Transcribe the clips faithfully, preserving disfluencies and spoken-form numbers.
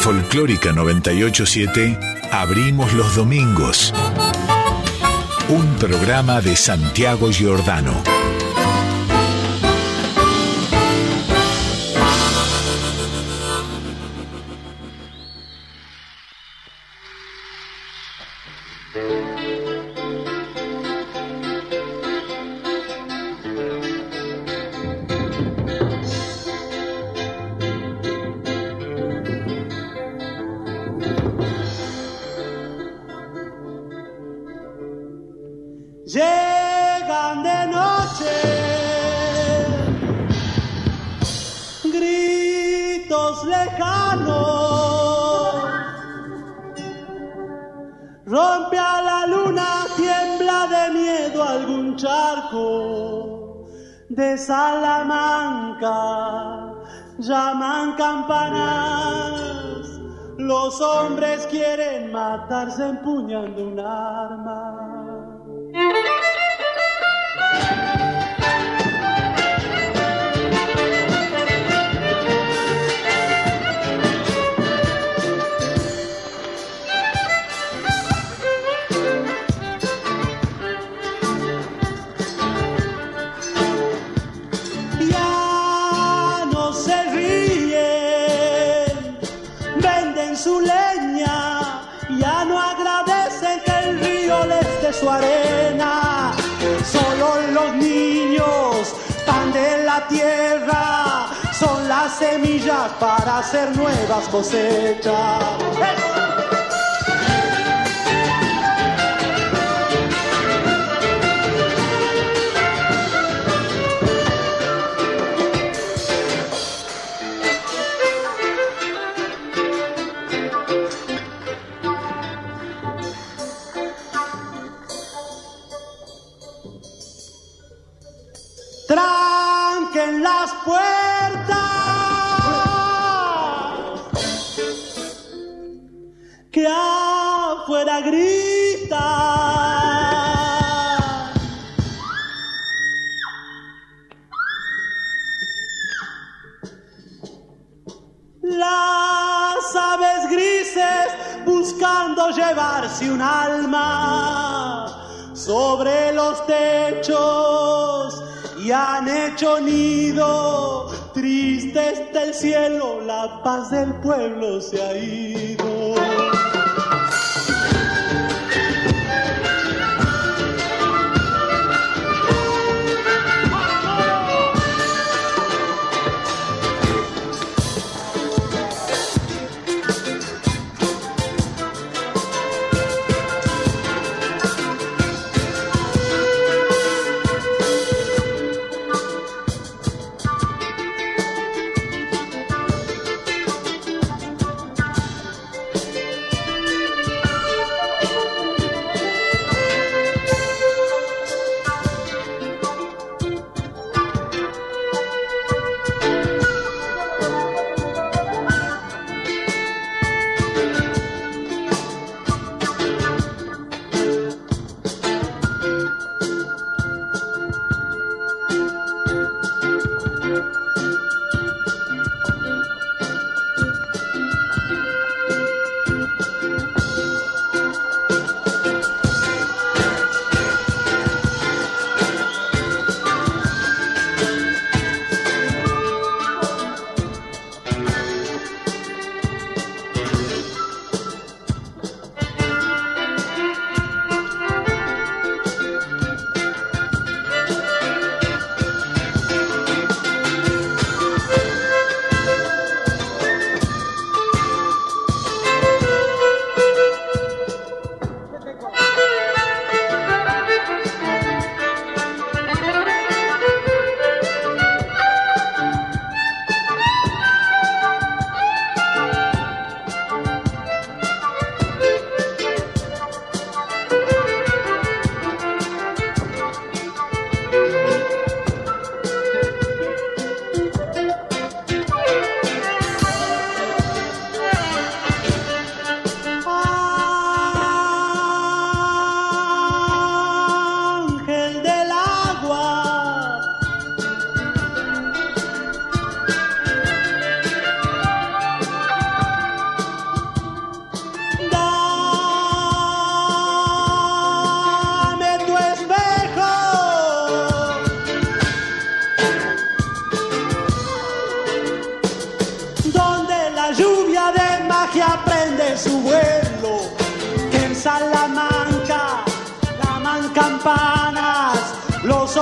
Folclórica noventa y ocho siete, abrimos los domingos. Un programa de Santiago Giordano. Llegan de noche gritos lejanos, rompe a la luna, tiembla de miedo algún charco de Salamanca, llaman campanas, los hombres quieren matarse empuñando un arma. Ya no se ríen, venden su leña, ya no agradecen que el río les dé su arena. Solo los niños, pan de la tierra, son las semillas para hacer nuevas cosechas. Tranquen las puertas, que afuera grita. Las aves grises buscando llevarse un alma sobre los techos. Y han hecho nido, triste está el cielo, la paz del pueblo se ha ido.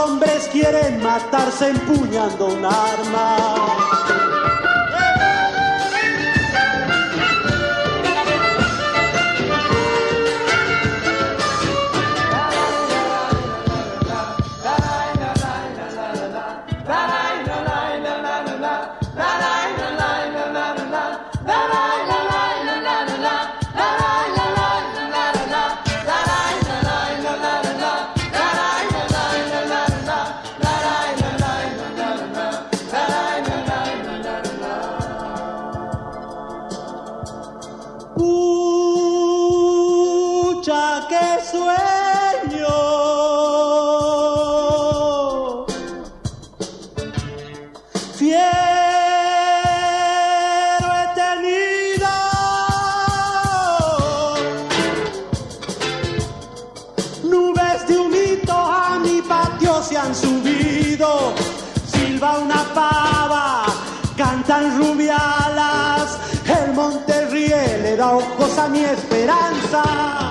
hombres quieren matarse empuñando un arma. Cantan rubialas, el monte ríe, le da ojos a mi esperanza.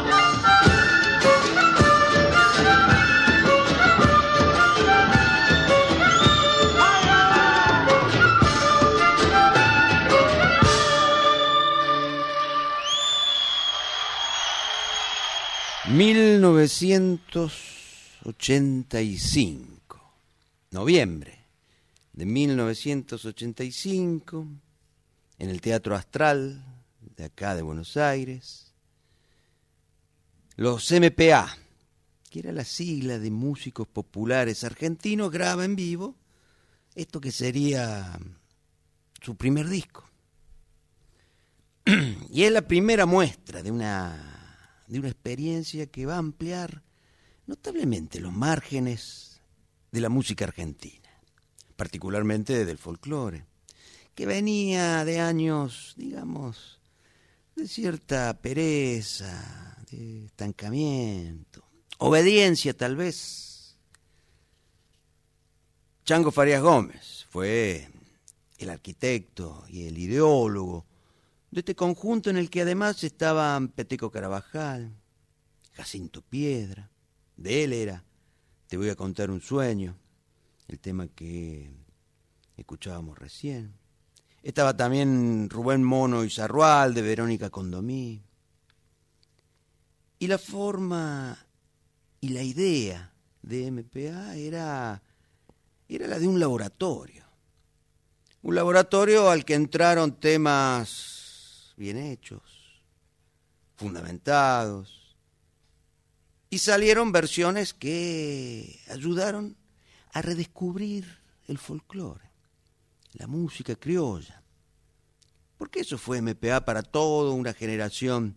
mil novecientos ochenta y cinco, noviembre de mil novecientos ochenta y cinco, en el Teatro Astral, de acá de Buenos Aires, los M P A, que era la sigla de Músicos Populares Argentinos, graba en vivo esto que sería su primer disco. Y es la primera muestra de una, de una experiencia que va a ampliar notablemente los márgenes de la música argentina, particularmente del folclore, que venía de años, digamos, de cierta pereza, de estancamiento, obediencia tal vez. Chango Farías Gómez fue el arquitecto y el ideólogo de este conjunto en el que además estaban Peteco Carabajal, Jacinto Piedra. De él era Te voy a contar un sueño, el tema que escuchábamos recién. Estaba también Rubén Mono Izarrualde, Verónica Condomí. Y la forma y la idea de M P A era, era la de un laboratorio. Un laboratorio al que entraron temas bien hechos, fundamentados, y salieron versiones que ayudaron a redescubrir el folclore, la música criolla. Porque eso fue M P A para toda una generación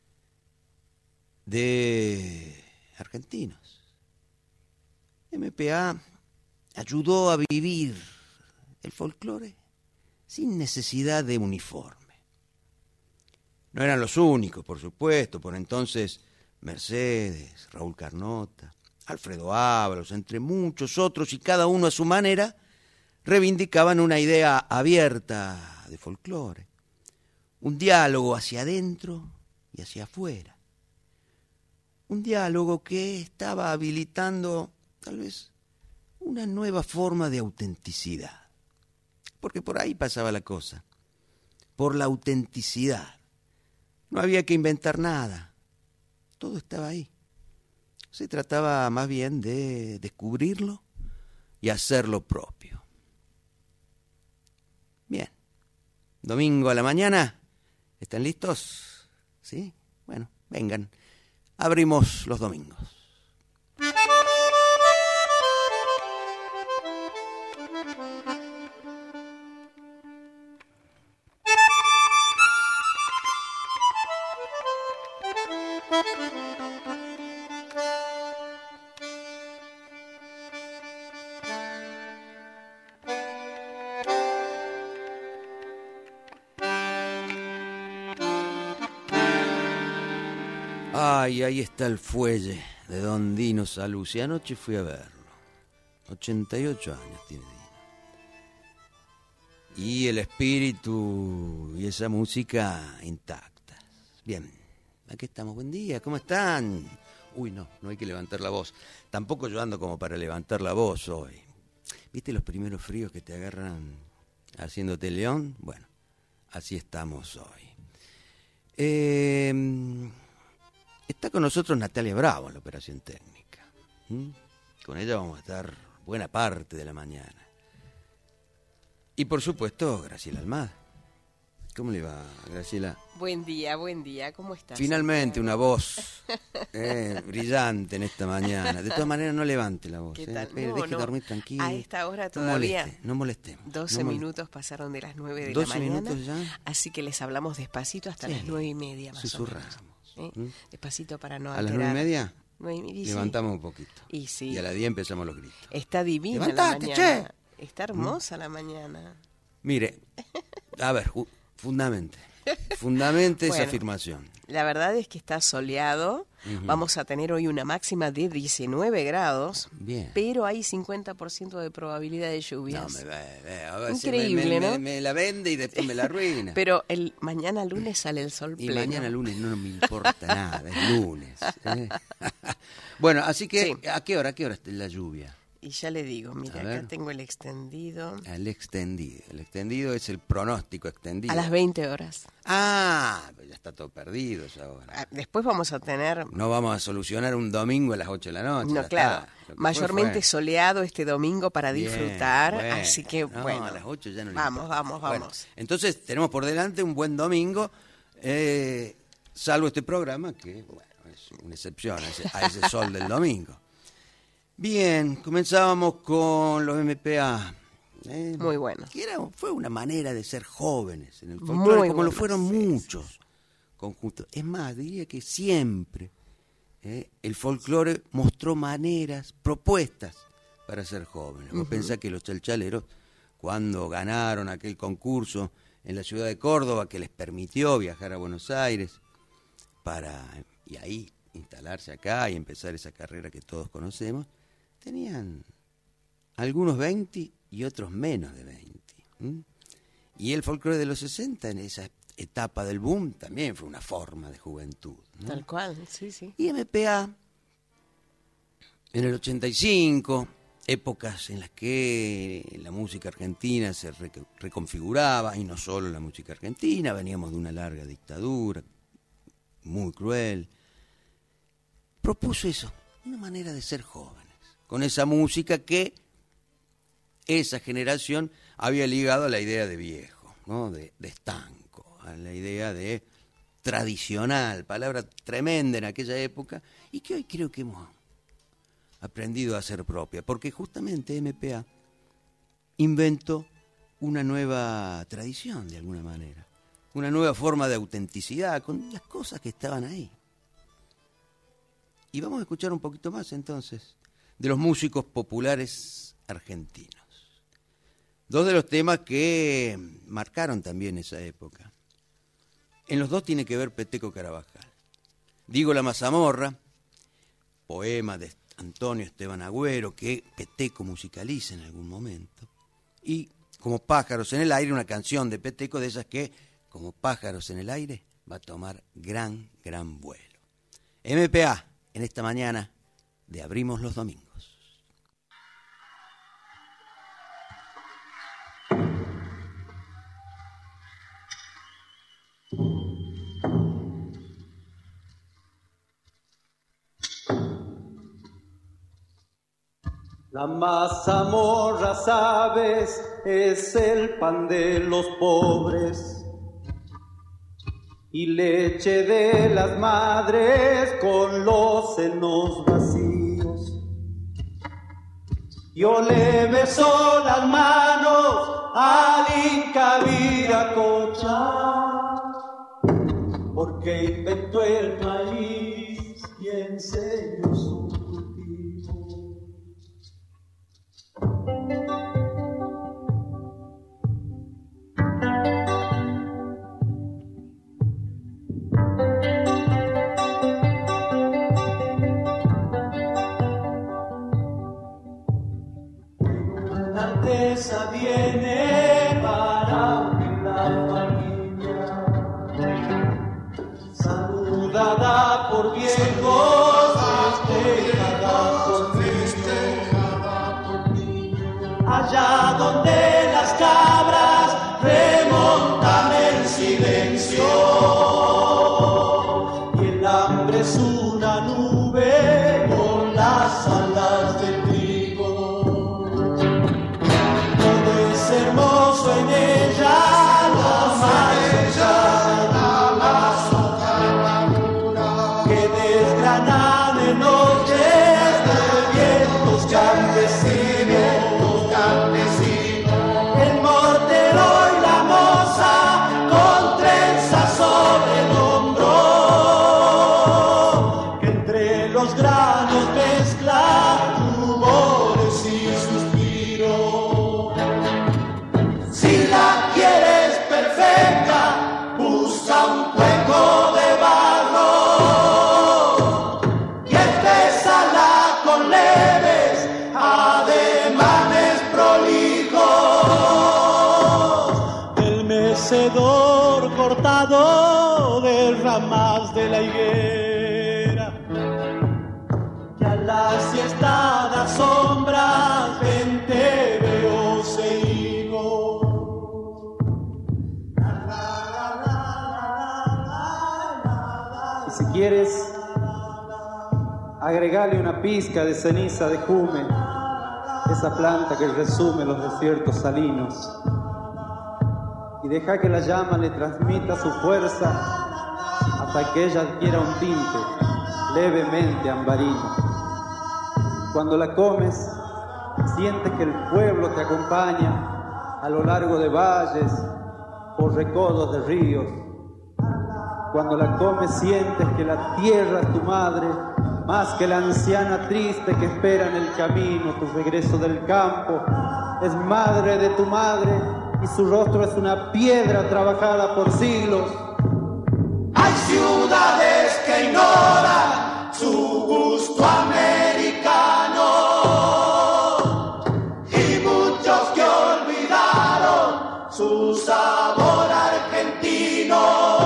de argentinos. M P A ayudó a vivir el folclore sin necesidad de uniforme. No eran los únicos, por supuesto, por entonces Mercedes, Raúl Carnota, Alfredo Ábalos, entre muchos otros, y cada uno a su manera, reivindicaban una idea abierta de folclore, un diálogo hacia adentro y hacia afuera, un diálogo que estaba habilitando tal vez una nueva forma de autenticidad, porque por ahí pasaba la cosa, por la autenticidad. No había que inventar nada, todo estaba ahí. Se trataba más bien de descubrirlo y hacerlo propio. Bien, domingo a la mañana, ¿están listos? ¿Sí? Bueno, vengan, abrimos los domingos. Ay, ahí está el fuelle de Don Dino Saluzzi. Anoche fui a verlo. ochenta y ocho años tiene Dino. Y el espíritu y esa música intactas. Bien, aquí estamos. Buen día, ¿cómo están? Uy, no, no hay que levantar la voz. Tampoco yo ando como para levantar la voz hoy. ¿Viste los primeros fríos que te agarran haciéndote león? Bueno, así estamos hoy. Eh, está con nosotros Natalia Bravo en la operación técnica. ¿Mm? Con ella vamos a estar buena parte de la mañana. Y por supuesto, Graciela Almada. ¿Cómo le va, Graciela? Buen día, buen día. ¿Cómo estás? Finalmente una voz eh, brillante en esta mañana. De todas maneras, no levante la voz. ¿Qué Eh. tal? Espere, No, deje no. dormir tranquilo. A esta hora No todavía. moleste, no molestemos. doce no moleste. minutos pasaron de las nueve de la ¿doce mañana. minutos ya? Así que les hablamos despacito hasta Sí, las nueve y media más susurramos. o menos. ¿eh? ¿Mm? Despacito para no ¿A alterar. las nueve y media? Nueve y media, sí. Levantamos un poquito. Y sí. Y a las diez empezamos los gritos. Está divina ¡Levantate, la mañana. che! Está hermosa la mañana. Mire, a ver, ju- fundamente. Fundamente esa Bueno. afirmación. La verdad es que está soleado. Ujú. Vamos a tener hoy una máxima de diecinueve grados. Bien. Pero hay cincuenta por ciento de probabilidad de No, lluvias. me, ve- ve, a ver si Increíble, me, me- ¿no? me- me la vende y después me la arruina. Pero el mañana lunes sale el sol Y pleno. mañana lunes no me importa nada, es lunes. ¿eh? Bueno, así que, Sí. ¿a qué hora? ¿A qué hora está la lluvia? Y ya le digo, mira, A acá ver. tengo el extendido. El extendido. El extendido es el pronóstico extendido. A las veinte horas. Ah, pero ya está todo perdido ya ahora. Ah, Después vamos a tener, No vamos a solucionar un domingo a las ocho de la noche. no, ya claro, está. Lo que fue, mayormente fue. soleado este domingo para Bien, disfrutar. bueno. Así que, No, bueno, a las ocho ya no le vamos, importa. vamos, Bueno, vamos. entonces tenemos por delante un buen domingo, eh, salvo este programa que, bueno, es una excepción a ese, a ese sol del domingo. Bien, comenzábamos con los M P A. eh, Muy bueno. Que era, fue una manera de ser jóvenes en el Muy folclore, como lo bueno, fueron sí, muchos conjuntos. Es más, diría que siempre eh, el folclore mostró maneras, propuestas para ser jóvenes. Vos pensás que los chalchaleros, cuando ganaron aquel concurso en la ciudad de Córdoba, que les permitió viajar a Buenos Aires para y ahí instalarse acá y empezar esa carrera que todos conocemos, tenían algunos veinte y otros menos de veinte. ¿m? Y el folclore de los sesenta, en esa etapa del boom, también fue una forma de juventud, ¿no? Tal cual, sí, sí. Y M P A, en el ochenta y cinco, épocas en las que la música argentina se re- reconfiguraba, y no solo la música argentina, veníamos de una larga dictadura, muy cruel, propuso eso, una manera de ser jóvenes, con esa música que esa generación había ligado a la idea de viejo, ¿no? de, de estanco, a la idea de tradicional, palabra tremenda en aquella época, y que hoy creo que hemos aprendido a hacer propia, porque justamente M P A inventó una nueva tradición de alguna manera, una nueva forma de autenticidad con las cosas que estaban ahí. Y vamos a escuchar un poquito más entonces de los músicos populares argentinos. Dos de los temas que marcaron también esa época. En los dos tiene que ver Peteco Carabajal. Digo La Mazamorra, poema de Antonio Esteban Agüero, que Peteco musicaliza en algún momento. Y Como pájaros en el aire, una canción de Peteco de esas que, como pájaros en el aire, va a tomar gran, gran vuelo. M P A, en esta mañana de Abrimos los Domingos. La mazamorra, sabes, es el pan de los pobres y leche de las madres con los senos vacíos. Yo le beso las manos al Inca Viracocha, porque inventó el maíz y enseñó su cultivo. Una artesa viene para la familia, saludada por viejos allá donde las cabras remontan el silencio y el hambre es una nube con las alas del trigo. Todo es hermoso en ella, lo más que desgranan en noches de vientos campesinos, campesinos. El mortero y la moza con trenzas sobre el hombro, que entre los granos mezcla rumores y suspiros. Si la quieres perfecta, busca un cuenco de barro y espésala con leves ademanes prolijos. El mecedor cortado de ramas de la higuera, que a la siesta da sombras, venteveos e higos. Si quieres, agregale una pizca de ceniza de jume, esa planta que resume los desiertos salinos, y deja que la llama le transmita su fuerza hasta que ella adquiera un tinte levemente ambarino. Cuando la comes, sientes que el pueblo te acompaña a lo largo de valles, por recodos de ríos. Cuando la comes sientes que la tierra es tu madre, más que la anciana triste que espera en el camino tu regreso del campo. Es madre de tu madre y su rostro es una piedra trabajada por siglos. Hay ciudades que ignoran su gusto americano y muchos que olvidaron su sabor argentino.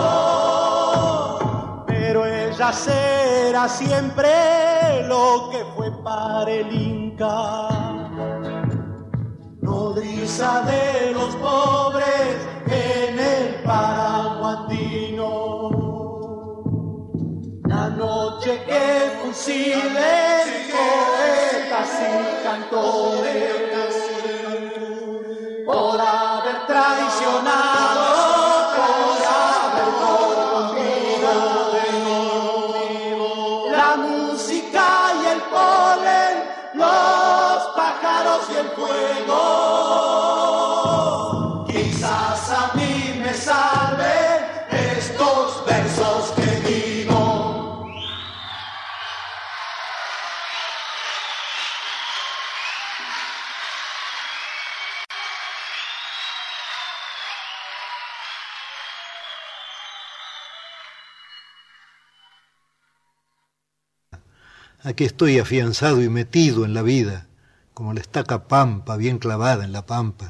Será siempre lo que fue para el Inca, nodriza de los pobres en el páramo andino. La noche que fusiles poetas y cantores por haber traicionado, por haber corrompido la música y el polen, los pájaros y el fuego. Quizás a mí me salven estos versos que digo. Aquí estoy afianzado y metido en la vida, como la estaca pampa bien clavada en la pampa.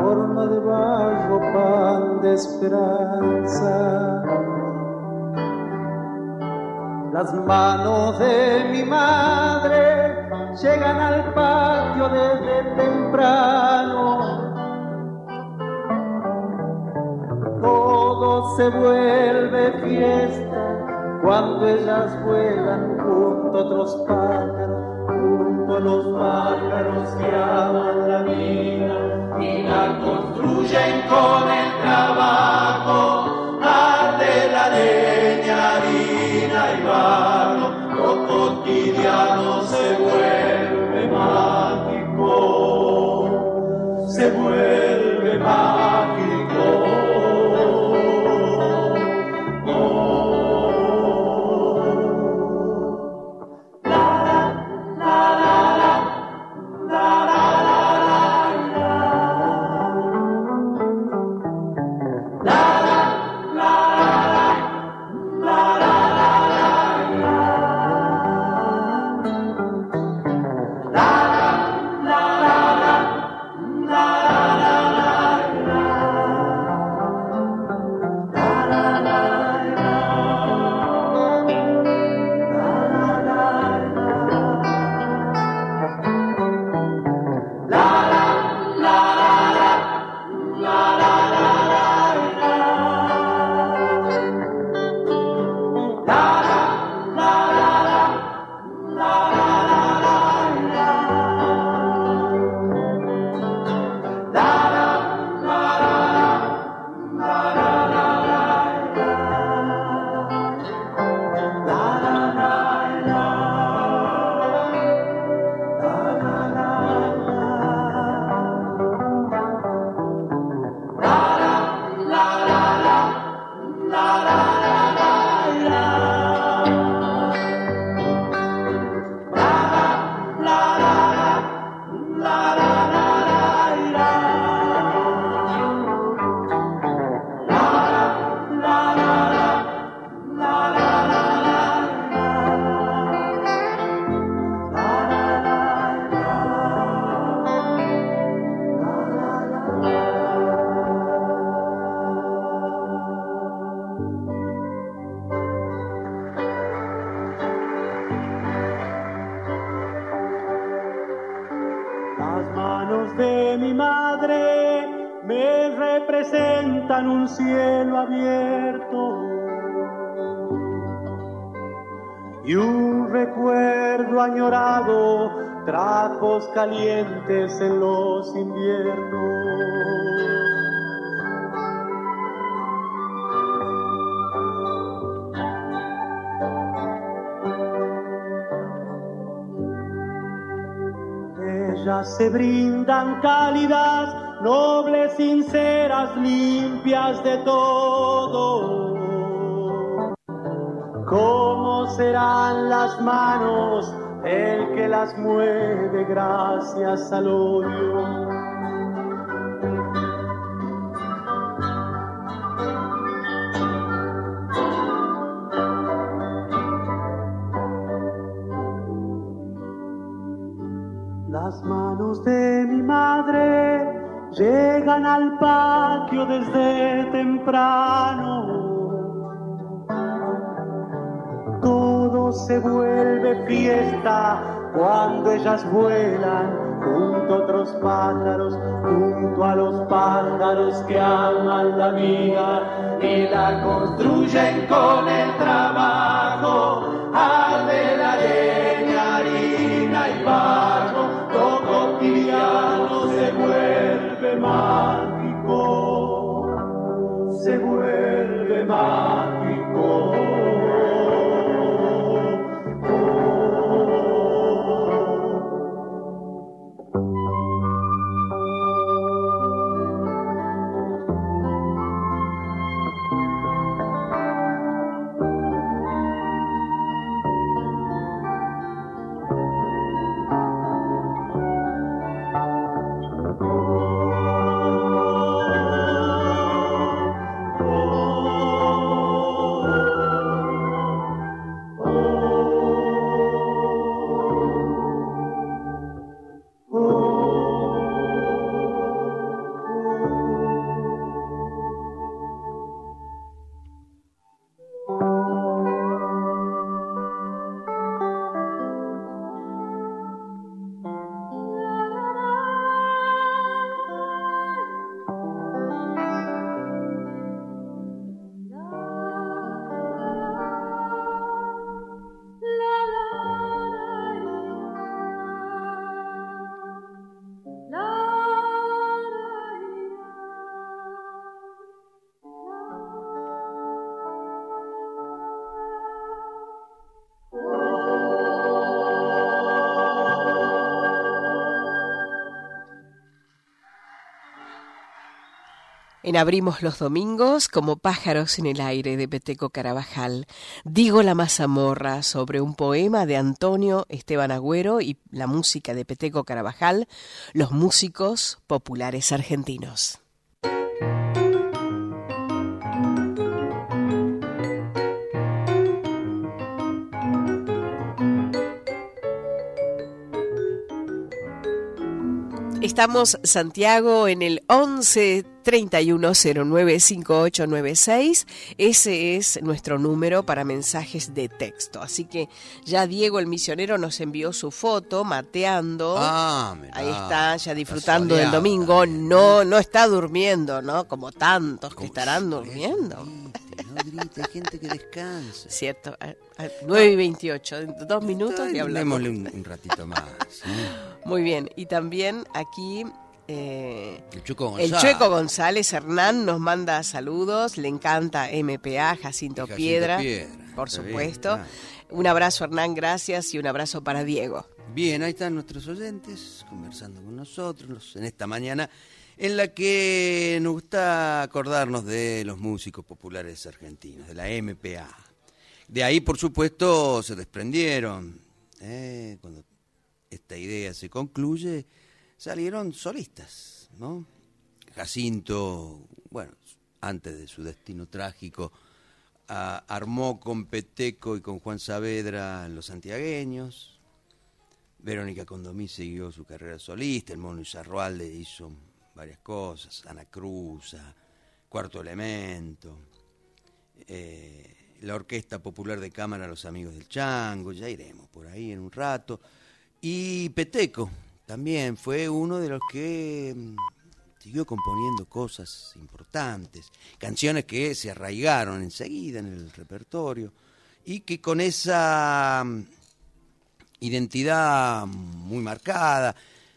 forma de barro, pan de esperanza. Las manos de mi madre llegan al patio desde temprano. Todo se vuelve fiesta cuando ellas vuelan junto a otros pájaros, junto a los pájaros que aman la vida y la construyen con el trabajo. Arde la leña, harina y barro, lo cotidiano se vuelve mágico, se vuelve mágico. Un cielo abierto y un recuerdo añorado, trapos calientes en los inviernos. Ellas se brindan cálidas, nobles, sinceras, limpias de todo. ¿Cómo serán las manos el que las mueve gracias al odio? Las manos de mi madre llegan al patio desde temprano. Todo se vuelve fiesta cuando ellas vuelan junto a otros pájaros, junto a los pájaros que aman la vida y la construyen con el trabajo. Arde la leña, harina y barro, lo cotidiano se vuelve mágico, se vuelve mágico. Oh En Abrimos los Domingos, como pájaros en el aire, de Peteco Carabajal. Digo la mazamorra, sobre un poema de Antonio Esteban Agüero y la música de Peteco Carabajal, los músicos populares argentinos. Estamos, Santiago, en el once treinta y uno cero nueve cincuenta y ocho noventa y seis. Ese es nuestro número para mensajes de texto. Así que ya Diego el misionero nos envió su foto mateando. Ah, mirá, ahí está, ya disfrutando está del domingo. No, no está durmiendo, ¿no? Como tantos que estarán durmiendo. No grite, hay gente que descansa. Cierto, a, a nueve y veintiocho, en dos minutos le hablamos. Démosle un, un ratito más. ¿eh? Muy bien, y también aquí eh, el, Chueco el Chueco González Hernán nos manda saludos, le encanta M P A, Jacinto, Jacinto Piedra, Piedra, por Está supuesto. Bien, un abrazo, Hernán, gracias, y un abrazo para Diego. Bien, ahí están nuestros oyentes conversando con nosotros en esta mañana, en la que nos gusta acordarnos de los músicos populares argentinos, de la M P A. De ahí, por supuesto, se desprendieron, eh, cuando esta idea se concluye, salieron solistas, ¿no? Jacinto, bueno, antes de su destino trágico, a, armó con Peteco y con Juan Saavedra Los Santiagueños. Verónica Condomí siguió su carrera solista, el Mono Izarroalde hizo varias cosas, Ana Cruz, Cuarto Elemento, eh, la Orquesta Popular de Cámara Los Amigos del Chango, ya iremos por ahí en un rato. Y Peteco también fue uno de los que siguió componiendo cosas importantes, canciones que se arraigaron enseguida en el repertorio y que con esa identidad muy marcada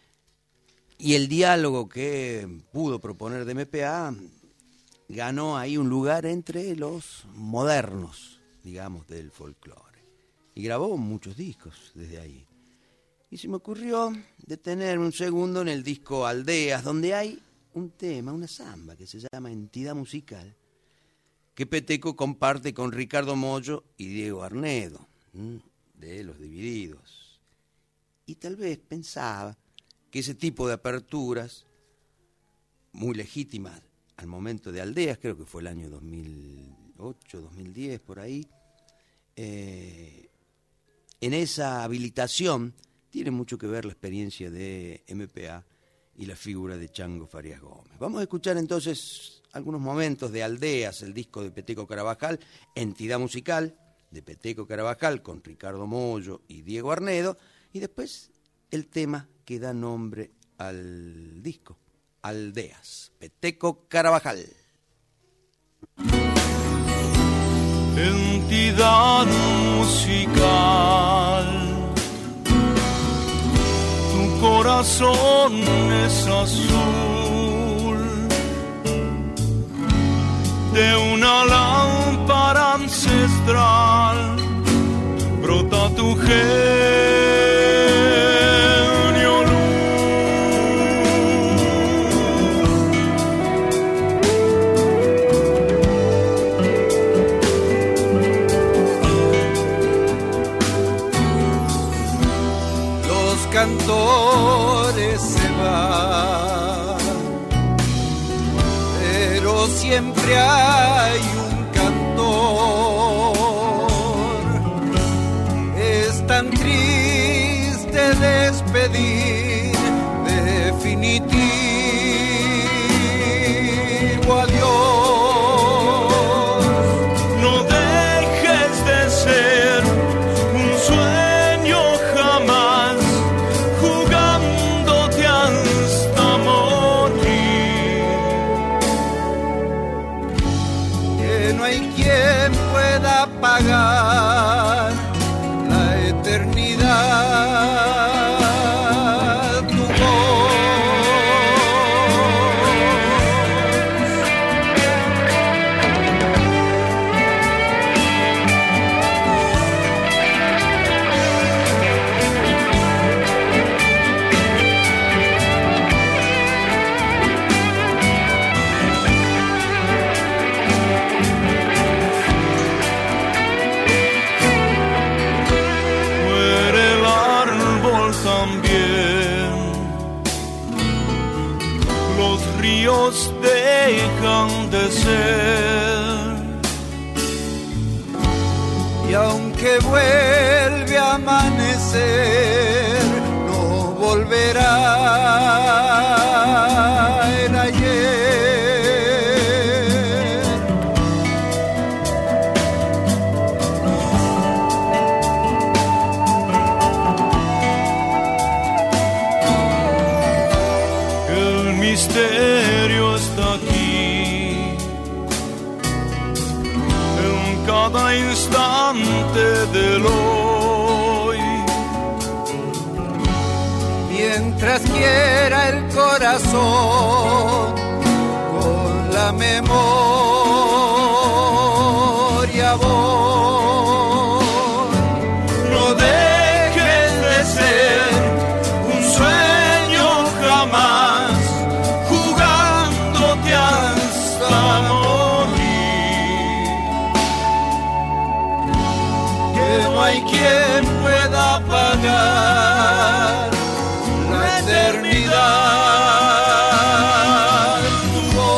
y el diálogo que pudo proponer de M P A ganó ahí un lugar entre los modernos, digamos, del folclore. Y grabó muchos discos desde ahí. Y se me ocurrió detenerme un segundo en el disco Aldeas, donde hay un tema, una samba, que se llama Entidad Musical, que Peteco comparte con Ricardo Mollo y Diego Arnedo, de Los Divididos. Y tal vez pensaba que ese tipo de aperturas, muy legítimas al momento de Aldeas, creo que fue el año dos mil ocho, dos mil diez, por ahí, eh, en esa habilitación tiene mucho que ver la experiencia de M P A y la figura de Chango Farías Gómez. Vamos a escuchar entonces algunos momentos de Aldeas, el disco de Peteco Carabajal, Entidad Musical, de Peteco Carabajal, con Ricardo Mollo y Diego Arnedo, y después el tema que da nombre al disco, Aldeas, Peteco Carabajal. Entidad musical, tu corazón es azul, de una lámpara ancestral brota tu genio luz. Los cantores se van, pero siempre hay un cantor. Es tan triste despedir definitivo adiós. No dejes de ser un sueño jamás, jugándote hasta morir. Que no hay quien pueda pagar la eternidad, tu voz. misterios dejan de ser. Y aunque vuelve a amanecer, no volverá el ayer. El misterio está aquí, en cada instante del hoy. Mientras quiera el corazón, con la memoria voy. No dejes de ser un sueño jamás, jugándote hasta morir. Que no hay quien pueda pagar la eternidad, tu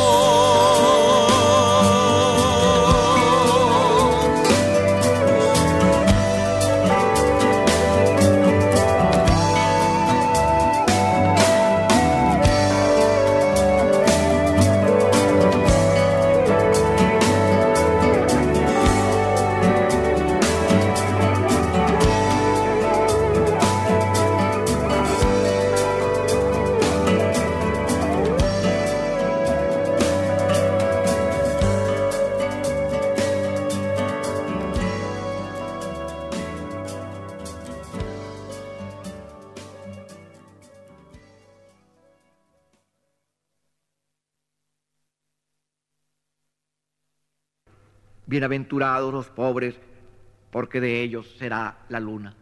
Bienaventurados los pobres, porque de ellos será la luna.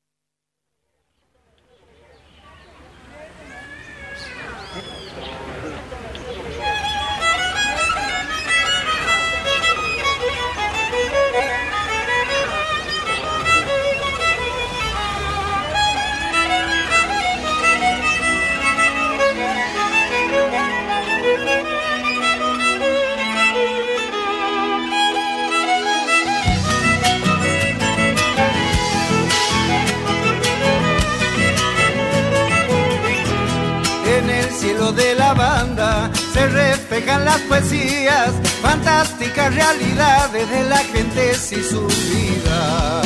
De la banda se reflejan las poesías, fantásticas realidades de la gente y sus vidas.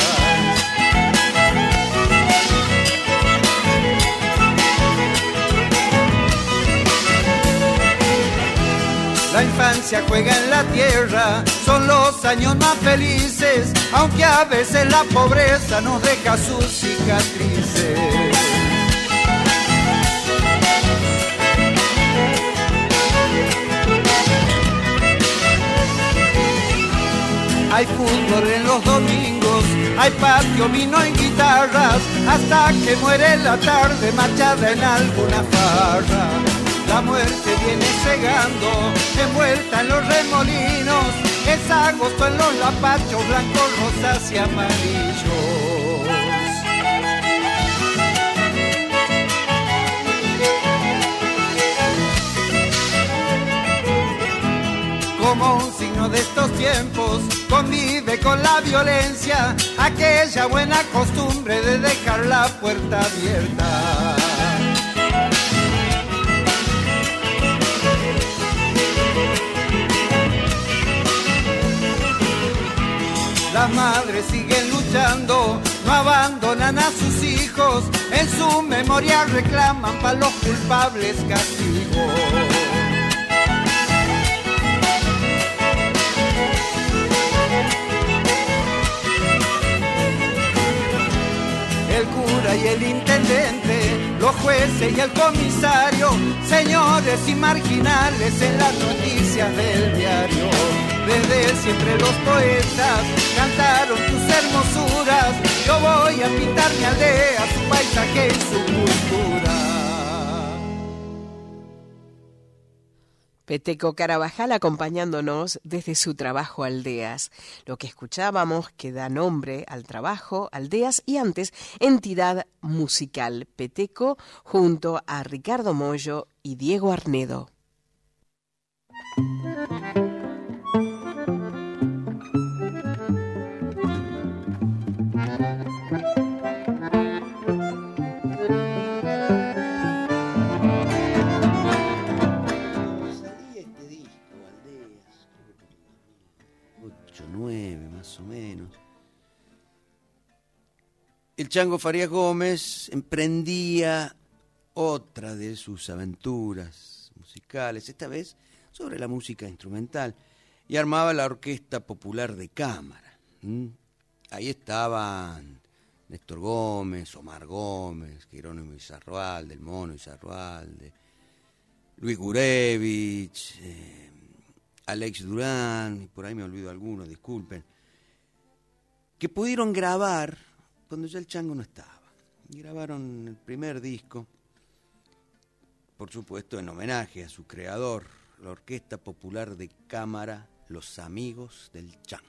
La infancia juega en la tierra, son los años más felices, aunque a veces la pobreza nos deja sus cicatrices. Hay fútbol en los domingos, hay patio, vino y guitarras, hasta que muere la tarde marchada en alguna farra. La muerte viene cegando, envuelta en los remolinos, es agosto en los lapachos blancos, rosas y amarillos. Como un signo de estos tiempos, convive con la violencia, aquella buena costumbre de dejar la puerta abierta. Las madres siguen luchando, no abandonan a sus hijos, en su memoria reclaman para los culpables castigos. El cura y el intendente, los jueces y el comisario, señores y marginales en las noticias del diario. Desde siempre los poetas cantaron tus hermosuras, yo voy a pintar mi aldea, su paisaje y su cultura. Peteco Carabajal acompañándonos desde su trabajo Aldeas. Lo que escuchábamos que da nombre al trabajo Aldeas y antes Entidad Musical Peteco junto a Ricardo Mollo y Diego Arnedo. El Chango Farías Gómez emprendía otra de sus aventuras musicales, esta vez sobre la música instrumental, y armaba la Orquesta Popular de Cámara. ¿Mm? Ahí estaban Néstor Gómez, Omar Gómez, Jerónimo Izarroalde, el Mono Izarroalde, Luis Gurevich, eh, Alex Durán, y por ahí me olvido algunos, disculpen, que pudieron grabar cuando ya el Chango no estaba. Y grabaron el primer disco, por supuesto en homenaje a su creador, la Orquesta Popular de Cámara, Los Amigos del Chango.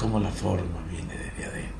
como la forma viene desde adentro.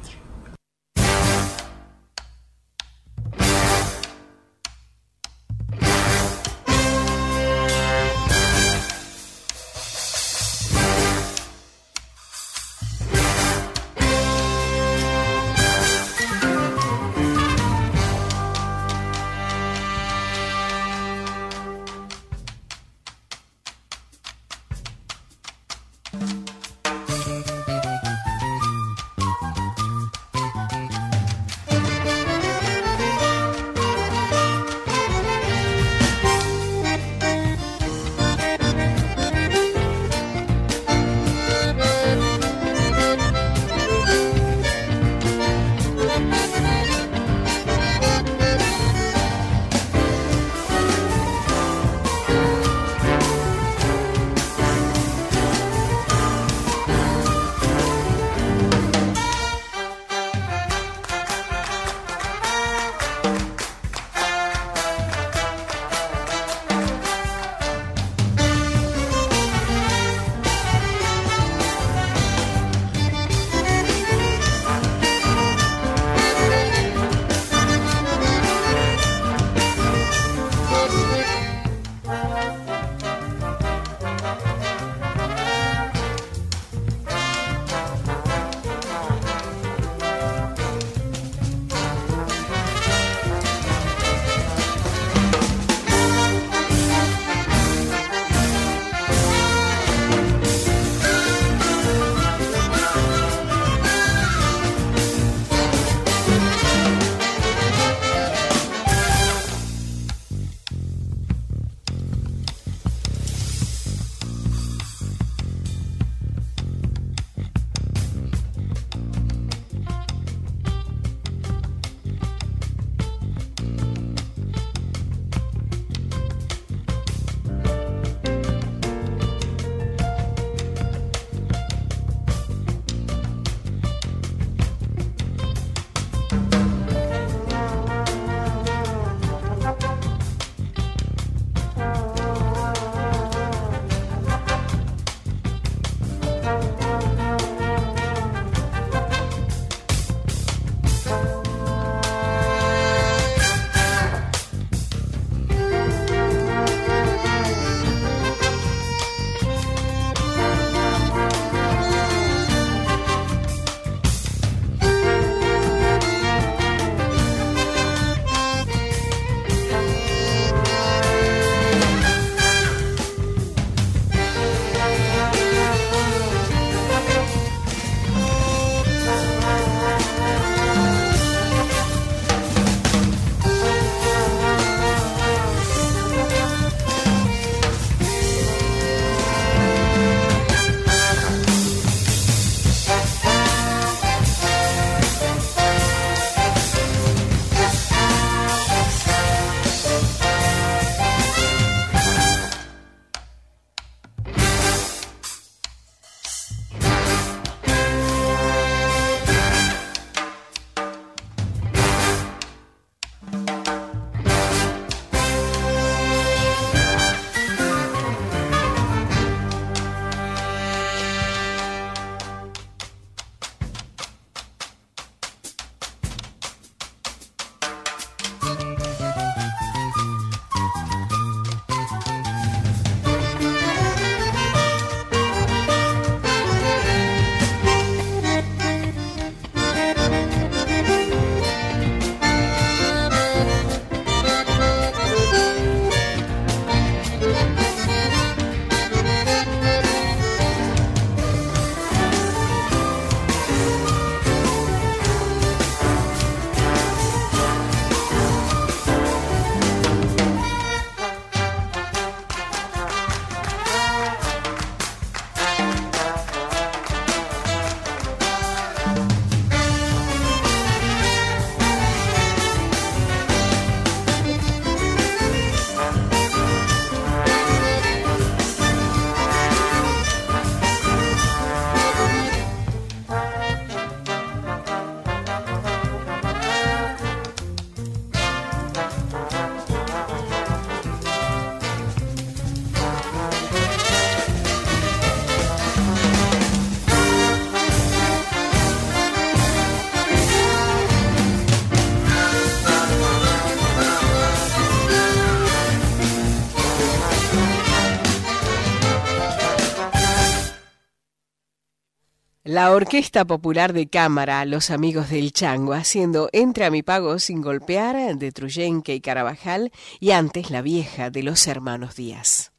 La Orquesta Popular de Cámara, Los Amigos del Chango, haciendo Entre a mi pago sin golpear, de Truyenque y Carabajal, y antes La Vieja, de los Hermanos Díaz.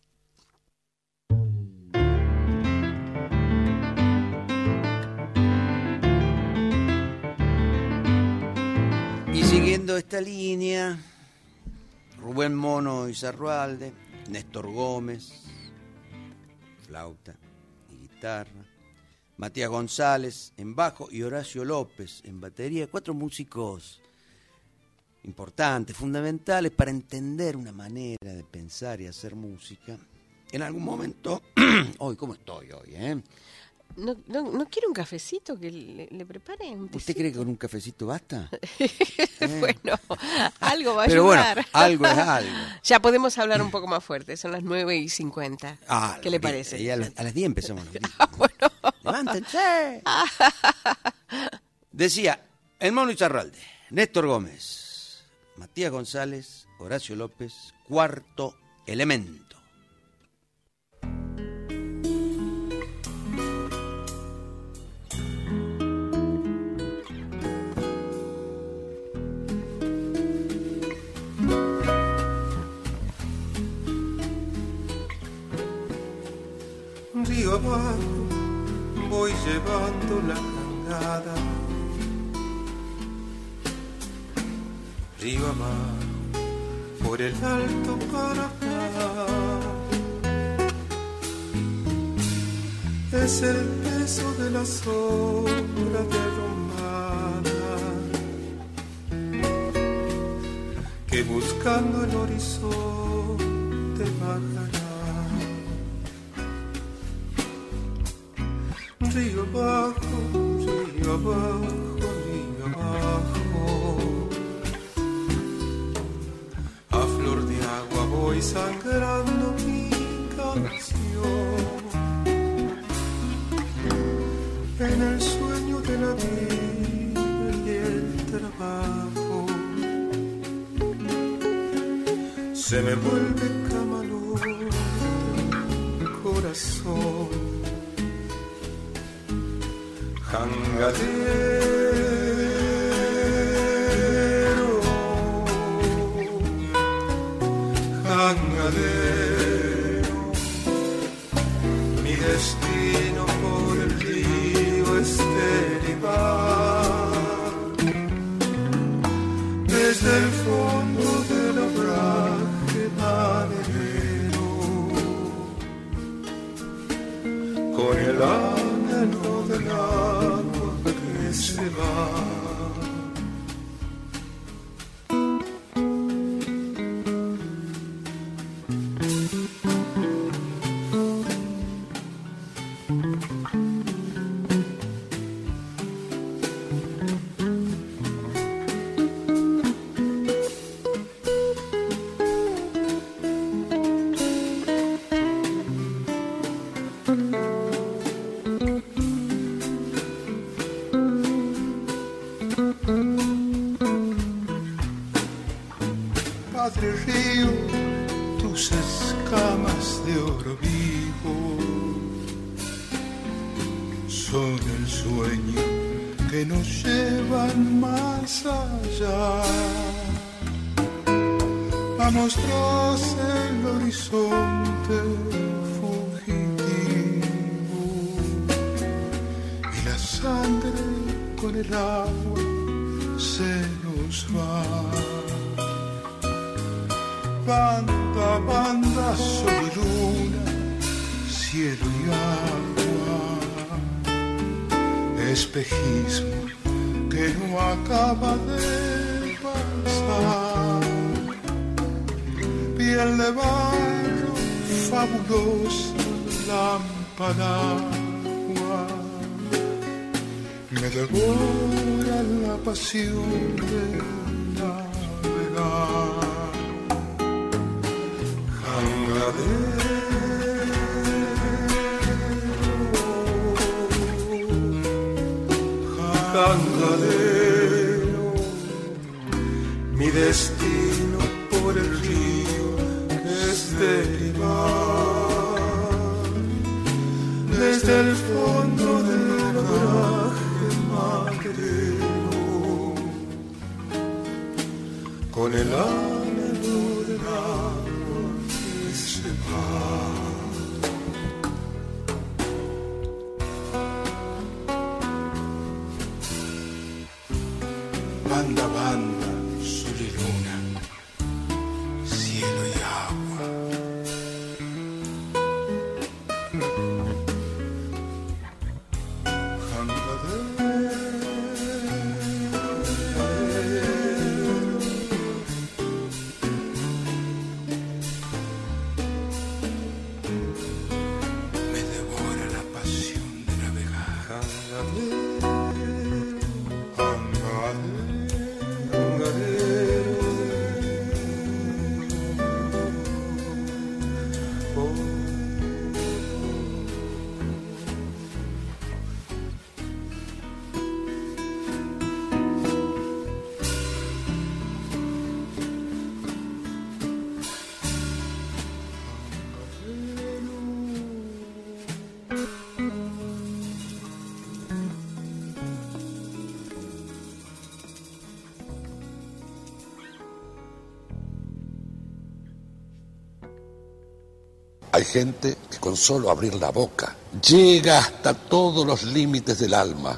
Y siguiendo esta línea, Rubén Mono Izarrualde, Néstor Gómez, flauta y guitarra, Matías González en bajo y Horacio López en batería, cuatro músicos importantes, fundamentales para entender una manera de pensar y hacer música. En algún momento, hoy, ¿cómo estoy hoy? Eh? ¿No, no, ¿No quiere un cafecito que le, le prepare? Un ¿Usted cree que con un cafecito basta? Bueno, algo va a Pero ayudar. Bueno, algo es algo. Ya podemos hablar un poco más fuerte, son las nueve y cincuenta. Ah, ¿Qué le bien, parece? Y a, las, a las diez empezamos los Ah, bueno. ¡Levántense! Decía, el Mono Izarralde, Néstor Gómez, Matías González, Horacio López, Cuarto Elemento. Río abajo voy llevando la jangada, río abajo por el alto Paraná. Es el peso de la sombra derrumbada que buscando el horizonte bajará. Río abajo, río abajo, río abajo. A flor de agua voy sangrando mi canción. En el sueño de la vida y el trabajo se me vuelve camalón el corazón. Jangadero, jangadero, mi destino por el río es derivar desde el fondo del obraje maderero con el anhelo del agua que se va. Padre río, tus escamas de oro vivo son el sueño que nos llevan más allá. Vamos tras el horizonte fugitivo y la sangre con el agua se nos va. Banda, banda, sol y luna, cielo y agua, espejismo que no acaba de pasar. Piel de barro, fabulosa lámpara agua, me devora la pasión de navegar. Jangadero, mi destino por el río es derivar desde el fondo del mar sereno, con el anhelo del agua que se va. Banda, banda, sol y luna, cielo y agua. Me devora la pasión de navegar. Hay gente que con solo abrir la boca llega hasta todos los límites del alma.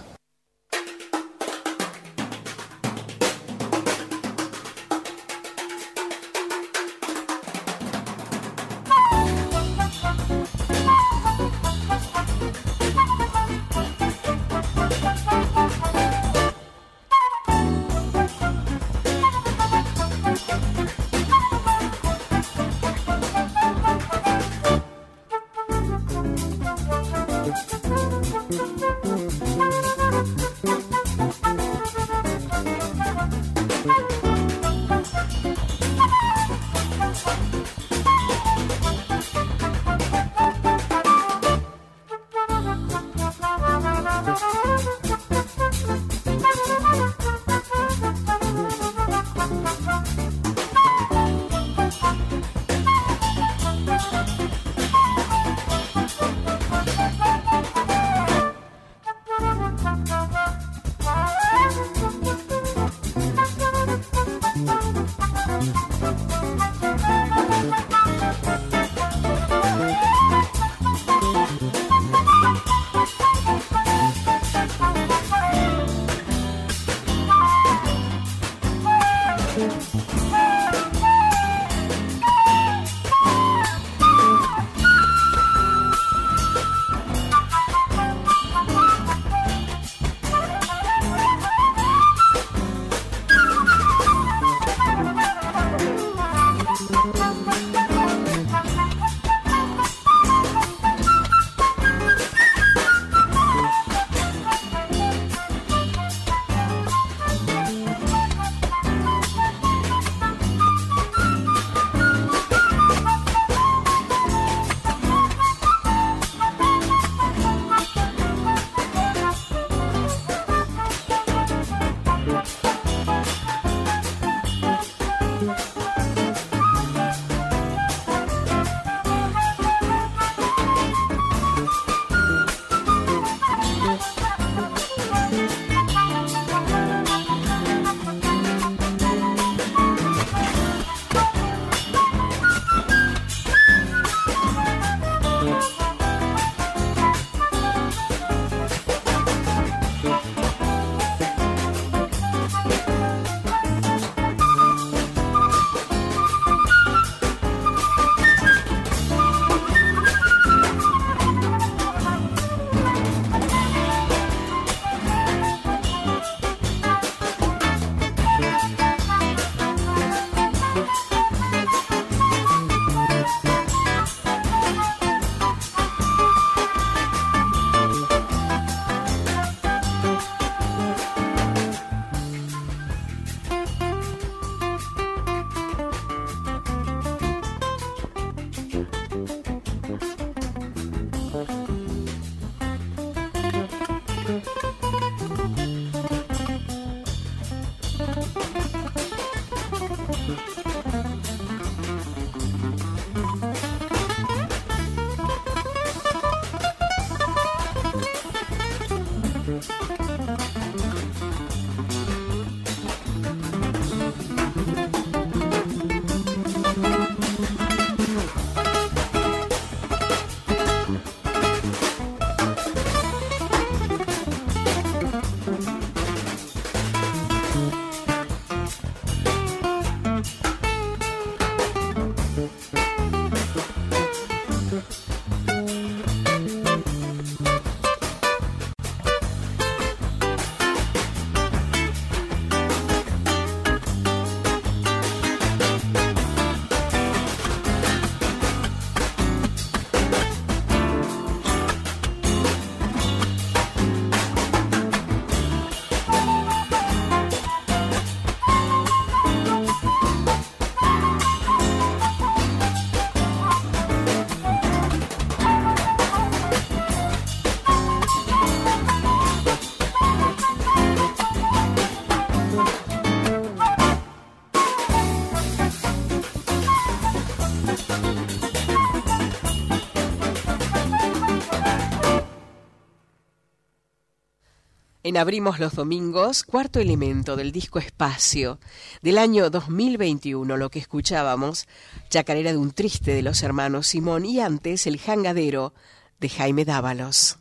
En Abrimos los Domingos, cuarto elemento del disco Espacio, del año dos mil veintiuno, lo que escuchábamos, Chacarera de un Triste de los hermanos Simón y antes El Jangadero de Jaime Dávalos.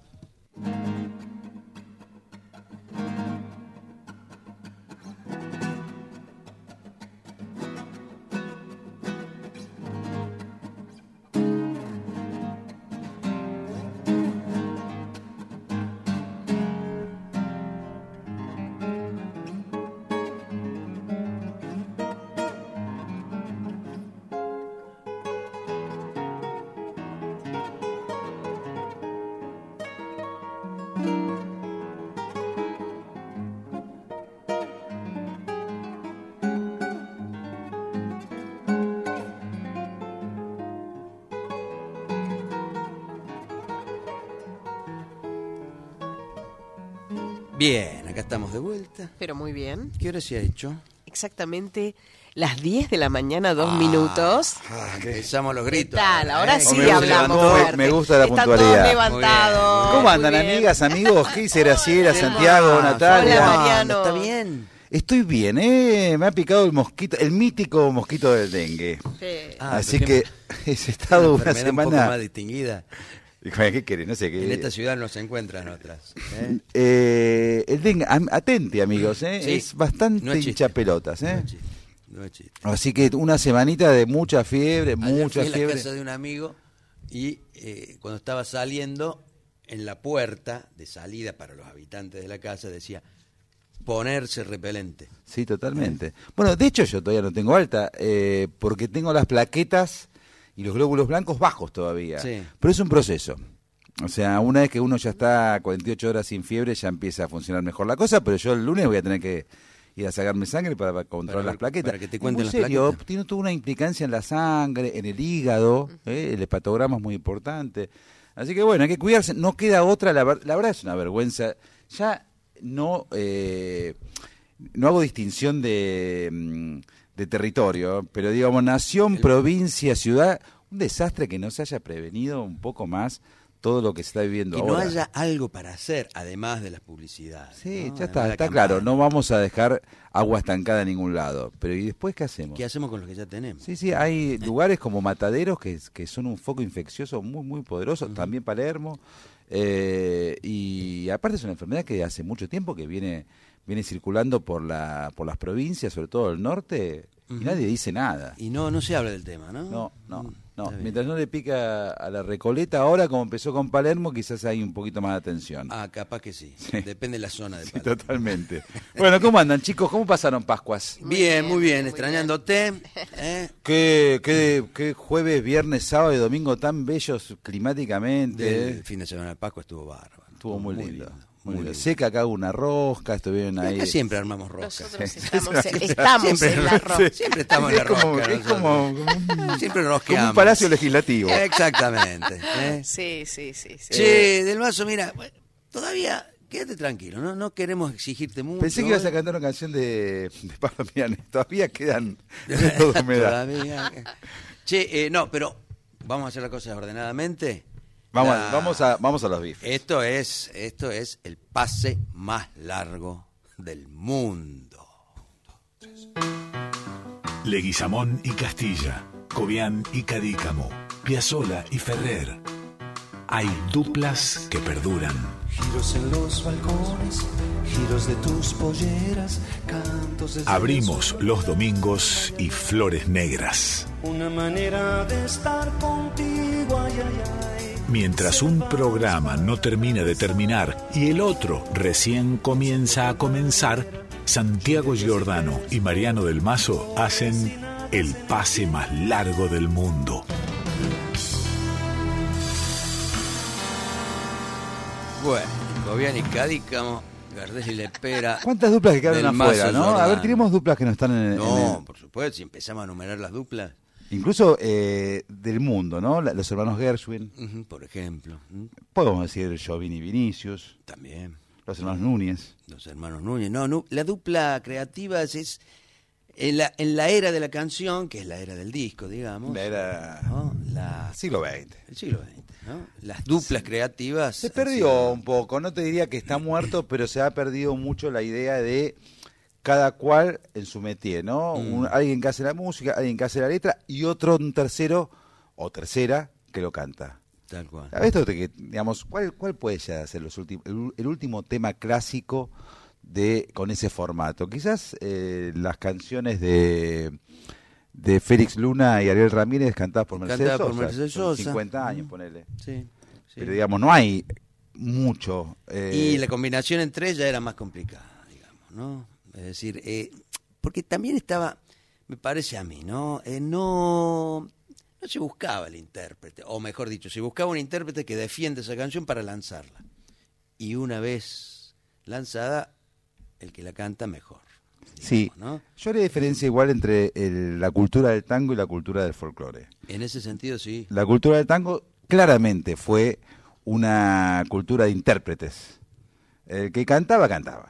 Bien, acá estamos de vuelta. Pero muy bien. ¿Qué hora se ha hecho? Exactamente las diez de la mañana, dos ah, minutos. Ah, empezamos los gritos. ¿Qué tal? Ahora ¿eh? sí me hablamos gusta, fuerte. Me gusta la Están puntualidad. todos levantados. ¿Cómo andan, amigas, amigos? ¿Qué dice Graciela, Santiago, Natalia? Hola, Mariano. ¿Está bien? Estoy bien, ¿eh? Me ha picado el mosquito, el mítico mosquito del dengue. Sí. Ah, Así que he estado una, una semana... un poco más distinguida. ¿Qué querés? No sé qué. En esta ciudad no se encuentran otras. ¿eh? Eh, el dengue, atente, amigos, ¿eh? Sí. Es bastante no es hincha pelotas, ¿eh? No es chiste. No es chiste. Así que una semanita de mucha fiebre, Ayer mucha fui a fiebre. la casa de un amigo y eh, cuando estaba saliendo, en la puerta de salida para los habitantes de la casa decía ponerse repelente. Sí, totalmente. Bueno, de hecho yo todavía no tengo alta, eh, porque tengo las plaquetas y los glóbulos blancos bajos todavía. Sí. Pero es un proceso. O sea, una vez que uno ya está cuarenta y ocho horas sin fiebre, ya empieza a funcionar mejor la cosa, pero yo el lunes voy a tener que ir a sacarme sangre para, para controlar para, las plaquetas. Para que te cuenten en las serio, plaquetas. Tiene toda una implicancia en la sangre, en el hígado, ¿eh? El hepatograma es muy importante. Así que bueno, hay que cuidarse, no queda otra, la, ver, la verdad es una vergüenza. Ya no, eh, no hago distinción de... de territorio, pero digamos nación, el... provincia, ciudad, un desastre que no se haya prevenido un poco más todo lo que se está viviendo que ahora. Que no haya algo para hacer, además de las publicidades. Sí, ¿no? ya Además está, está campaña. claro, no vamos a dejar agua estancada en ningún lado. Pero ¿y después qué hacemos? ¿Qué hacemos con lo que ya tenemos? Sí, sí, hay lugares como Mataderos que, que son un foco infeccioso muy, muy poderoso, uh-huh. También Palermo, eh, y aparte es una enfermedad que hace mucho tiempo que viene, viene circulando por, la, por las provincias, sobre todo el norte, uh-huh. Y nadie dice nada. Y no, no se habla del tema, ¿no? No, no. No, mientras no le pica a la Recoleta ahora, como empezó con Palermo, quizás hay un poquito más de atención. Ah, capaz que sí. Sí. Depende de la zona de Sí, Palermo. totalmente. Bueno, ¿cómo andan, chicos? ¿Cómo pasaron Pascuas? Muy bien, muy bien. Muy extrañándote. ¿eh? ¿Qué, qué, qué jueves, viernes, sábado y domingo tan bellos climáticamente? El fin de semana de Pascua estuvo bárbaro. Estuvo muy, muy lindo. lindo. Muy lindo. Sé que acá hubo una rosca, estuvieron ahí. Acá siempre armamos roscas. Nosotros sí. estamos, en, estamos siempre, en la rosca. Siempre estamos en la es como, rosca. es como, como, siempre rosqueamos. Como un palacio legislativo. Exactamente. ¿eh? Sí, sí, sí. sí. Che, Del Mazo, mira, todavía quédate tranquilo, no no queremos exigirte mucho. Pensé que ibas a cantar una canción de, de Pablo Milanés. Todavía quedan todo humedad. Todavía. Che, eh, no, pero vamos a hacer las cosas ordenadamente. Vamos, La... vamos, a, vamos a los bifes. Esto es, esto es el pase más largo del mundo. Leguizamón y Castilla, Cobián y Cadícamo, Piazzolla y Ferrer. Hay duplas que perduran. Giros en los balcones, giros de tus polleras, cantos de... Abrimos los domingos y Flores Negras. Una manera de estar contigo, ay, ay, ay. Mientras un programa no termina de terminar y el otro recién comienza a comenzar, Santiago Giordano y Mariano del Mazo hacen el pase más largo del mundo. Bueno, Cobián y Cadícamo, Gardel y Lepera. ¿Cuántas duplas que quedaron afuera, no? Giordano. A ver, tenemos duplas que no están en el... No, en el... por supuesto, si empezamos a numerar las duplas. Incluso eh, del mundo, ¿no? La, los hermanos Gershwin. Uh-huh, por ejemplo. ¿Mm? Podemos decir Jovin y Vinicius. También. Los hermanos Núñez. Los hermanos Núñez. No, no, la dupla creativa es, es En la, en la era de la canción, que es la era del disco, digamos. La era... ¿no? La, siglo veinte. El siglo veinte, ¿no? Las duplas sí. creativas... Se perdió sido... un poco, no te diría que está muerto, pero se ha perdido mucho la idea de cada cual en su métier, ¿no? Mm. Un, alguien que hace la música, alguien que hace la letra y otro, un tercero o tercera que lo canta. Tal cual. Esto que, digamos, ¿cuál, cuál puede ya ser los últimos, el, el último tema clásico de con ese formato? Quizás eh, las canciones de de Félix Luna y Ariel Ramírez cantadas por Mercedes Cantada Sosa. Por Mercedes Sosa. cincuenta años, ponele. Sí, sí. Pero digamos, no hay mucho. Eh... Y la combinación entre ellas era más complicada, digamos, ¿no? Es decir, eh, porque también estaba, me parece a mí, ¿no? Eh, no... No se buscaba el intérprete, o mejor dicho, se buscaba un intérprete que defienda esa canción para lanzarla. Y una vez lanzada, el que la canta mejor. Digamos, sí, ¿no? Yo haría diferencia igual entre el, la cultura del tango y la cultura del folclore. En ese sentido, sí. La cultura del tango claramente fue una cultura de intérpretes. El que cantaba, cantaba.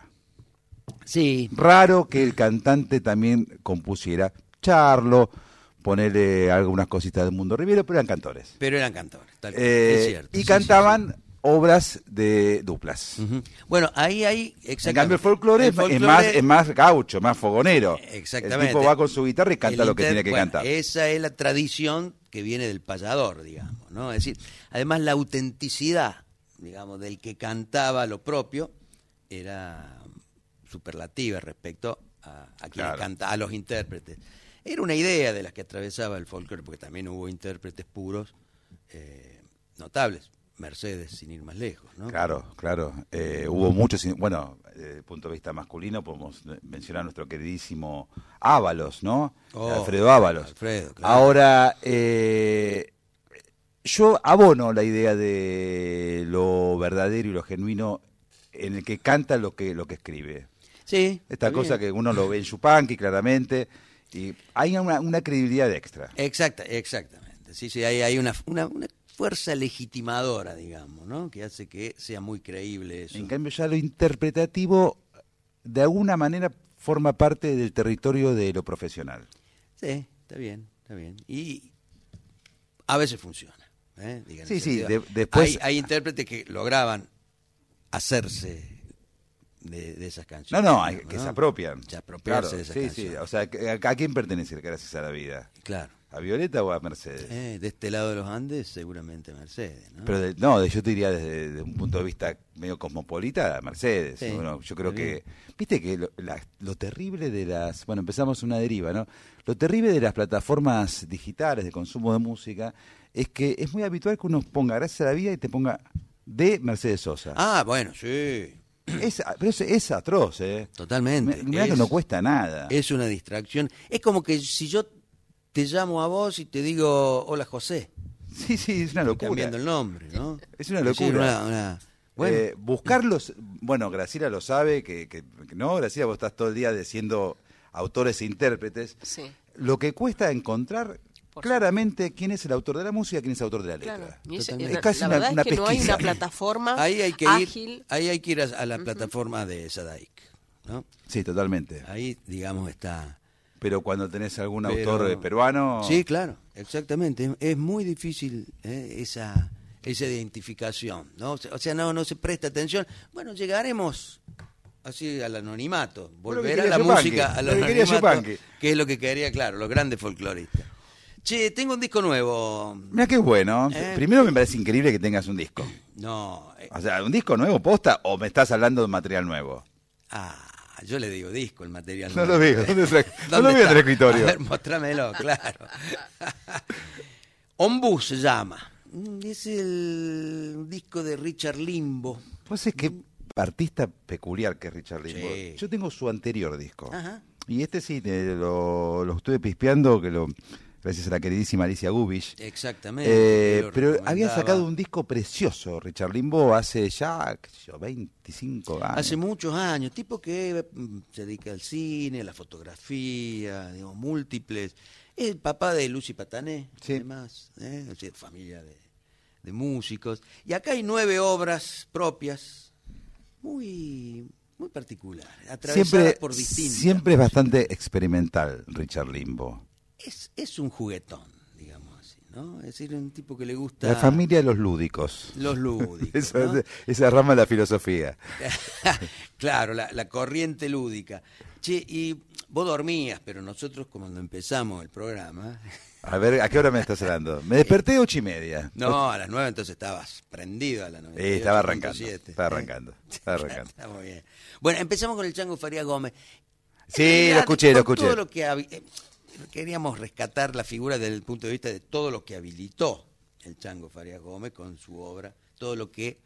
Sí. Raro que el cantante también compusiera. Charlo, ponerle algunas cositas del Mundo Rivero, pero eran cantores. Pero eran cantores, tal cual. Eh, Es cierto. Y sí, cantaban... Sí, sí. obras de duplas. Uh-huh. Bueno, ahí hay exactamente. En cambio el folclore, el folclore es más es más gaucho, más fogonero. Exactamente. El tipo va con su guitarra y canta el lo que inter... tiene que bueno, cantar. Esa es la tradición que viene del payador, digamos, ¿no? Es decir, además la autenticidad, digamos, del que cantaba lo propio era superlativa respecto a, a quien Claro. canta, a los intérpretes. Era una idea de las que atravesaba el folclore, porque también hubo intérpretes puros eh, notables. Mercedes, sin ir más lejos, ¿no? Claro, claro. Eh, hubo muchos, bueno, desde el punto de vista masculino podemos mencionar a nuestro queridísimo Ábalos, ¿no? Oh, Alfredo Ábalos. Alfredo, claro. Ahora, eh, yo abono la idea de lo verdadero y lo genuino en el que canta lo que lo que escribe. Sí. Esta cosa bien. Que uno lo ve en Yupanqui claramente y hay una, una credibilidad extra. Exacta, exactamente. Sí, sí, hay, hay una, una, una fuerza legitimadora, digamos, ¿no? Que hace que sea muy creíble eso. En cambio ya lo interpretativo de alguna manera forma parte del territorio de lo profesional. Sí, está bien, está bien. Y a veces funciona. ¿eh? Digan, sí, sí, de, después... Hay, hay intérpretes que lograban hacerse de, de esas canciones. No, no, hay, ¿no? que se apropian. Se apropiarse claro, de esas sí, canciones. Sí, o sea, ¿a, ¿a quién pertenece Gracias a la Vida? Claro. ¿A Violeta o a Mercedes? Eh, de este lado de los Andes, seguramente Mercedes, ¿no? Pero de, no, de, yo te diría desde, desde un punto de vista medio cosmopolita, Mercedes. Sí, bueno, yo creo que, viste que lo, la, lo terrible de las, bueno, empezamos una deriva, ¿no? Lo terrible de las plataformas digitales de consumo de música es que es muy habitual que uno ponga Gracias a la Vida y te ponga de Mercedes Sosa. Ah, bueno, sí. Es, pero es, es atroz, ¿eh? Totalmente. Mirá que no cuesta nada. Es una distracción. Es como que si yo te llamo a vos y te digo, hola José. Sí, sí, es una locura. Cambiando el nombre, ¿no? Es una locura. Es decir, una, una... Bueno. Eh, buscarlos, bueno, Graciela lo sabe, que, que, que no, Graciela, vos estás todo el día diciendo autores e intérpretes. Sí. Lo que cuesta encontrar Por claramente supuesto. quién es el autor de la música, quién es el autor de la letra. Claro. Es, es la, casi la una, verdad una es que pesquisa. no hay una plataforma ahí hay que ágil. Ir, ahí hay que ir a, a la uh-huh. plataforma de Sadaic, ¿no? Sí, totalmente. Ahí, digamos, está... Pero cuando tenés algún Pero, autor peruano... Sí, claro, exactamente. Es, es muy difícil eh, esa esa identificación, ¿no? O sea, no no se presta atención. Bueno, llegaremos así al anonimato, volver a la música, al anonimato, que es lo que quería, claro, los grandes folcloristas. Che, tengo un disco nuevo. Mira qué bueno. ¿Eh? Primero me parece increíble que tengas un disco. No. Eh. O sea, ¿un disco nuevo posta o me estás hablando de material nuevo? Ah, yo le digo disco, el material no nuevo. Lo digo, ¿dónde tra- no lo veo en el escritorio. A ver, mostrámelo, claro. Ombú se llama. Es el disco de Richard Limbo. Pues es que artista peculiar que es Richard Limbo. Sí. Yo tengo su anterior disco. Ajá. Y este sí, eh, lo, lo estuve pispeando, que lo gracias a la queridísima Alicia Gubich. Exactamente. Eh, pero había sacado un disco precioso, Richard Limbo, hace ya, qué sé yo, veinticinco años. Hace muchos años, tipo que se dedica al cine, a la fotografía, digamos, múltiples. Es el papá de Lucy Patané, sí. además, ¿eh? Es decir, familia de, de músicos. Y acá hay nueve obras propias, muy muy particular, atravesada siempre, por distintas. Siempre es bastante experimental Richard Limbo. Es, es un juguetón, digamos así, ¿no? Es decir, un tipo que le gusta... La familia de los lúdicos. Los lúdicos, esa, ¿no? esa rama de la filosofía. Claro, la, la corriente lúdica. Che, y vos dormías, pero nosotros cuando empezamos el programa... A ver, ¿a qué hora me estás hablando? Me desperté ocho y media. No, a las nueve entonces estabas prendido a las nueve. Eh, estaba arrancando, estaba arrancando, estaba arrancando. Está muy bien. Bueno, empezamos con el Chango Farías Gómez. Sí, realidad, lo escuché, lo con escuché. Todo lo que habi- eh, queríamos rescatar la figura desde el punto de vista de todo lo que habilitó el Chango Farías Gómez con su obra, todo lo que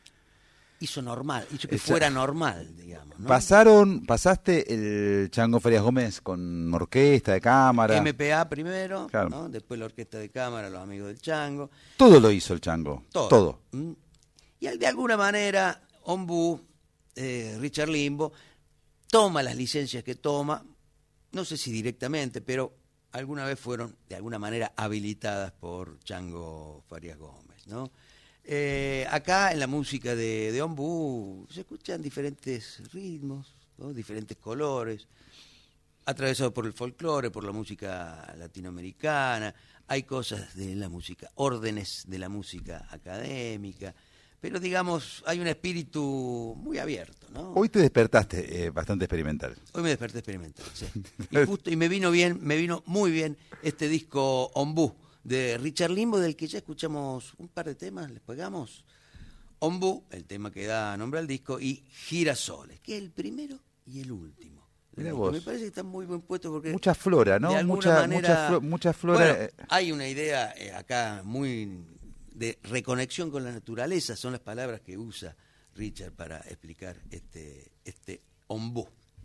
hizo normal, hizo que Esa- fuera normal, digamos, ¿no? Pasaron, pasaste el Chango Farías Gómez con orquesta de cámara. M P A primero, Claro. ¿no? Después la orquesta de cámara, los amigos del Chango. Todo lo hizo el Chango. Todo. Todo. ¿Mm? Y al- de alguna manera, Ombú, eh, Richard Limbo, toma las licencias que toma, no sé si directamente, pero alguna vez fueron de alguna manera habilitadas por Chango Farías Gómez, ¿no? Eh, acá en la música de, de Ombú se escuchan diferentes ritmos, ¿no? Diferentes colores, atravesado por el folclore, por la música latinoamericana, hay cosas de la música, órdenes de la música académica, pero digamos, hay un espíritu muy abierto, ¿no? Hoy te despertaste eh, bastante experimental. Hoy me desperté experimental, sí. Y, justo, y me vino bien, me vino muy bien este disco Ombú de Richard Limbo, del que ya escuchamos un par de temas, les pegamos. Ombú, el tema que da nombre al disco, y Girasoles, que es el primero y el último. Mirá Me vos. parece que está muy buen puesto porque... Mucha flora, ¿no? de alguna Mucha, manera- mucha, flo- mucha flora. Bueno, hay una idea eh, acá muy de reconexión con la naturaleza, son las palabras que usa Richard para explicar este, este ombú.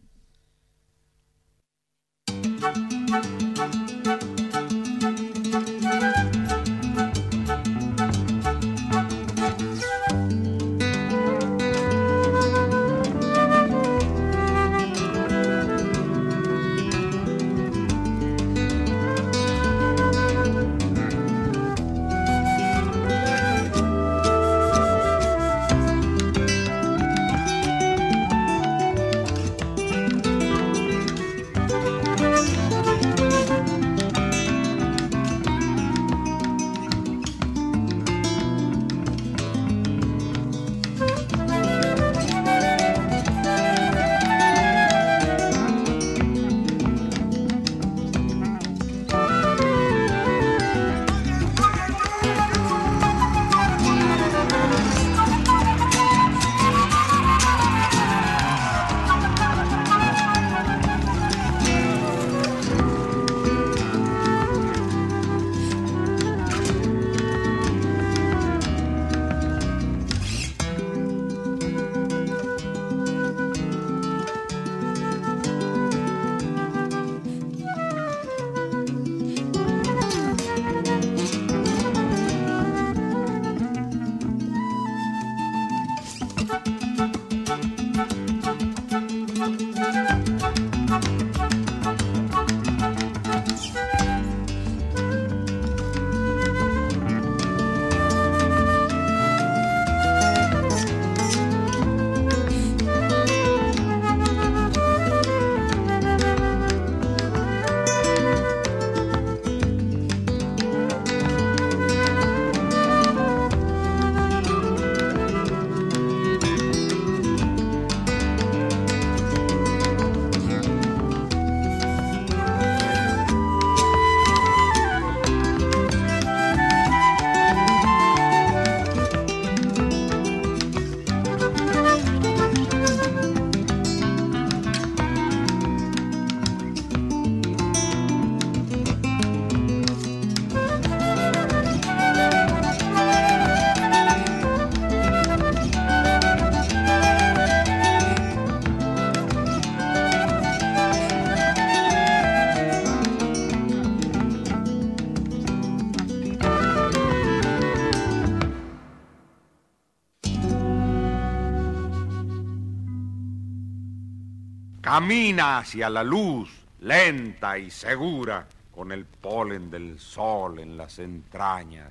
Camina hacia la luz, lenta y segura, con el polen del sol en las entrañas.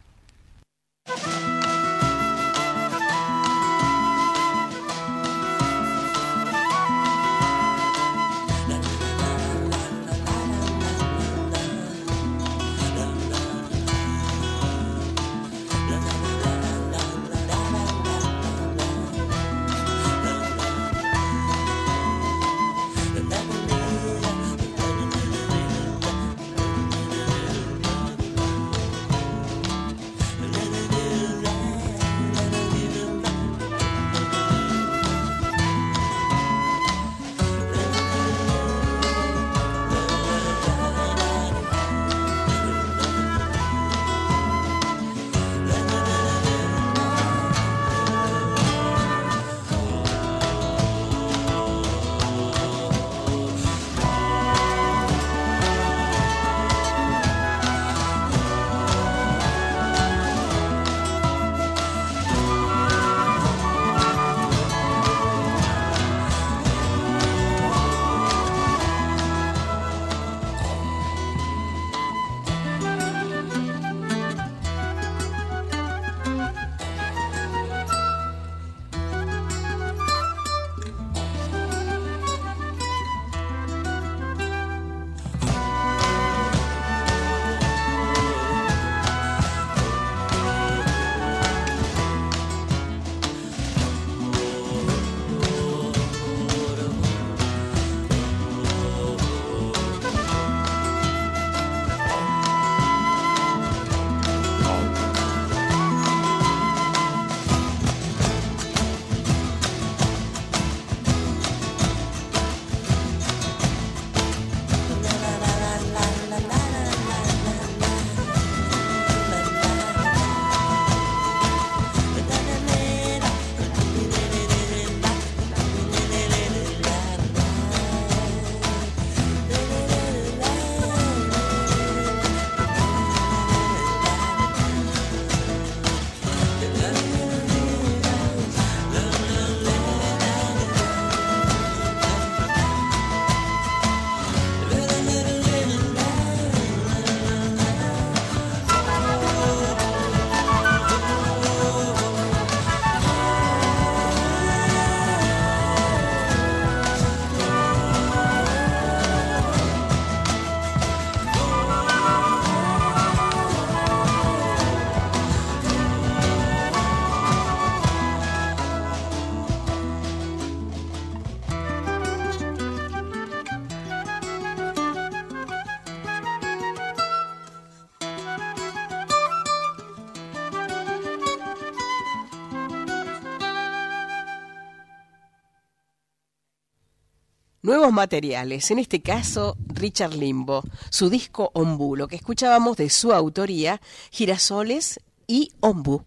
nuevos materiales, en este caso Richard Limbo, su disco Ombú, lo que escuchábamos de su autoría, Girasoles y Ombú.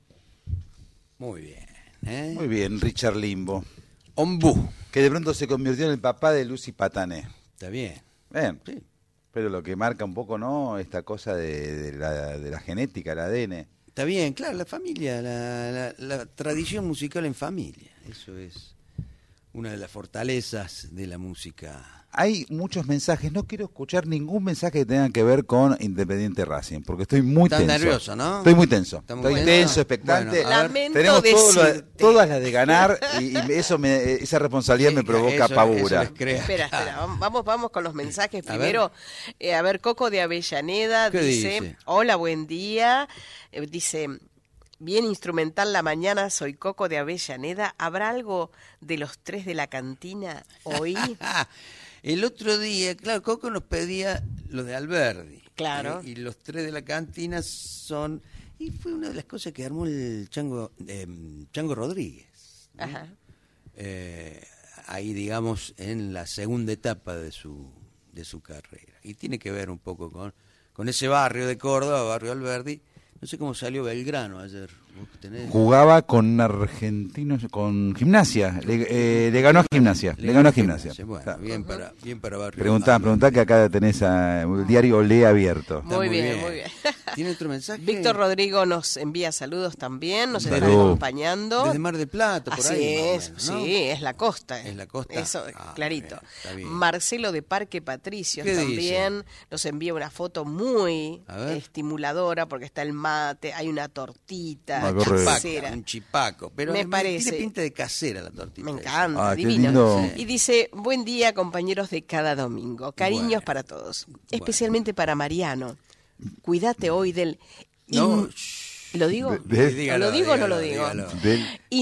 Muy bien. ¿eh? Muy bien, Richard Limbo. Ombú. Que de pronto se convirtió en el papá de Lucy Patané. Está bien. Bien. Sí. Pero lo que marca un poco, ¿no? Esta cosa de, de, la, de la genética, el A D N. Está bien, claro, la familia, la, la, la tradición musical en familia. Eso es una de las fortalezas de la música. Hay muchos mensajes, no quiero escuchar ningún mensaje que tenga que ver con Independiente Racing, porque estoy muy Estás tenso. nervioso, ¿no? Estoy muy tenso. Está muy Estoy bueno. tenso, expectante. Bueno, a ver. Lamento Tenemos todo lo- decirte. todas las de ganar y, y eso me, esa responsabilidad me provoca Eso- pavura. eso les crea. Espera, espera, vam- vamos, vamos con los mensajes. A Primero, eh, a ver, Coco de Avellaneda ¿Qué dice, dice? hola, buen día. Eh, dice, bien instrumental la mañana, soy Coco de Avellaneda. ¿Habrá algo de los tres de la cantina hoy? El otro día, claro, Coco nos pedía lo de Alberdi. Claro. Eh, y los tres de la cantina son... Y fue una de las cosas que armó el Chango, eh, Chango Rodríguez. ¿no? Ajá. Eh, ahí, digamos, en la segunda etapa de su, de su carrera. Y tiene que ver un poco con, con ese barrio de Córdoba, barrio Alberdi. No sé cómo salió Belgrano ayer. ¿Vos tenés? Jugaba con Argentinos, con Gimnasia, le, eh, le ganó a Gimnasia, le, ganó a Gimnasia. Bueno, Claro. bien para, bien para barrio. Preguntá, preguntá que acá tenés a, el diario Olé abierto. Está Muy muy bien, bien. muy bien. ¿Tiene otro mensaje? Víctor Rodrigo nos envía saludos también, nos está Salud. acompañando. Desde Mar del Plata, por Así ahí. más o es, menos, ¿no? sí, es la costa. Es la costa. Eso, Ah, clarito. bien, está bien. Marcelo de Parque Patricios ¿Qué también nos envía una foto muy A ver. estimuladora porque está el mate, hay una tortita Ah, correcto. casera. Un chipaco. Pero Me además parece. tiene pinta de casera la tortita. Me esa. encanta, Ah, qué divino. lindo. Y dice, buen día compañeros de cada domingo, cariños Bueno. para todos, especialmente para Mariano. Cuídate hoy del... No, in- ¿Lo digo? De- de- ¿O dígalo, ¿Lo digo o no dígalo, lo digo? dígalo. Del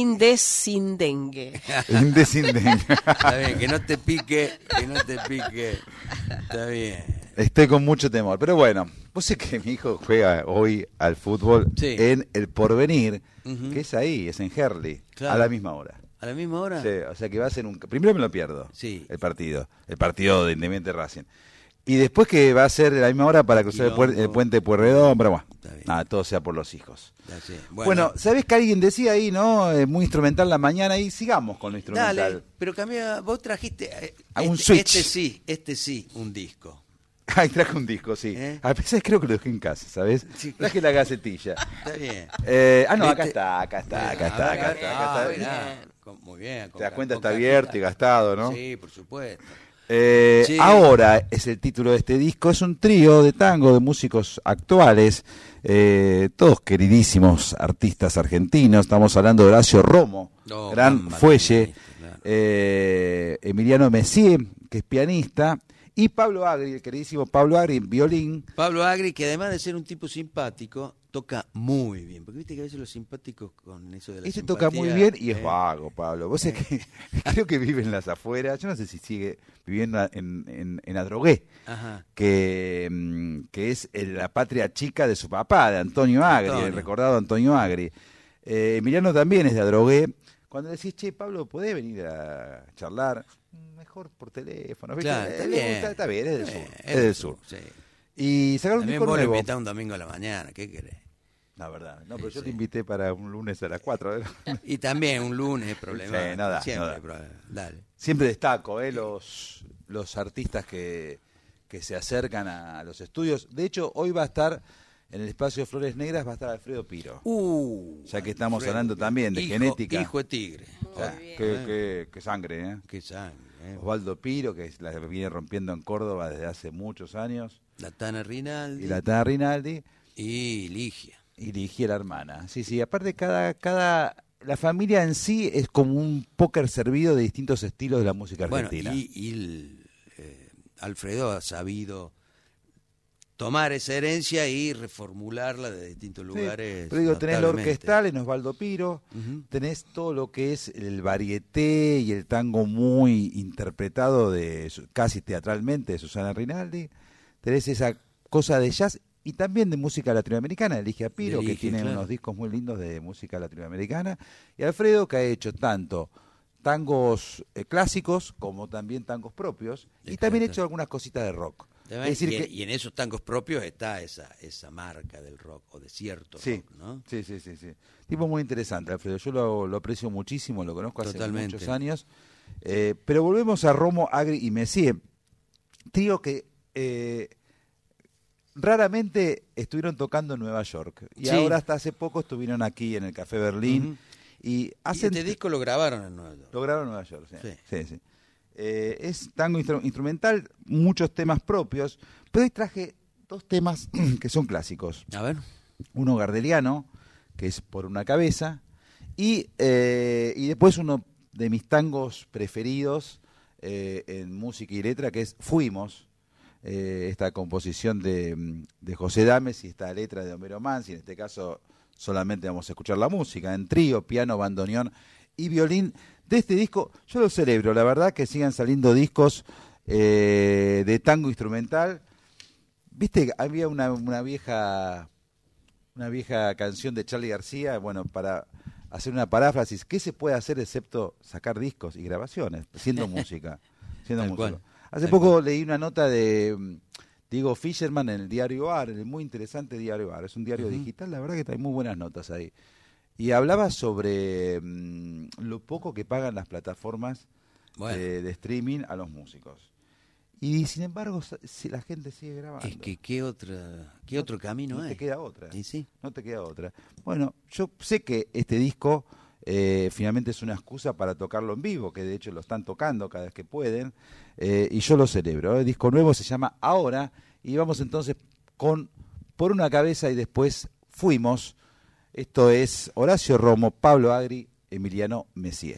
Indesindengue. Indesindengue. Está bien, que no te pique, que no te pique. Está bien. Estoy con mucho temor, pero bueno, vos sé que mi hijo juega hoy al fútbol Sí. en El Porvenir, Ujú. que es ahí, es en Herley, Claro. a la misma hora. ¿A la misma hora? Sí, o sea que va a ser un... Primero me lo pierdo, Sí. el partido, el partido de Independiente Racing. Y después que va a ser a la misma hora para cruzar el, puer- el Quilombo. puente Pueyrredón, pero bueno, Está bien. nada, todo sea por los hijos. Ya sé. Bueno, ¿sabés que alguien decía ahí, no? Eh, muy instrumental la mañana y sigamos con lo instrumental. dale, pero cambia, vos trajiste... eh, Ah, un este, switch. Este sí, este sí, un disco. Ay, traje un disco, sí. ¿Eh? A veces creo que lo dejé en casa, ¿sabes? Sí. Traje la gacetilla. Está bien. Eh, ah, no, acá ¿Viste? está, acá está, acá A está, ver, acá a ver. está, Ah, acá está. mirá, con- Muy bien. Te das cuenta, con está cajita. abierto y gastado, ¿no? Sí, por supuesto. Eh, Sí. Ahora es el título de este disco, es un trío de tango de músicos actuales, eh, todos queridísimos artistas argentinos. Estamos hablando de Horacio Romo, Oh, gran gran fuelle, baterista, claro. eh, Emiliano Messier, que es pianista, y Pablo Agri, el queridísimo Pablo Agri, violín. Pablo Agri, que además de ser un tipo simpático, toca muy bien. Porque viste que a veces los simpáticos con eso de la Este simpatía, toca muy bien y es eh, vago, Pablo. Vos sabés que creo que vive en las afueras. Yo no sé si sigue viviendo en, en, en Adrogué, Ajá. que, mm, que es eh, la patria chica de su papá, de Antonio Agri, Antonio. el recordado Antonio Agri. Eh, Emiliano también es de Adrogué. Cuando decís, che, Pablo, ¿podés venir a charlar? Mejor por teléfono. ¿viste? Claro, está Eh, le bien. gusta, está bien, es del Está sur. bien, Es del sur. Sí. Y sacaron un También disco vos lo nuevo. invitás un domingo a la mañana, ¿qué querés? La verdad, no, pero Sí, yo sí. te invité para un lunes a las cuatro. ¿eh? Y también un lunes es problema. Sí, no da, Siempre no da. hay problema. Dale. Siempre destaco eh, los, los artistas que, que se acercan a los estudios. De hecho, hoy va a estar en el espacio de Flores Negras, va a estar Alfredo Piro. Uh, Ya que estamos Alfredo, hablando también de hijo- genética. Hijo de tigre. O sea, qué, qué- qué sangre, ¿eh? Qué sangre. eh. Osvaldo Piro, que es la que viene rompiendo en Córdoba desde hace muchos años. La Tana Rinaldi. Y la Tana Rinaldi. Y Ligia. Y Ligia, la hermana. Sí, sí, aparte cada, cada, la familia en sí es como un póker servido de distintos estilos de la música Bueno, argentina. y, y el, eh, Alfredo ha sabido tomar esa herencia y reformularla de distintos Sí, lugares. pero digo, tenés lo notablemente. orquestal en Osvaldo Piro, Ujú. tenés todo lo que es el varieté y el tango muy interpretado de su- casi teatralmente de Susana Rinaldi, tenés esa cosa de jazz y también de música latinoamericana, Ligia Piro, De que Ligia, tiene claro. unos discos muy lindos de música latinoamericana, y Alfredo, que ha hecho tanto tangos eh, clásicos como también tangos propios y también he hecho algunas cositas de rock. Es decir y, que, y en esos tangos propios está esa esa marca del rock o de cierto sí, rock, ¿no? Sí, sí, sí, sí. Tipo muy interesante, Alfredo. Yo lo, lo aprecio muchísimo, lo conozco hace Totalmente. muchos años. Eh, pero volvemos a Romo, Agri y Messier. Trío que eh, raramente estuvieron tocando en Nueva York. Y Sí. ahora hasta hace poco estuvieron aquí en el Café Berlín. Uh-huh. Y hacen... Y este disco lo grabaron en Nueva York. Lo grabaron en Nueva York, sí. Sí. sí, sí. Eh, es tango instru- instrumental, muchos temas propios, pero hoy traje dos temas que son clásicos. A ver. Uno gardeliano, que es Por una cabeza, y, eh, y después uno de mis tangos preferidos eh, en música y letra, que es Fuimos, eh, esta composición de, de José Dames y esta letra de Homero Mansi. En este caso solamente vamos a escuchar la música, en trío, piano, bandoneón y violín. De este disco, yo lo celebro, la verdad que sigan saliendo discos eh, de tango instrumental. Viste, había una, una vieja una vieja canción de Charly García, bueno, para hacer una paráfrasis, ¿qué se puede hacer excepto sacar discos y grabaciones, siendo música? Siendo Tal música. cual, Hace tal poco cual. leí una nota de mm, Diego Fisherman en el diario A R, en el muy interesante diario A R, es un diario Uh-huh. digital, la verdad que hay muy buenas notas ahí. Y hablaba sobre mmm, lo poco que pagan las plataformas Bueno. de, de streaming a los músicos. Y sin embargo, sa- si la gente sigue grabando. Es que qué otra qué otro camino no hay. te queda otra. Y sí. No te queda otra. Bueno, yo sé que este disco eh, finalmente es una excusa para tocarlo en vivo, que de hecho lo están tocando cada vez que pueden, eh, y yo lo celebro. El disco nuevo se llama Ahora, y vamos entonces con Por una cabeza y después Fuimos. Esto es Horacio Romo, Pablo Agri, Emiliano Messier.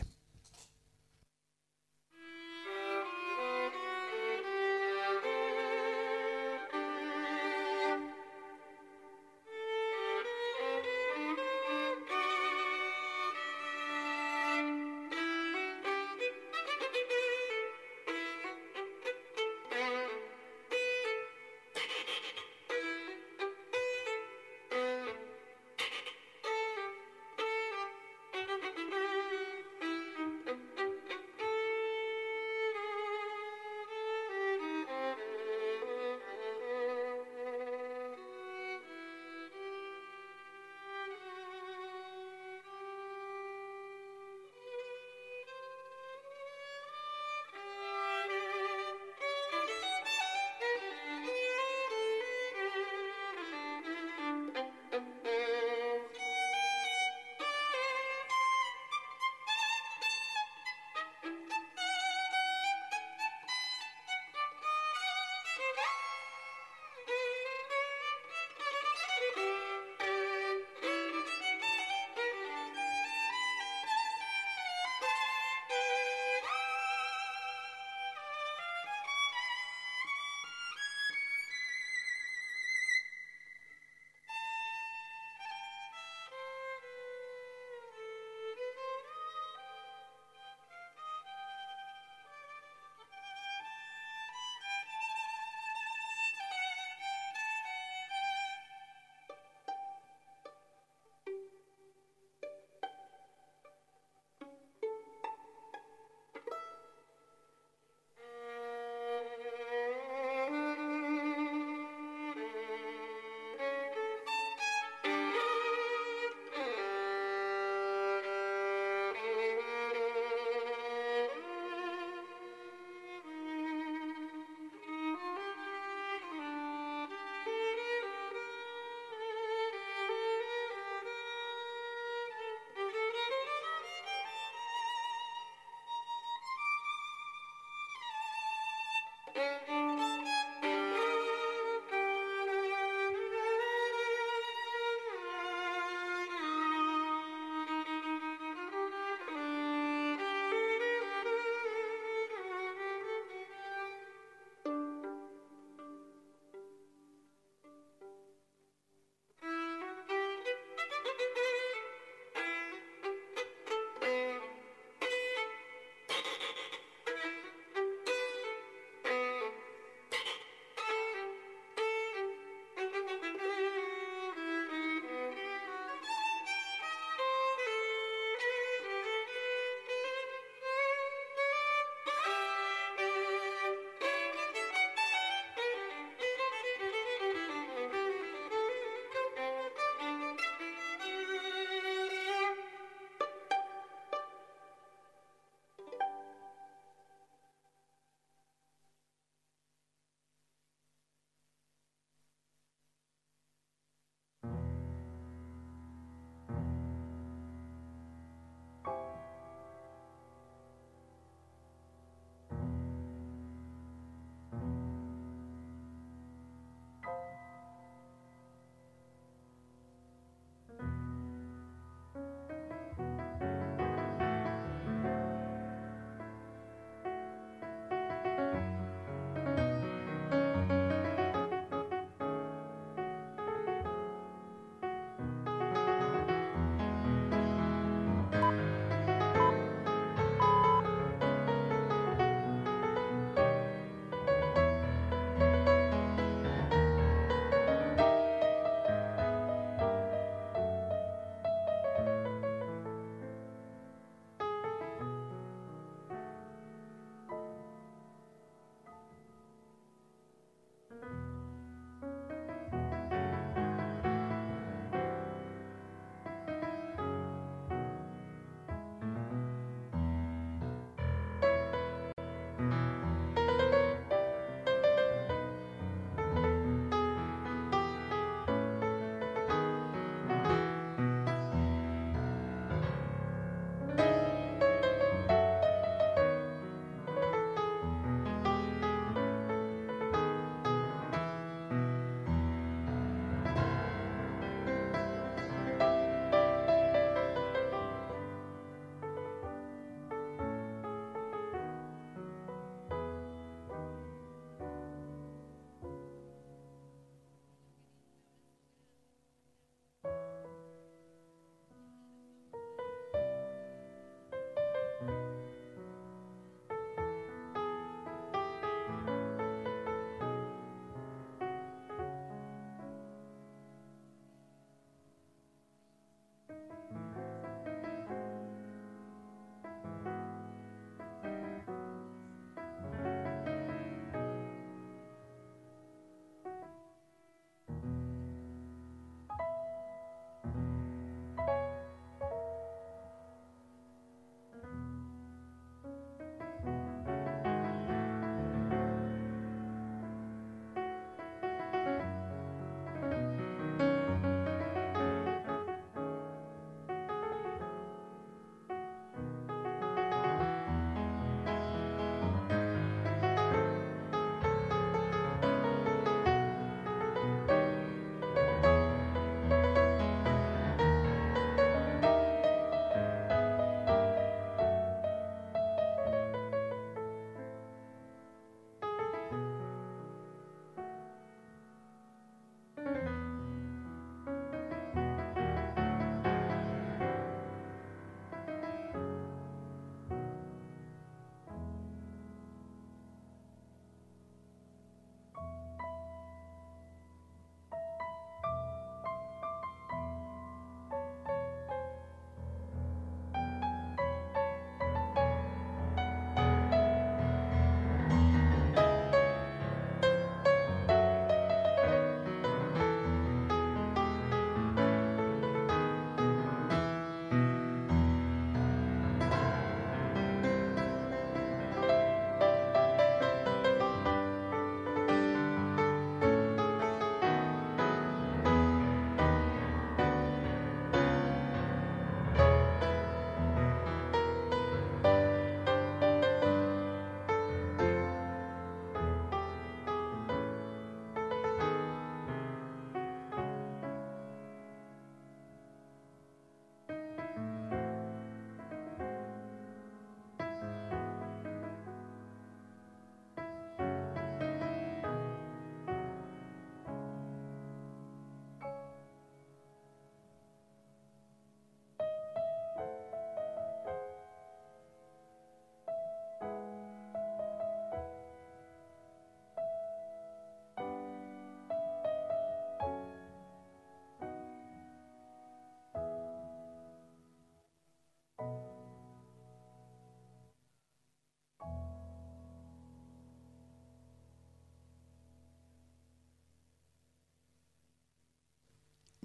Thank you.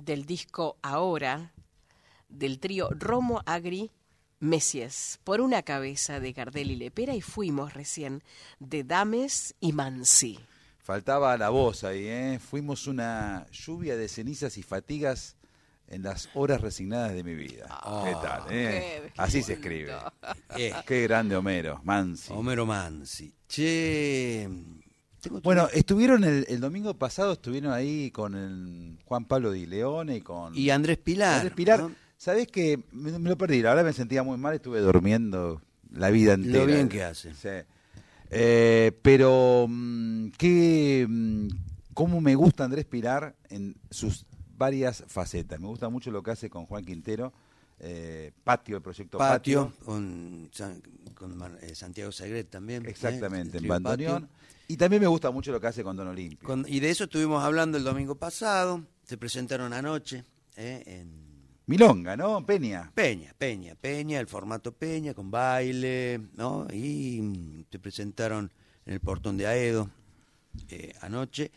del disco Ahora, del trío Romo Agri Messies, Por una cabeza de Gardel y Lepera, y Fuimos recién de Dames y Mansi. Faltaba la voz ahí, ¿eh? Fuimos una lluvia de cenizas y fatigas en las horas resignadas de mi vida. Oh, ¿Qué tal? Eh? qué, qué Así se bonito. escribe. Eh. Qué grande Homero, Mansi. Homero Mansi. Che. tengo tu- Bueno, estuvieron el, el domingo pasado, estuvieron ahí con el Juan Pablo Di Leone y con... Y Andrés Pilar. Andrés Pilar. ¿no? ¿Sabés qué? Me, me lo perdí, la verdad me sentía muy mal, estuve durmiendo la vida entera. Lo bien que hace. Sí. Eh, pero, mm, ¿qué, mm, ¿cómo me gusta Andrés Pilar en sus varias facetas? Me gusta mucho lo que hace con Juan Quintero, eh, Patio, el proyecto Patio, Patio. con, San- con Mar- eh, Santiago Segret también. Exactamente, ¿eh? El en trío bandoneón. Patio. Y también me gusta mucho lo que hace con Don Olimpio. Con- y de eso estuvimos hablando el domingo pasado. Se presentaron anoche ¿eh? en Milonga, ¿no? Peña. Peña, Peña, Peña, el formato Peña, con baile, ¿no? Y mm, se presentaron en el Portón de Aedo eh, anoche.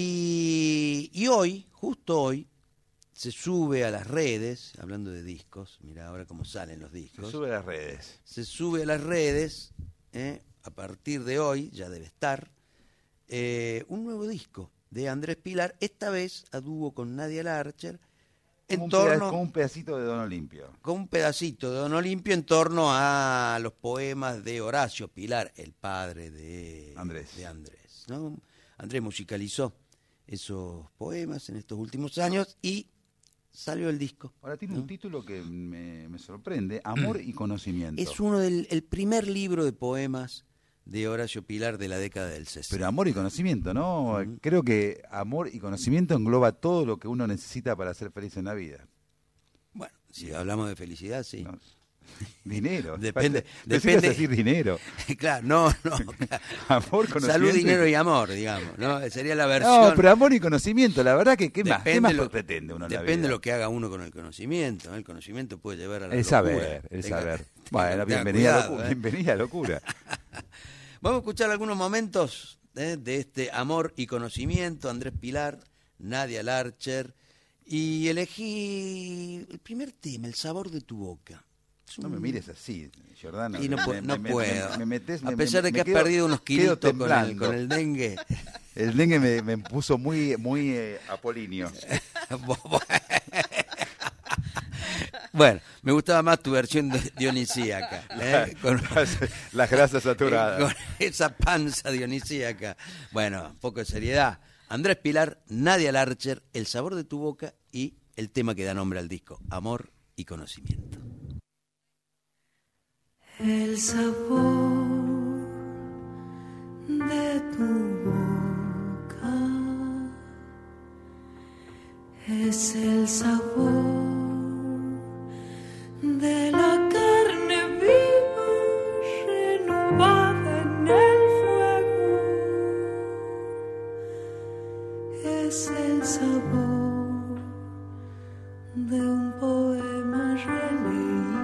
Y, y hoy, justo hoy, se sube a las redes, hablando de discos, mira ahora cómo salen los discos. Se sube a las redes. Se sube a las redes, ¿eh? A partir de hoy, ya debe estar, eh, un nuevo disco de Andrés Pilar, esta vez a dúo con Nadia Larcher, en Como un, torno... peda- como un pedacito de Don Olimpio. con un pedacito de Don Olimpio en torno a los poemas de Horacio Pilar, el padre de Andrés. de Andrés, ¿no? Andrés musicalizó esos poemas en estos últimos años y salió el disco. Ahora tiene ¿no? un título que me, me sorprende, Amor y Conocimiento. Es uno del el primer libro de poemas de Horacio Pilar de la década del sesenta. Pero amor y conocimiento, ¿no? Creo que amor y conocimiento engloba todo lo que uno necesita para ser feliz en la vida. Bueno, si hablamos de felicidad, sí. No. Dinero. Depende- Pensé que depende- ibas a decir dinero. Claro, no, no. claro. Amor, conocimiento. Salud, dinero y amor, digamos, ¿no? Sería la versión. No, pero amor y conocimiento, la verdad que ¿qué más? ¿Qué más lo- pretende uno en la Depende vida? de lo que haga uno con el conocimiento, ¿no? El conocimiento puede llevar a la El locura. saber, el Tenga- saber. tenga- Bueno, tenga bienvenida, a cuidado, locura, ¿eh? bienvenida a locura. Vamos a escuchar algunos momentos ¿eh? de este amor y conocimiento, Andrés Pilar, Nadia Larcher, y elegí el primer tema, El sabor de tu boca. Es No un- me mires así, Giordano. Y no, Me- pu- me- no me- puedo. me- me metes- a me- pesar me- de que me has quedo- perdido unos quedo kilitos con el, temblando. con el dengue. El dengue me, me puso muy, muy eh, apolíneo. Bueno, me gustaba más tu versión de- dionisíaca. ¿eh? Con, Las grasas saturadas. con esa panza dionisíaca. Bueno, un poco de seriedad. Andrés Pilar, Nadia Larcher, El sabor de tu boca y el tema que da nombre al disco, Amor y conocimiento. El sabor de tu boca es el sabor de la carne viva renovada en el fuego. Es el sabor de un poema releído.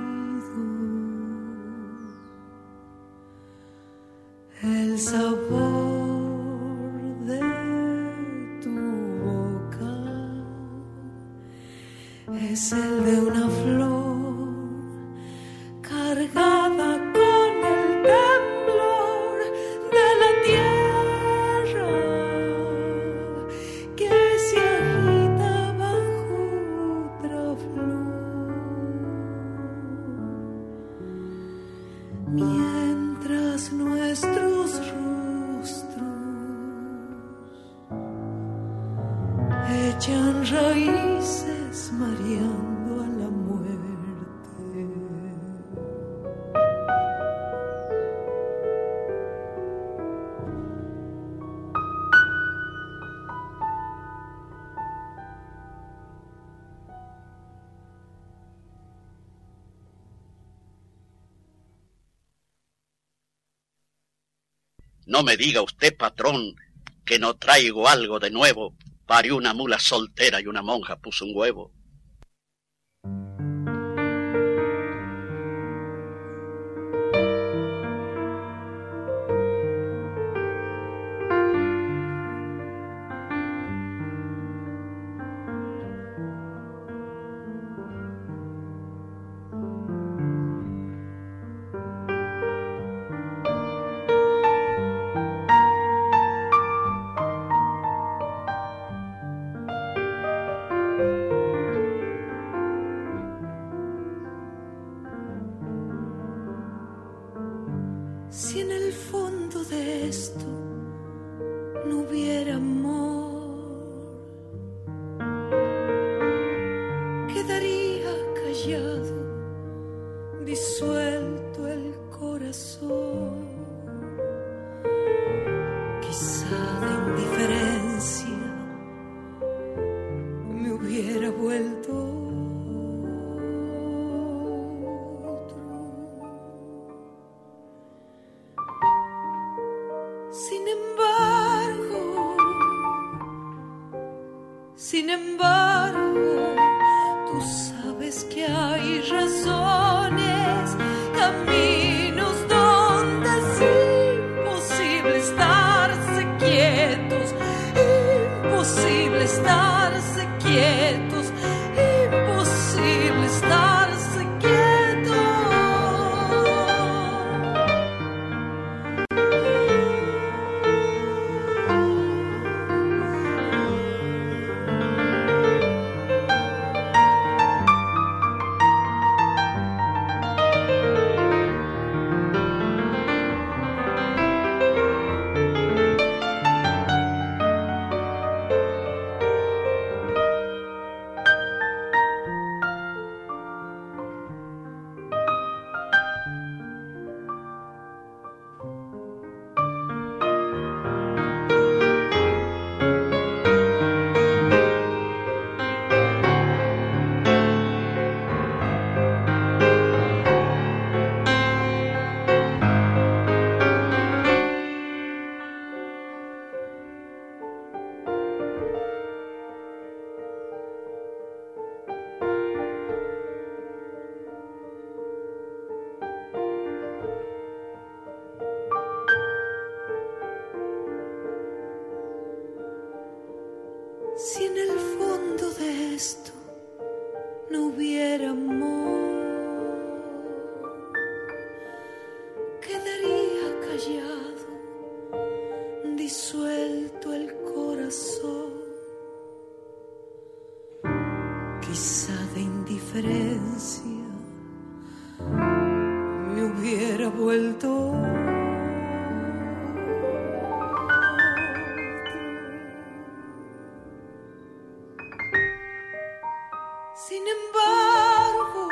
El sabor de tu boca es el de una flor cargada con el temblor de la tierra que se agita bajo otra flor. Mientras nuestros rostros echan raíces mareando a la muerte. No me diga usted, patrón, que no traigo algo de nuevo. Parió una mula soltera y una monja puso un huevo. Si en el fondo de esto no hubiera amor, quedaría callado, disuelto el corazón. Quizá de indiferencia me hubiera vuelto otro. Sin embargo, sin embargo, tú sabes que hay razones, caminos donde es imposible estarse quietos, imposible estarse quietos, imposible estarse quietos. Si en el fondo de esto no hubiera amor, quedaría callado, disuelto el corazón. Quizá de indiferencia me hubiera vuelto. Sin embargo,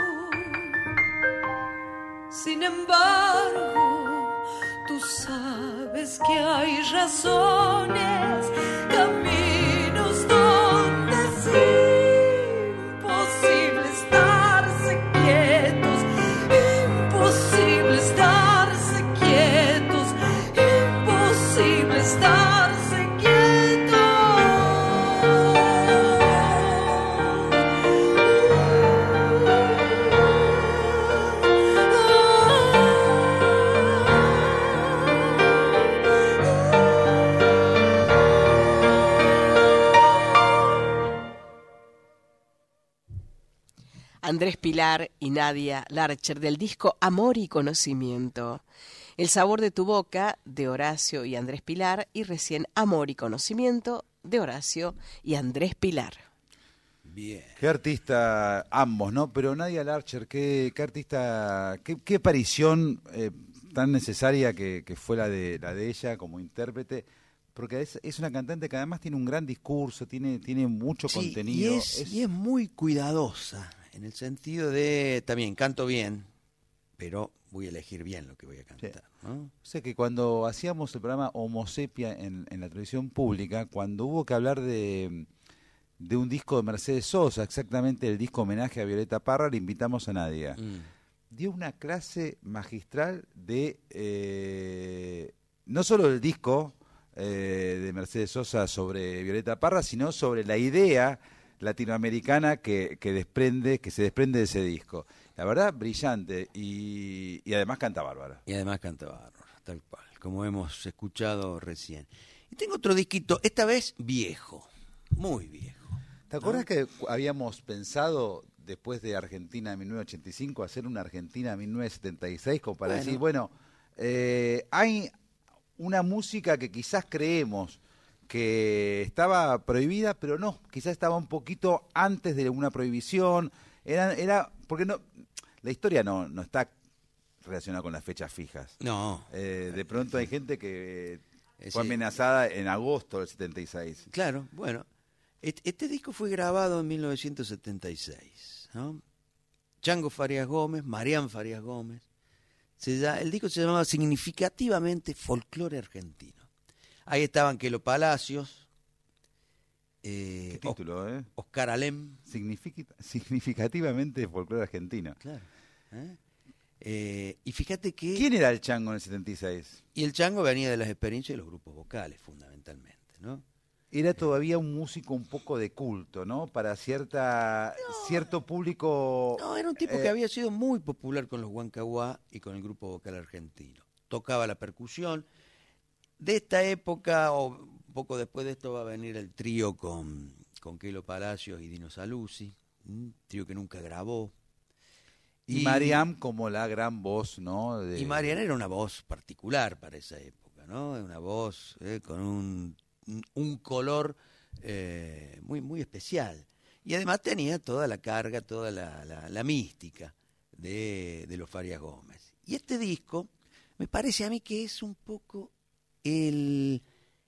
sin embargo, tú sabes que hay razones, caminos donde es imposible estarse quietos, imposible estarse quietos, imposible estarse quietos. Andrés Pilar y Nadia Larcher del disco Amor y Conocimiento. El sabor de tu boca de Horacio y Andrés Pilar y recién Amor y Conocimiento de Horacio y Andrés Pilar. Bien. Qué artista ambos, ¿no? Pero Nadia Larcher, qué, qué artista, qué, qué aparición eh, tan necesaria que, que fue la de, la de ella como intérprete. Porque es, es una cantante que además tiene un gran discurso, tiene, tiene mucho sí, contenido. Y es, es... y es muy cuidadosa, en el sentido de, también canto bien, pero voy a elegir bien lo que voy a cantar. Sí. ¿no? Sé que cuando hacíamos el programa Homosepia en, en la televisión pública, cuando hubo que hablar de, de un disco de Mercedes Sosa, exactamente el disco homenaje a Violeta Parra, le invitamos a Nadia. Mm. Dio una clase magistral de, eh, no solo del disco, Eh, de Mercedes Sosa sobre Violeta Parra, sino sobre la idea latinoamericana que, que desprende, que se desprende de ese disco. La verdad, brillante y, y además canta bárbara. Y además canta bárbara, tal cual, como hemos escuchado recién. Y tengo otro disquito, esta vez viejo, muy viejo. ¿Te acuerdas ¿no? que habíamos pensado después de Argentina mil novecientos ochenta y cinco hacer una Argentina mil novecientos setenta y seis como para bueno. decir, bueno, eh, hay una música que quizás creemos que estaba prohibida, pero no, quizás estaba un poquito antes de una prohibición, era, era porque no, la historia no, no está relacionado con las fechas fijas. No. Eh, de pronto hay gente que Ese- fue amenazada en agosto del setenta y seis. Claro, bueno. Este, este disco fue grabado en mil novecientos setenta y seis, ¿no? Chango Farías Gómez, Marián Farías Gómez. Se llama- el disco se llamaba Significativamente Folclore Argentino. Ahí estaban Quelo Palacios, eh, ¿Qué título, eh? Oscar Alem. Significa- significativamente folclore argentino. Claro. ¿eh? Eh, y fíjate que... ¿Quién era el Chango en el setenta y seis? Y el Chango venía de las experiencias de los grupos vocales, fundamentalmente, ¿no? Era todavía un músico un poco de culto, ¿no? Para cierta cierto público... No, era un tipo eh, que había sido muy popular con los Huancahuá y con el grupo vocal argentino. Tocaba la percusión. De esta época, o un poco después de esto, va a venir el trío con, con Quelo Palacios y Dino Saluzzi, un trío que nunca grabó. Y, Mariam como la gran voz, ¿no? De... Y Mariam era una voz particular para esa época, ¿no? Una voz eh, con un, un color eh, muy, muy especial. Y además tenía toda la carga, toda la, la, la mística de, de los Farías Gómez. Y este disco me parece a mí que es un poco el,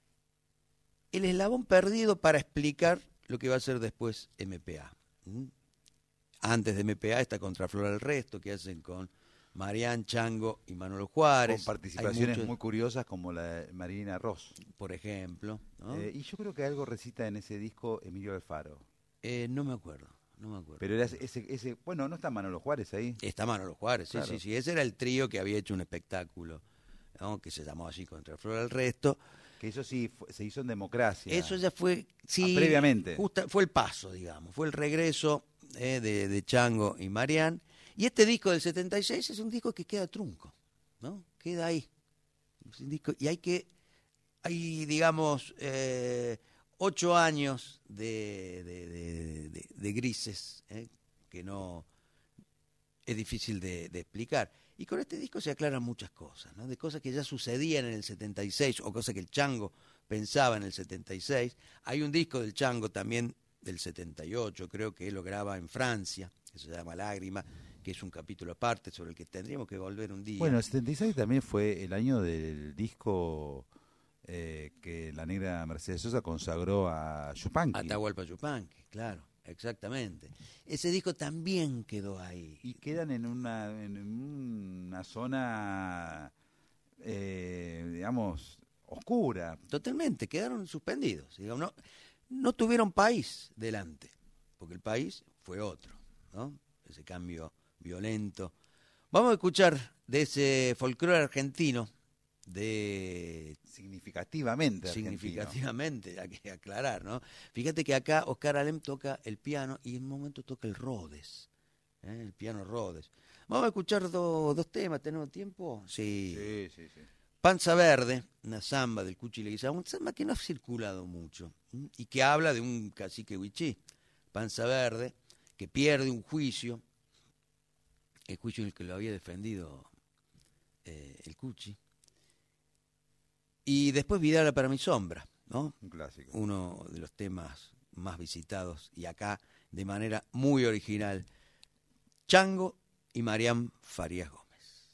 el eslabón perdido para explicar lo que va a ser después M P A. ¿Mm? Antes de M P A está Contraflor al Resto, que hacen con Marián, Chango y Manolo Juárez. Con participaciones muchos, muy curiosas como la de Marina Ross. por ejemplo. ¿no? Eh, y yo creo que algo recita en ese disco Emilio Alfaro. Eh, no me acuerdo, no me acuerdo. Pero era ese, ese, bueno, ¿no está Manolo Juárez ahí? Está Manolo Juárez, sí, Claro. sí, sí. Ese era el trío que había hecho un espectáculo, ¿no? Que se llamó así Contraflor al Resto. Que eso sí fue- se hizo en democracia. Eso ya fue, sí, Ah, previamente. justa- fue el paso, digamos, fue el regreso eh, de, de Chango y Marián. Y este disco del setenta y seis es un disco que queda trunco, ¿no? Queda ahí. Es un disco, y hay que, hay, digamos, eh, ocho años de, de, de- de- de grises, ¿eh? Que no es difícil de, de explicar. Y con este disco se aclaran muchas cosas, ¿no? De cosas que ya sucedían en el setenta y seis o cosas que el Chango pensaba en el setenta y seis. Hay un disco del Chango también del setenta y ocho, creo que él lo graba en Francia, que se llama Lágrima, que es un capítulo aparte sobre el que tendríamos que volver un día. Bueno, el setenta y seis también fue el año del disco eh, que la negra Mercedes Sosa consagró a Yupanqui. Atahualpa Yupanqui, claro, exactamente. Ese disco también quedó ahí. Y quedan en una, en una zona, eh, digamos, oscura. Totalmente, quedaron suspendidos. Digamos, no, no tuvieron país delante, porque el país fue otro, ¿no? Ese cambio violento. Vamos a escuchar de ese folclore argentino, de... Significativamente argentino. Significativamente, hay que aclarar, ¿no? Fíjate que acá Oscar Alem toca el piano y en un momento toca el Rhodes, ¿eh? El piano Rhodes. Vamos a escuchar do- dos temas, ¿tenemos tiempo? Sí. Sí, sí, sí. Panza Verde, una samba del Cuchi Leguizamo, una samba que no ha circulado mucho ¿m? Y que habla de un cacique huichí, Panza Verde, que pierde un juicio, el juicio en el que lo había defendido eh, el Cuchi, y después Vidala para mi sombra, ¿no? Un clásico. Uno de los temas más visitados, y acá de manera muy original, Chango y Marián Farías Gómez.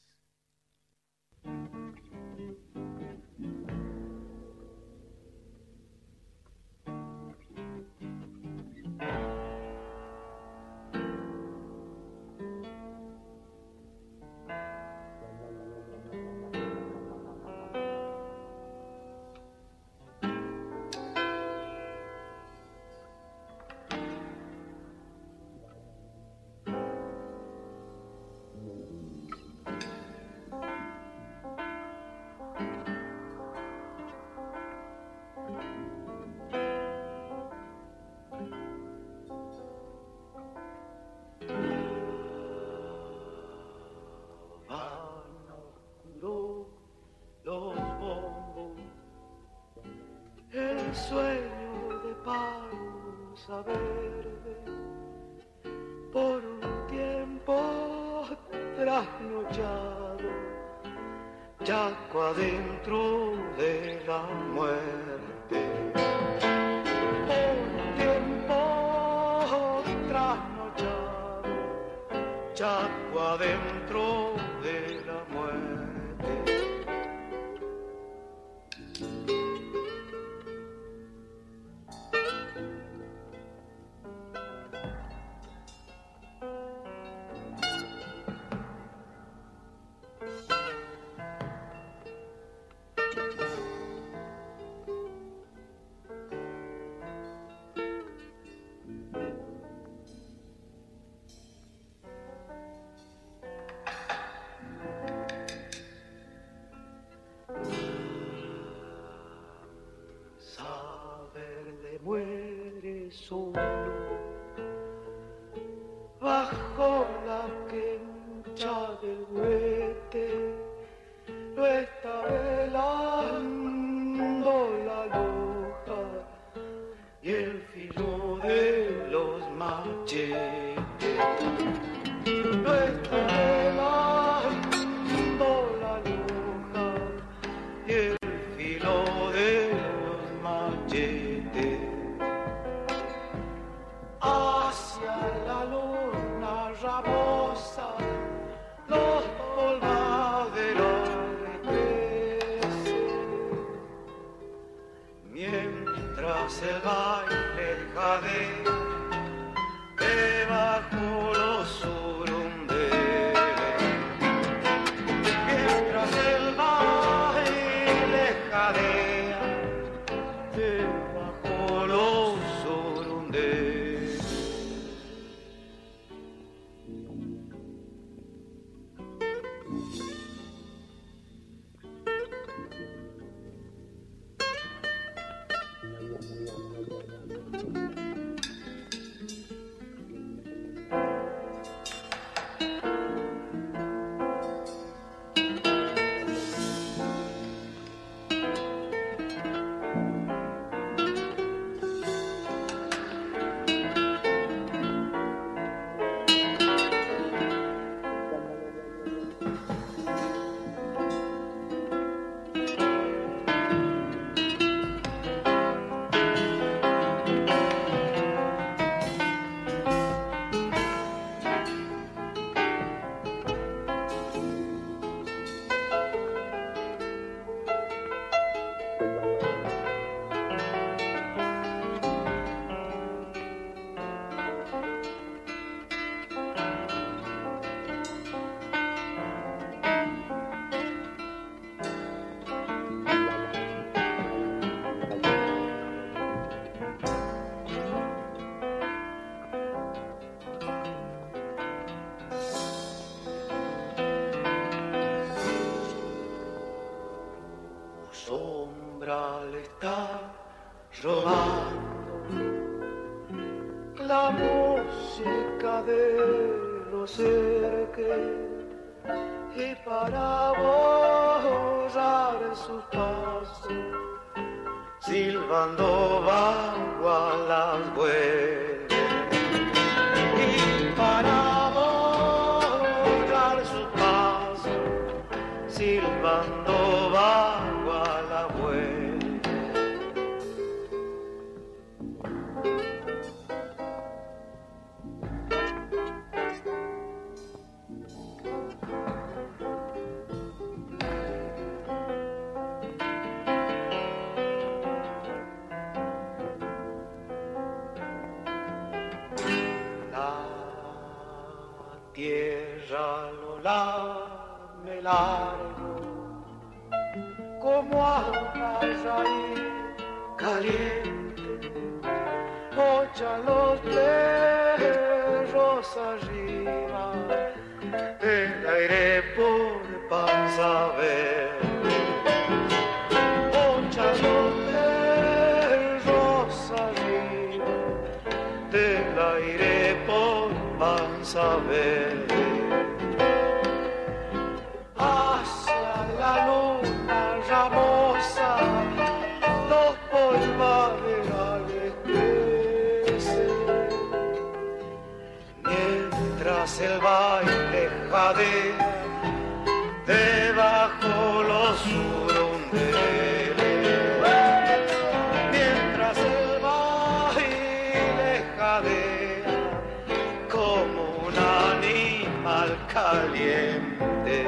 Los bombos, el sueño de panza verde, por un tiempo trasnochado, chaco adentro de la muerte. Por un tiempo trasnochado, chaco adentro de la muerte. Muere solo bajo la quencha del huete, lo está velando la loja y el filo de los machetes, lo está velando la loja y el filo de los machetes. Hacia la luna rabosa los polvaderos crecen, mientras el baile jadea debajo los surundeles, mientras el baile jadea debajo los surundeles. La música de los cerques y para borrar sus pasos, silbando bajo a las huellas. Y para borrar sus pasos, silbando bajo a la huellas. Tierra lo lame largo como agua raíz caliente, ocha los perros arriba, el aire por panza verde, ocha los perros arriba, del aire por panza verde. Hacia la luna ramosa los polvaderales crecen, mientras el baile jadea debajo los surundeles, mientras el baile jadea como un animal mal caliente.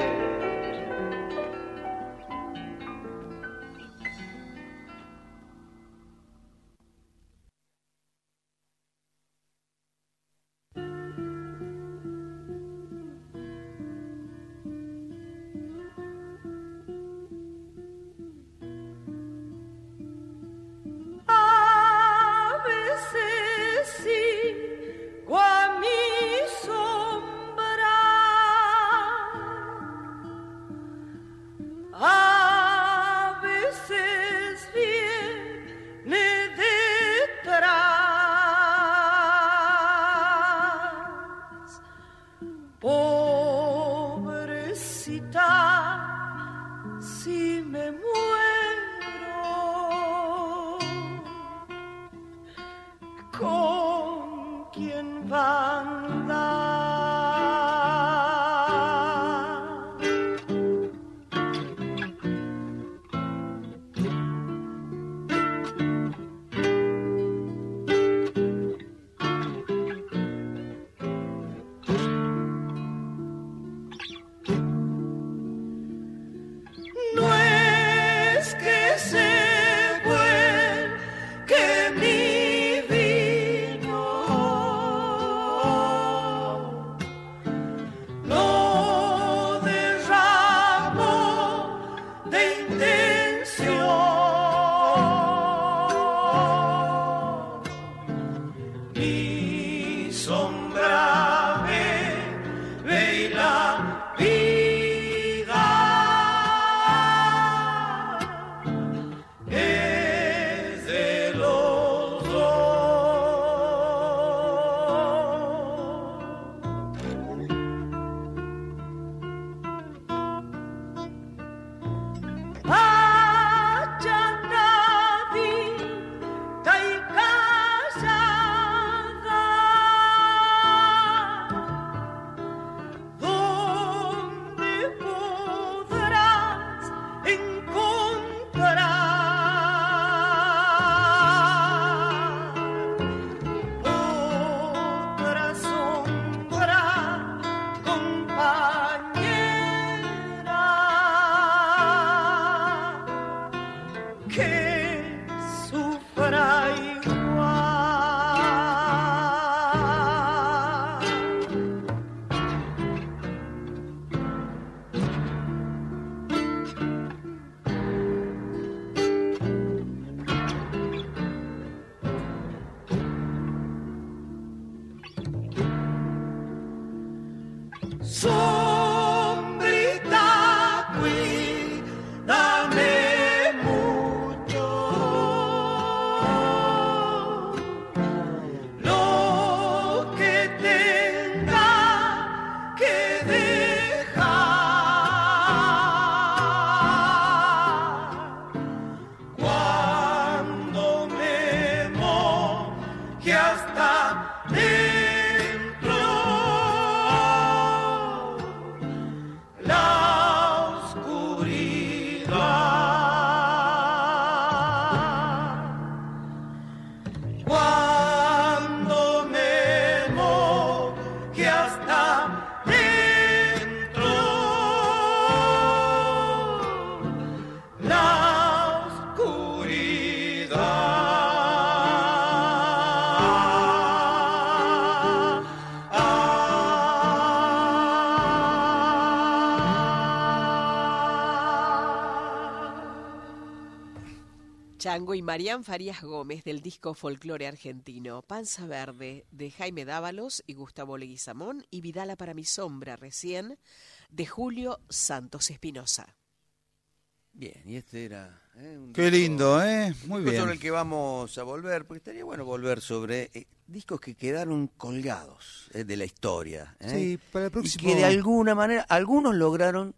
Chango y Marián Farías Gómez del disco Folclore Argentino, Panza Verde de Jaime Dávalos y Gustavo Leguizamón y Vidala para mi sombra recién de Julio Santos Espinosa. Bien, y este era... ¿eh? Un Qué disco, lindo, ¿eh? Muy un disco bien. sobre el que vamos a volver, porque estaría bueno volver sobre eh, discos que quedaron colgados eh, de la historia. ¿eh? Sí, para el próximo... Y que de alguna manera, algunos lograron,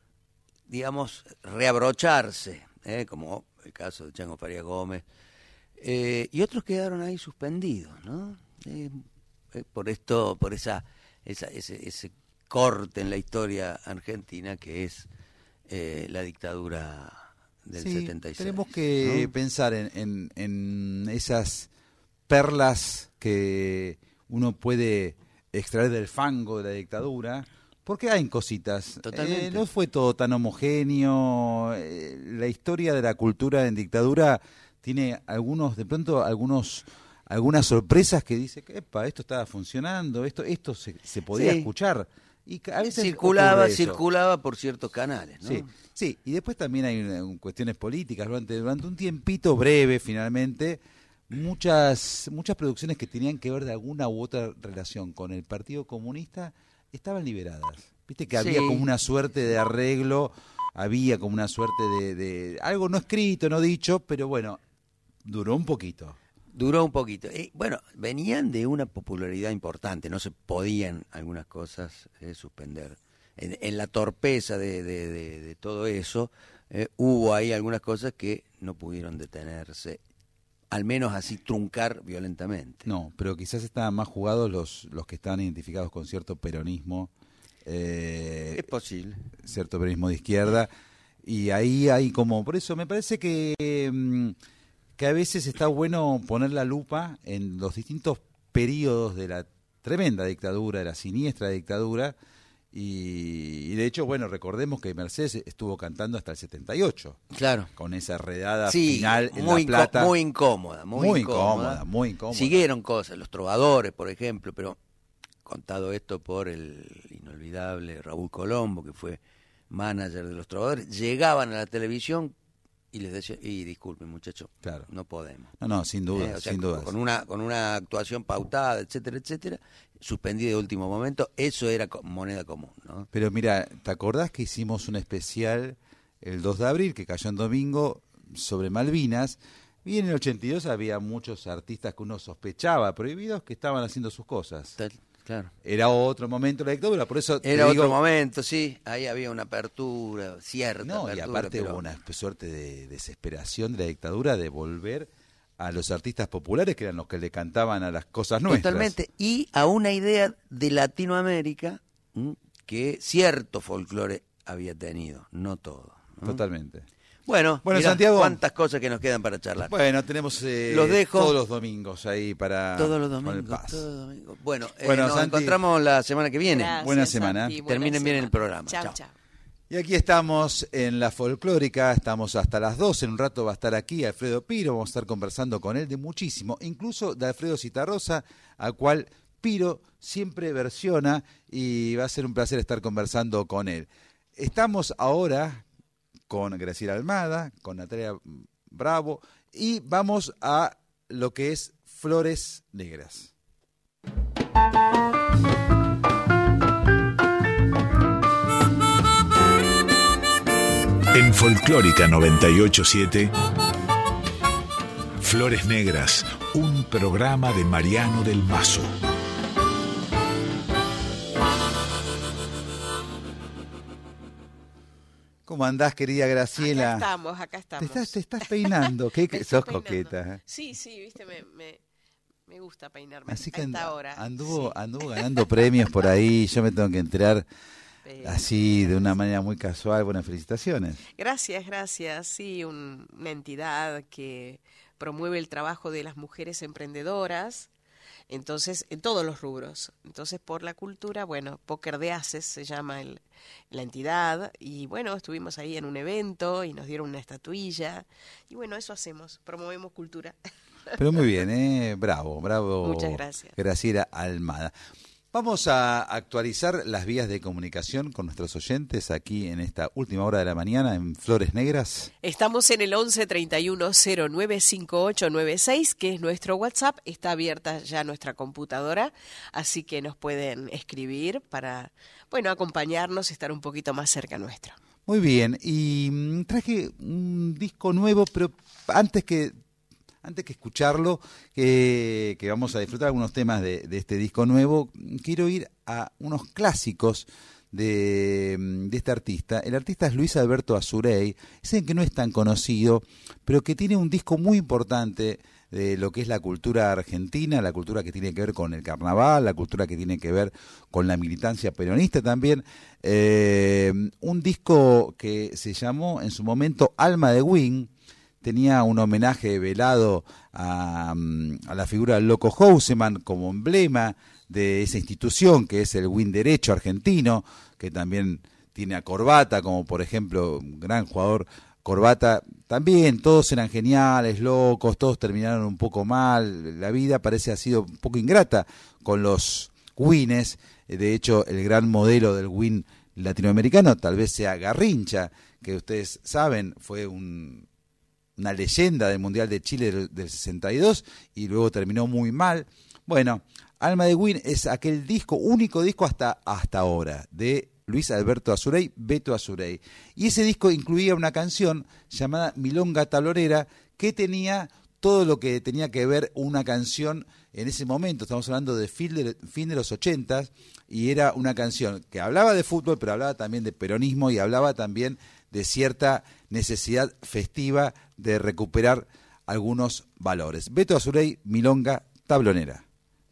digamos, reabrocharse, ¿eh? Como el caso de Chango Farías Gómez, eh, y otros quedaron ahí suspendidos, ¿no? Eh, eh, por esto, por esa, esa ese, ese corte en la historia argentina que es eh, la dictadura del sí, setenta y seis. Tenemos que ¿no? pensar en, en, en esas perlas que uno puede extraer del fango de la dictadura, Porque hay cositas. Totalmente. Eh, no fue todo tan homogéneo. Eh, la historia de la cultura en dictadura tiene algunos, de pronto, algunos algunas sorpresas que dice que, epa, esto estaba funcionando, esto esto se, se podía Sí. escuchar. Y a veces circulaba, ocurre eso. circulaba por ciertos canales, ¿no? Sí, sí, y después también hay eh, cuestiones políticas. Durante, durante un tiempito breve, finalmente, muchas muchas producciones que tenían que ver de alguna u otra relación con el Partido Comunista estaban liberadas. Viste que había Sí. como una suerte de arreglo, había como una suerte de, de algo no escrito, no dicho, pero bueno, duró un poquito. Duró un poquito. Eh, bueno, venían de una popularidad importante, no se podían algunas cosas eh, suspender. En, en la torpeza de, de, de, de todo eso, eh, hubo ahí algunas cosas que no pudieron detenerse, al menos así truncar violentamente. No, pero quizás estaban más jugados los, los que estaban identificados con cierto peronismo. Eh, es posible. Cierto peronismo de izquierda. Y ahí hay como, por eso me parece que... Mm, que a veces está bueno poner la lupa en los distintos periodos de la tremenda dictadura, de la siniestra dictadura, y, y de hecho, bueno, recordemos que Mercedes estuvo cantando hasta el setenta y ocho. Claro. Con esa redada Sí, final en muy La Plata. inco- muy incómoda, muy, Muy incómoda. incómoda, muy incómoda. Siguieron cosas, los trovadores, por ejemplo, pero contado esto por el inolvidable Raúl Colombo, que fue manager de los trovadores, llegaban a la televisión y les decía, y disculpen muchachos, claro. no podemos. No, no, sin duda, Eh, o sea, sin duda. Con una, con una actuación pautada, etcétera, etcétera, suspendida de último momento, eso era co- moneda común, ¿no? Pero mira, ¿te acordás que hicimos un especial el dos de abril, que cayó en domingo, sobre Malvinas? Y en el ochenta y dos había muchos artistas que uno sospechaba prohibidos que estaban haciendo sus cosas. Tal, claro. Era otro momento de la dictadura, por eso te Era digo, otro momento, sí, ahí había una apertura, cierta no, apertura. y aparte pero- hubo una suerte de desesperación de la dictadura de volver a los artistas populares, que eran los que le cantaban a las cosas nuestras. Totalmente, y a una idea de Latinoamérica, ¿m? Que cierto folclore había tenido, no todo, ¿no? Totalmente. Bueno, Bueno, mirá, Santiago, cuántas cosas que nos quedan para charlar. Bueno, tenemos eh, Los dejo. todos los domingos ahí para Todos los con el domingos, Paz. todos los domingos. Bueno, eh, Bueno, nos Santi, encontramos la semana que viene. Gracias, Buena semana. Santi, buena Terminen bien semana. el programa. Chao, Chao. chao. Y aquí estamos en La Folclórica, estamos hasta las doce, en un rato va a estar aquí Alfredo Piro, vamos a estar conversando con él de muchísimo, incluso de Alfredo Citarrosa, al cual Piro siempre versiona y va a ser un placer estar conversando con él. Estamos ahora con Graciela Almada, con Natalia Bravo, y vamos a lo que es Flores Negras. En Folclórica noventa y ocho punto siete, Flores Negras, un programa de Mariano del Mazo. ¿Cómo andás, querida Graciela? Acá estamos, acá estamos. Te estás, te estás peinando, ¿qué? Me que estoy sos peinando. coqueta. ¿eh? Sí, sí, viste, me, me, me gusta peinarme Así a que and- esta hora. anduvo, Sí. anduvo ganando premios por ahí, yo me tengo que enterar Eh, así de una manera muy casual. Buenas felicitaciones. Gracias, gracias. Sí, un- una entidad que promueve el trabajo de las mujeres emprendedoras, entonces, en todos los rubros. Entonces, por la cultura, bueno, Póker de Haces se llama el, la entidad, y bueno, estuvimos ahí en un evento y nos dieron una estatuilla, y bueno, eso hacemos, promovemos cultura. Pero muy bien, ¿eh? Bravo, bravo. Muchas gracias. Graciela Almada. Vamos a actualizar las vías de comunicación con nuestros oyentes aquí en esta última hora de la mañana en Flores Negras. Estamos en el once treinta y uno cero nueve cinco ocho nueve seis, que es nuestro WhatsApp. Está abierta ya nuestra computadora, así que nos pueden escribir para, bueno, acompañarnos, estar un poquito más cerca nuestro. Muy bien, y mm, traje un disco nuevo, pero antes que antes que escucharlo, que, que vamos a disfrutar algunos temas de, de este disco nuevo, quiero ir a unos clásicos de, de este artista. El artista es Luis Alberto Azurey, dicen que no es tan conocido, pero que tiene un disco muy importante de lo que es la cultura argentina, la cultura que tiene que ver con el carnaval, la cultura que tiene que ver con la militancia peronista también. Eh, un disco que se llamó en su momento Alma de Wing, tenía un homenaje velado a, a la figura del Loco Houseman como emblema de esa institución que es el Win Derecho argentino, que también tiene a Corbata como por ejemplo un gran jugador. Corbata también, todos eran geniales, locos, todos terminaron un poco mal, la vida parece ha sido un poco ingrata con los Wines, de hecho el gran modelo del Win latinoamericano tal vez sea Garrincha, que ustedes saben fue un, una leyenda del Mundial de Chile del, del sesenta y dos y luego terminó muy mal. Bueno, Alma de Win es aquel disco, único disco hasta, hasta ahora, de Luis Alberto Azurey, Beto Azurey. Y ese disco incluía una canción llamada Milonga Tablonera, que tenía todo lo que tenía que ver una canción en ese momento. Estamos hablando de fin de, fin de los ochentas, y era una canción que hablaba de fútbol, pero hablaba también de peronismo y hablaba también de cierta necesidad festiva de recuperar algunos valores. Beto Azurey, Milonga Tablonera.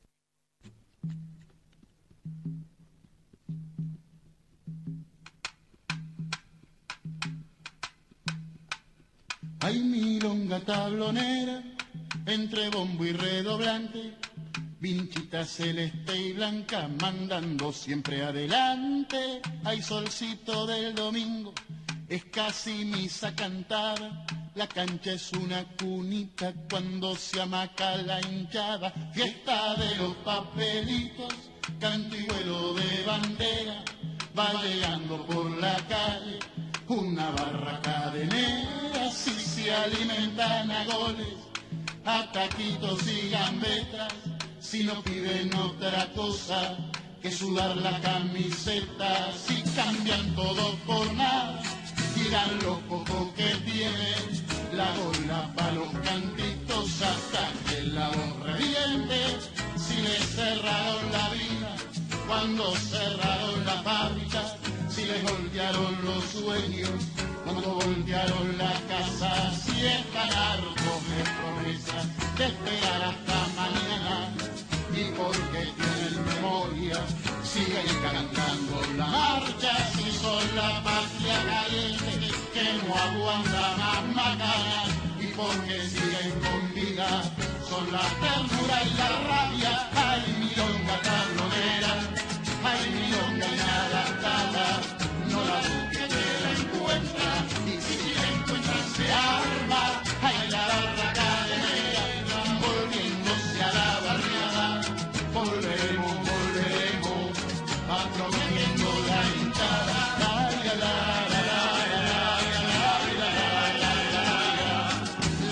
Hay milonga tablonera, entre bombo y redoblante, vinchita celeste y blanca, mandando siempre adelante. Hay solcito del domingo, es casi misa cantada, la cancha es una cunita cuando se amaca la hinchada. Fiesta de los papelitos, canto y vuelo de bandera, va llegando por la calle una barra cadenera. Si se alimentan a goles, a taquitos y gambetas, si no piden otra cosa que sudar la camiseta. Si cambian todo por nada, dirán lo poco que tienen, la bola pa' los cantitos hasta que la voz reviente. Si les cerraron la vida cuando cerraron la fábrica, si les voltearon los sueños cuando voltearon la casa, si están hartos de promesas de esperar hasta mañana, y porque tienen memoria siguen cantando la marcha. Si son la patria caliente que no aguanta más macana, y porque siguen con vida son la ternura y la rabia. Hay milonga tablonera, hay milonga inadaptada, no la busque que la encuentra, y si la encuentran se arma. Hay la barra cadenera, volviéndose a la barriada, volveremos, volveremos, prometiendo la hinchada. La, la, la, la, la, la, la, la, la,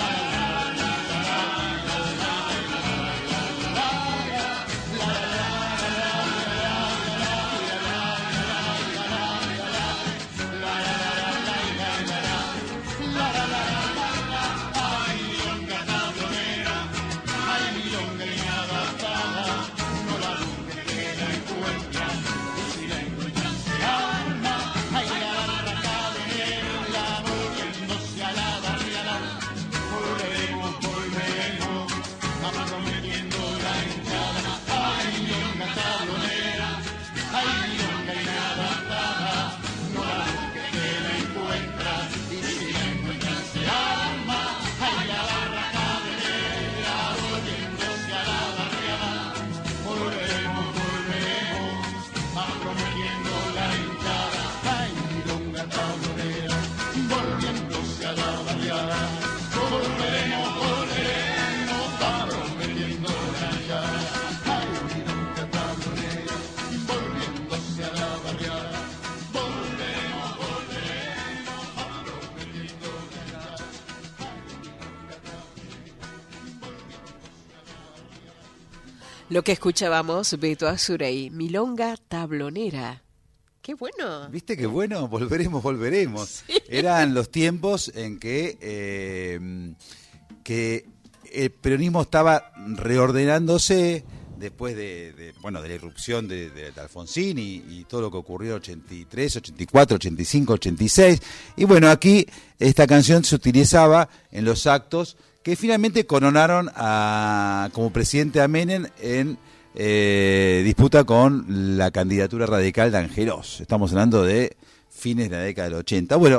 Lo que escuchábamos, Beto Azurey, Milonga Tablonera. ¡Qué bueno! ¿Viste qué bueno? Volveremos, volveremos. Sí. Eran los tiempos en que, eh, que el peronismo estaba reordenándose después de, de bueno, de la irrupción de, de, de Alfonsín y, y todo lo que ocurrió en ochenta y tres, ochenta y cuatro, ochenta y cinco, ochenta y seis. Y bueno, aquí esta canción se utilizaba en los actos que finalmente coronaron a, como presidente a Menem en eh, disputa con la candidatura radical de Angelos. Estamos hablando de fines de la década del ochenta. Bueno,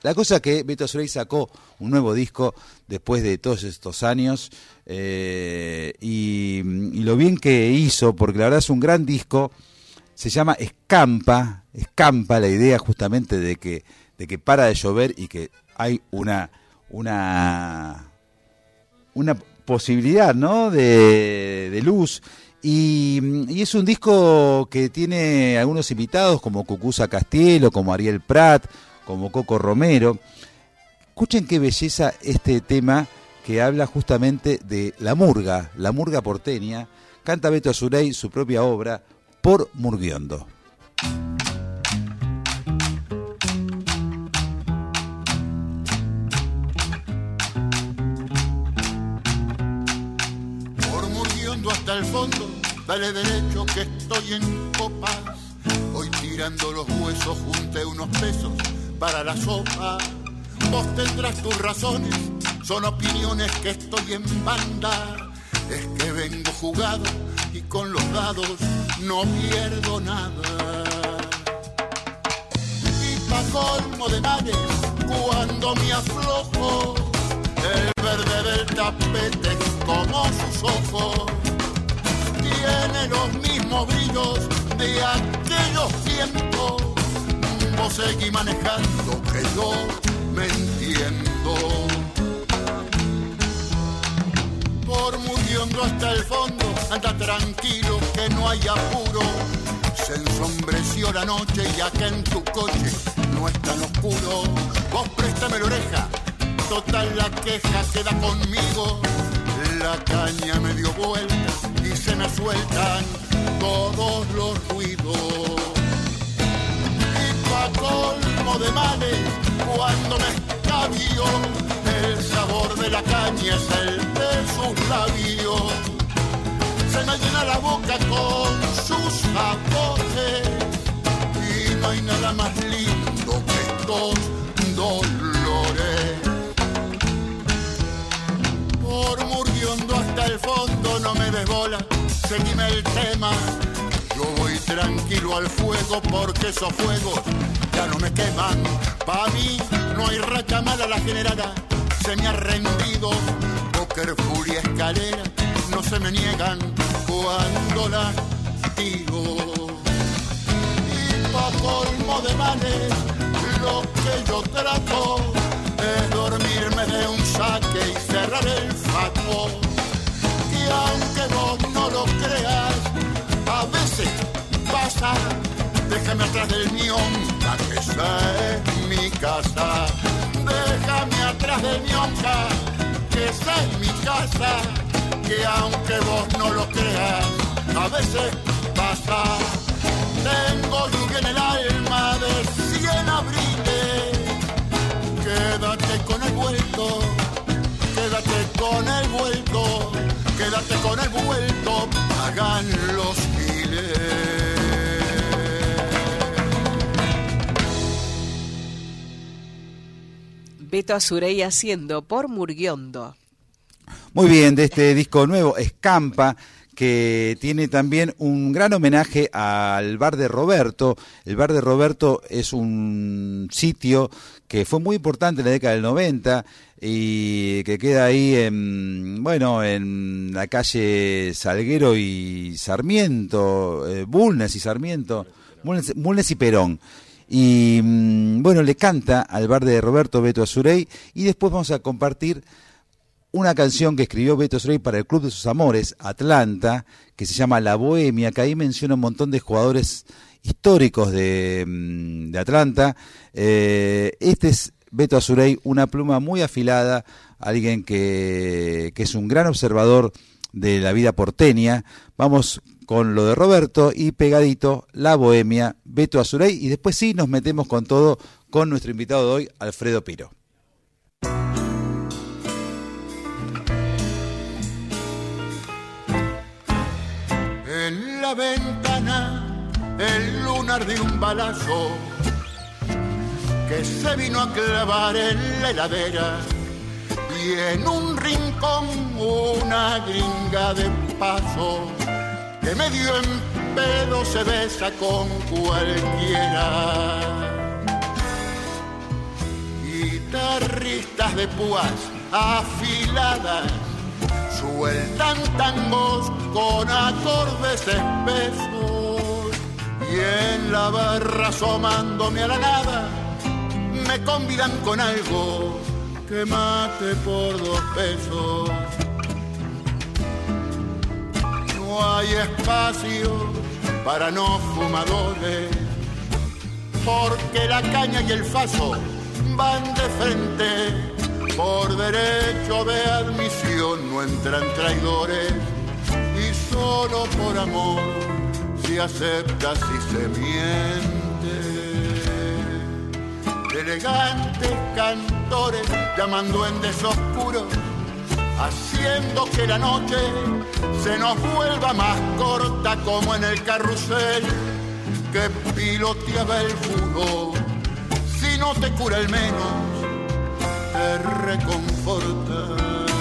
La cosa que Beto Azuray sacó un nuevo disco después de todos estos años eh, y, y lo bien que hizo, porque la verdad es un gran disco, se llama Escampa, Escampa, la idea justamente de que, de que para de llover y que hay una, una, una posibilidad, ¿no?, de, de luz. Y, y es un disco que tiene algunos invitados como Cucuza Castielo, como Ariel Prat, como Coco Romero. Escuchen qué belleza este tema que habla justamente de la murga, la murga porteña. Canta Beto Azuray su propia obra, Por Murguiondo. Por Murguiondo hasta el fondo, dale derecho que estoy en copas. Hoy tirando los huesos junté unos pesos para la sopa. Vos tendrás tus razones, son opiniones que estoy en banda. Es que vengo jugado y con los dados no pierdo nada. Y pa' colmo de males, cuando me aflojo, el verde del tapete es como sus ojos. Tiene los mismos brillos de aquellos tiempos. Vos seguí manejando que yo me entiendo. Por Murguiondo hasta el fondo, anda tranquilo que no hay apuro. Se ensombreció la noche y acá en tu coche no es tan oscuro. Vos préstame la oreja, total la queja queda conmigo. La caña me dio vuelta y se me sueltan todos los ruidos. Y pa' colmo de males, cuando me escabio, el sabor de la caña es el de sus labios. Se me llena la boca con sus sabores y no hay nada más lindo que estos dolores. Por Murguiondo hasta el fondo no me des bola, seguime el tema. Yo voy tranquilo al fuego porque esos fuegos ya no me queman. Pa' mí no hay racha mala, la generala se me ha rendido. Póker, furia, escalera no se me niegan cuando las tiro. Y pa' colmo de males, lo que yo trato es dormirme de un saque y cerrar el faco. Y aunque vos no lo creas, a veces pasa. Déjame atrás del mionca, que esa es mi casa. Déjame atrás del mionca, que esa es mi casa. Que aunque vos no lo creas, a veces pasa. Tengo lluvia en el alma de cien abriles. Quédate con el vuelto, quédate con el vuelto, quédate con el vuelto, hagan los giles. Beto Azuray haciendo Por Murguiondo. Muy bien, de este disco nuevo, Escampa, que tiene también un gran homenaje al Bar de Roberto. El Bar de Roberto es un sitio que fue muy importante en la década del noventa y que queda ahí en, bueno, en la calle Salguero y Sarmiento, eh, Bulnes y Sarmiento, Bulnes, Bulnes y Perón. Y bueno, le canta al Bar de Roberto Beto Azuray y después vamos a compartir una canción que escribió Beto Azuray para el Club de sus Amores, Atlanta, que se llama La Bohemia, que ahí menciona un montón de jugadores históricos de, de Atlanta. Eh, este es Beto Azuray, una pluma muy afilada, alguien que, que es un gran observador de la vida porteña. Vamos con lo de Roberto y pegadito, La Bohemia, Beto Azuray, y después sí nos metemos con todo con nuestro invitado de hoy, Alfredo Piro. En la ventana, el lunar de un balazo que se vino a clavar en la heladera, y en un rincón una gringa de paso que medio en pedo se besa con cualquiera. Y guitarristas de púas afiladas sueltan tangos con acordes espesos, y en la barra asomándome a la nada me convidan con algo que mate por dos pesos. No hay espacio para no fumadores, porque la caña y el faso van de frente. Por derecho de admisión no entran traidores, y solo por amor se acepta si se miente. Elegantes cantores llamando en desoscuros, haciendo que la noche se nos vuelva más corta, como en el carrusel que piloteaba el furor. Si no te cura el menos, te reconforta.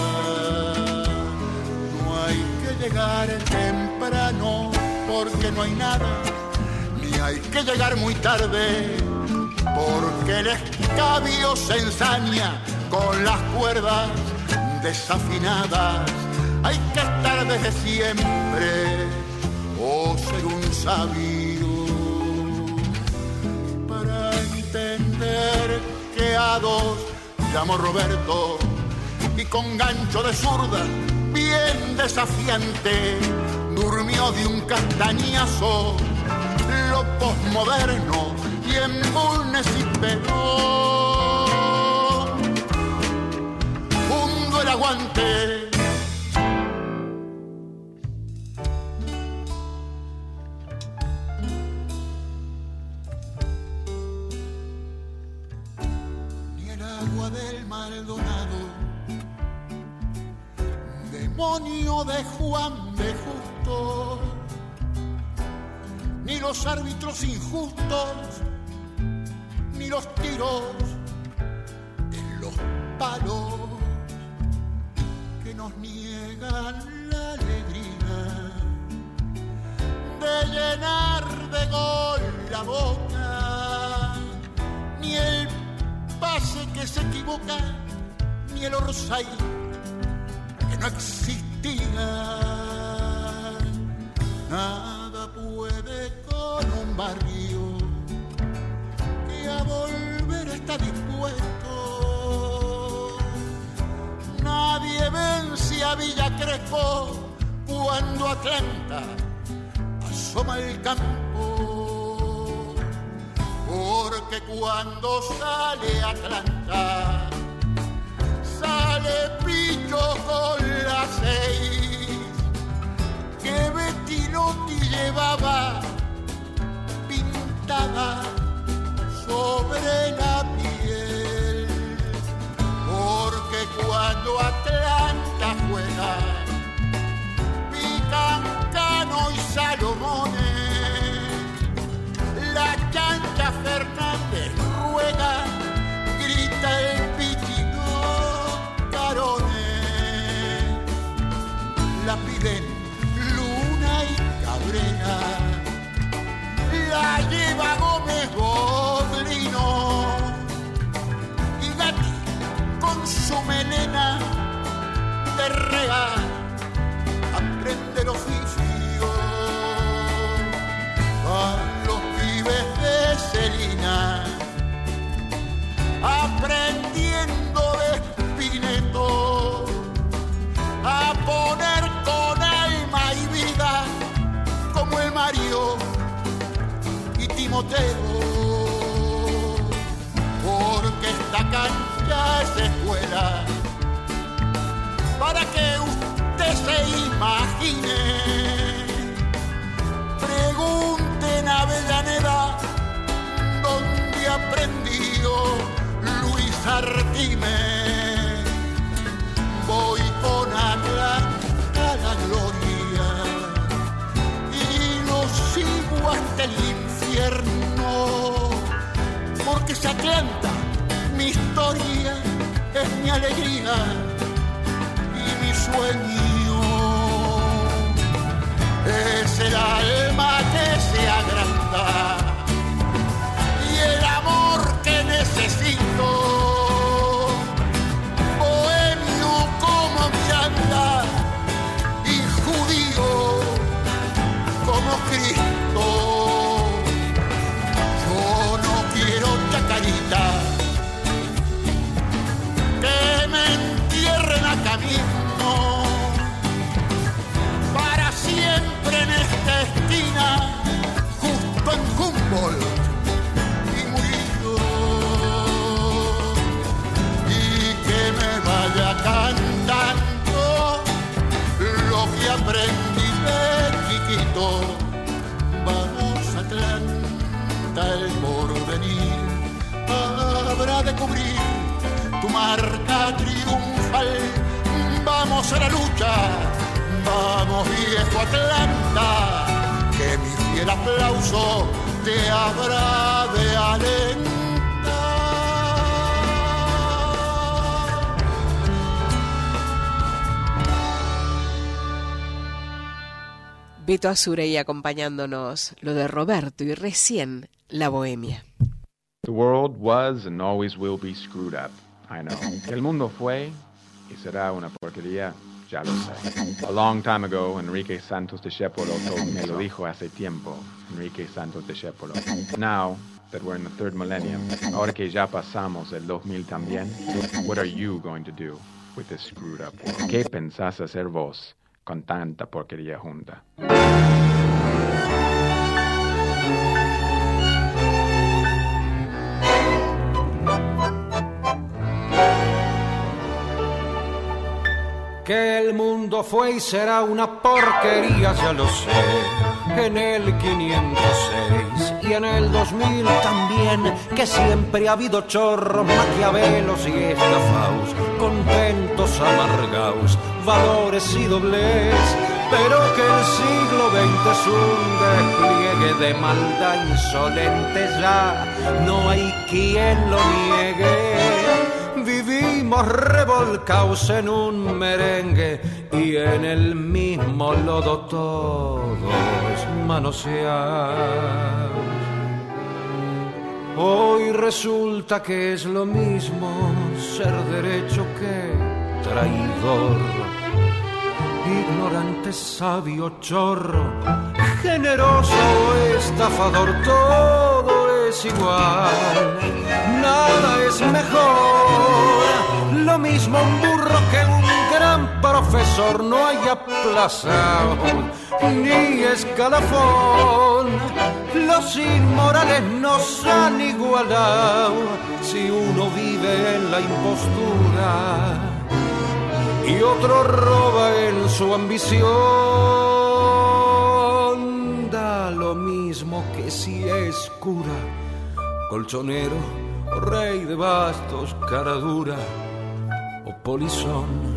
No hay que llegar temprano porque no hay nada, ni hay que llegar muy tarde porque el escabio se ensaña con las cuerdas desafinadas. Hay que estar desde siempre o ser un sabio para entender que a dos llamo Roberto y con gancho de zurda bien desafiante durmió de un castañazo lo posmoderno y en Bulnes y Perón hundo el aguante. Ni el agua del Maldonado, demonio de Juan de Justo, ni los árbitros injustos, ni los tiros en los palos que nos niegan la alegría de llenar de gol la boca, ni el pase que se equivoca, ni el orsay que no existía. Nada puede con un barrio que a volver está dispuesto. Nadie vence a Villa Crespo cuando Atlanta asoma el campo, porque cuando sale Atlanta sale Pillo con las seis que Bettinotti llevaba pintada sobre la piel, porque cuando Atlanta juega pican Cano y Salomones, la Chancha Fernández ruega, grita el Pichino Carones, la piden Luna y Cabrera, la lleva Gómez Bodrino y Gatti con su melena de rea aprende el oficio. A los pibes de Celina aprendiendo de Spineto a poner con alma y vida como el Mario y Timoteo, porque esta cancha es escuela para que usted se imagine. Pregunten a Avellaneda dónde aprendió Luis Artime. Voy con Atlanta a la gloria y lo sigo hasta el infierno, porque si Atlanta mi historia es mi alegría y mi sueño, es el alma que se agranda y el amor que necesito. cubrir tu marca triunfal. Vamos a la lucha, vamos viejo Atlanta, que mi fiel aplauso te habrá de alentar. Beto Azurey acompañándonos, lo de Roberto y recién La Bohemia. The world was and always will be screwed up, I know. Que el mundo fue y será una porquería, ya lo sé. A long time ago, Enrique Santos Discépolo told me, lo dijo hace tiempo, Enrique Santos Discépolo. Now that we're in the third millennium, ahora que ya pasamos el dos mil también, what are you going to do with this screwed up world? ¿Qué pensás hacer vos con tanta porquería junta? Que el mundo fue y será una porquería, ya lo sé, en el quinientos seis y en el dos mil también, que siempre ha habido chorros, maquiavelos y estafaos, contentos amargaos, valores y doblez, pero que el siglo veinte es un despliegue de maldad insolente, ya no hay quien lo niegue. Vivimos revolcaos en un merengue y en el mismo lodo todos manoseados. Hoy resulta que es lo mismo ser derecho que traidor, ignorante, sabio, chorro, generoso o estafador, todo es igual, nada es mejor, lo mismo un burro que un gran profesor, no hay aplazado ni escalafón, los inmorales nos han igualado si uno vive en la impostura y otro roba en su ambición. Da lo mismo que si es cura, colchonero, rey de bastos, cara dura o polizón.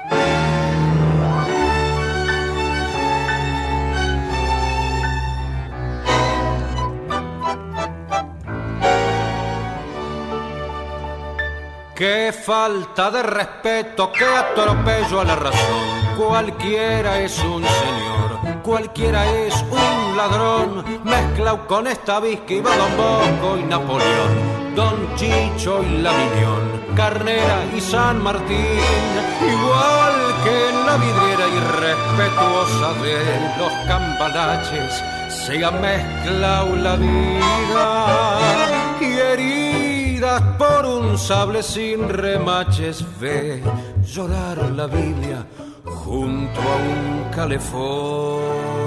Qué falta de respeto, qué atropello a la razón. Cualquiera es un señor, cualquiera es un ladrón. Mezclado con esta whisky va Don Bosco y Napoleón, Don Chicho y la Miñón, Carnera y San Martín. Igual que en la vidriera irrespetuosa de los cambalaches se ha mezclado la vida y heridas por un sable sin remaches. Ve llorar la Biblia junto a un calefón.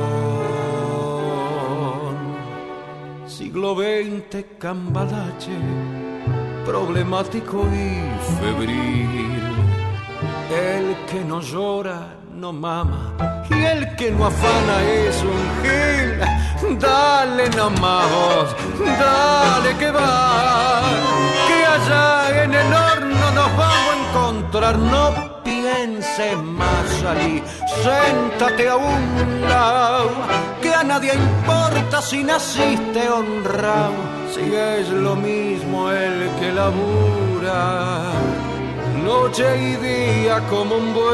Siglo veinte, cambalache, problemático y febril. El que no llora no mama y el que no afana es un gil. Dale nomás vos, dale que va, que allá en el horno nos vamos a encontrar. No pienses más allí, séntate a un lado, que a nadie importa si naciste honrado, si es lo mismo el que labura noche y día como un buey,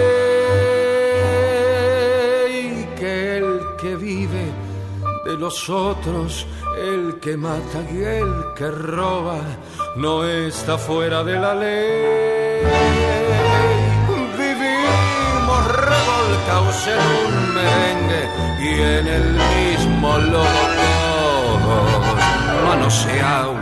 que el que vive de los otros, el que mata y el que roba, no está fuera de la ley. Vivimos revolcados en un merengue y en el mismo lodo todos manoseados.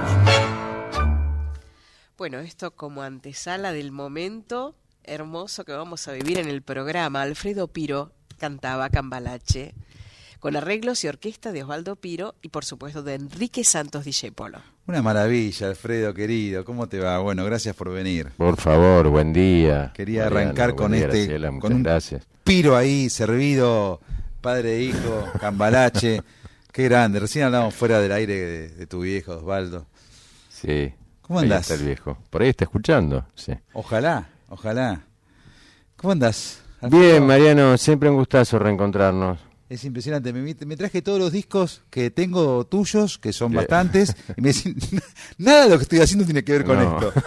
Bueno, esto como antesala del momento hermoso que vamos a vivir en el programa. Alfredo Piro cantaba Cambalache, con arreglos y orquesta de Osvaldo Piro y por supuesto de Enrique Santos Discépolo. Una maravilla, Alfredo querido, ¿cómo te va? Bueno, gracias por venir. Por favor, buen día. Quería Mariano, arrancar con día, este, Graciela, con un gracias. Piro ahí, servido, padre e hijo, Cambalache, qué grande. Recién hablábamos fuera del aire de, de tu viejo, Osvaldo. Sí. ¿Cómo Ahí andás? está el viejo. Por ahí está escuchando, sí. Ojalá, ojalá. ¿Cómo andás? Alfredo? Bien, Mariano, siempre un gustazo reencontrarnos. Es impresionante. Me, me traje todos los discos que tengo tuyos, que son Bien. bastantes, y me dicen, nada de lo que estoy haciendo tiene que ver con No. esto.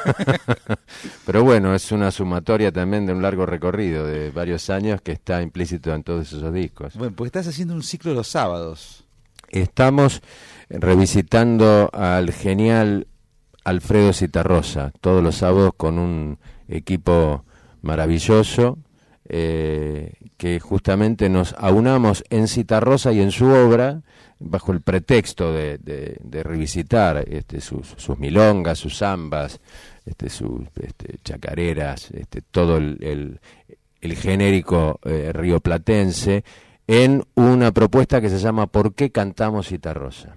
Pero bueno, es una sumatoria también de un largo recorrido de varios años que está implícito en todos esos discos. Bueno, pues estás haciendo un ciclo los sábados. Estamos revisitando al genial Alfredo Zitarrosa, todos los sábados con un equipo maravilloso, eh, que justamente nos aunamos en Zitarrosa y en su obra bajo el pretexto de, de, de revisitar este, sus, sus milongas, sus zambas, este, sus este, chacareras, este, todo el, el, el genérico eh, rioplatense, en una propuesta que se llama ¿Por qué cantamos Zitarrosa?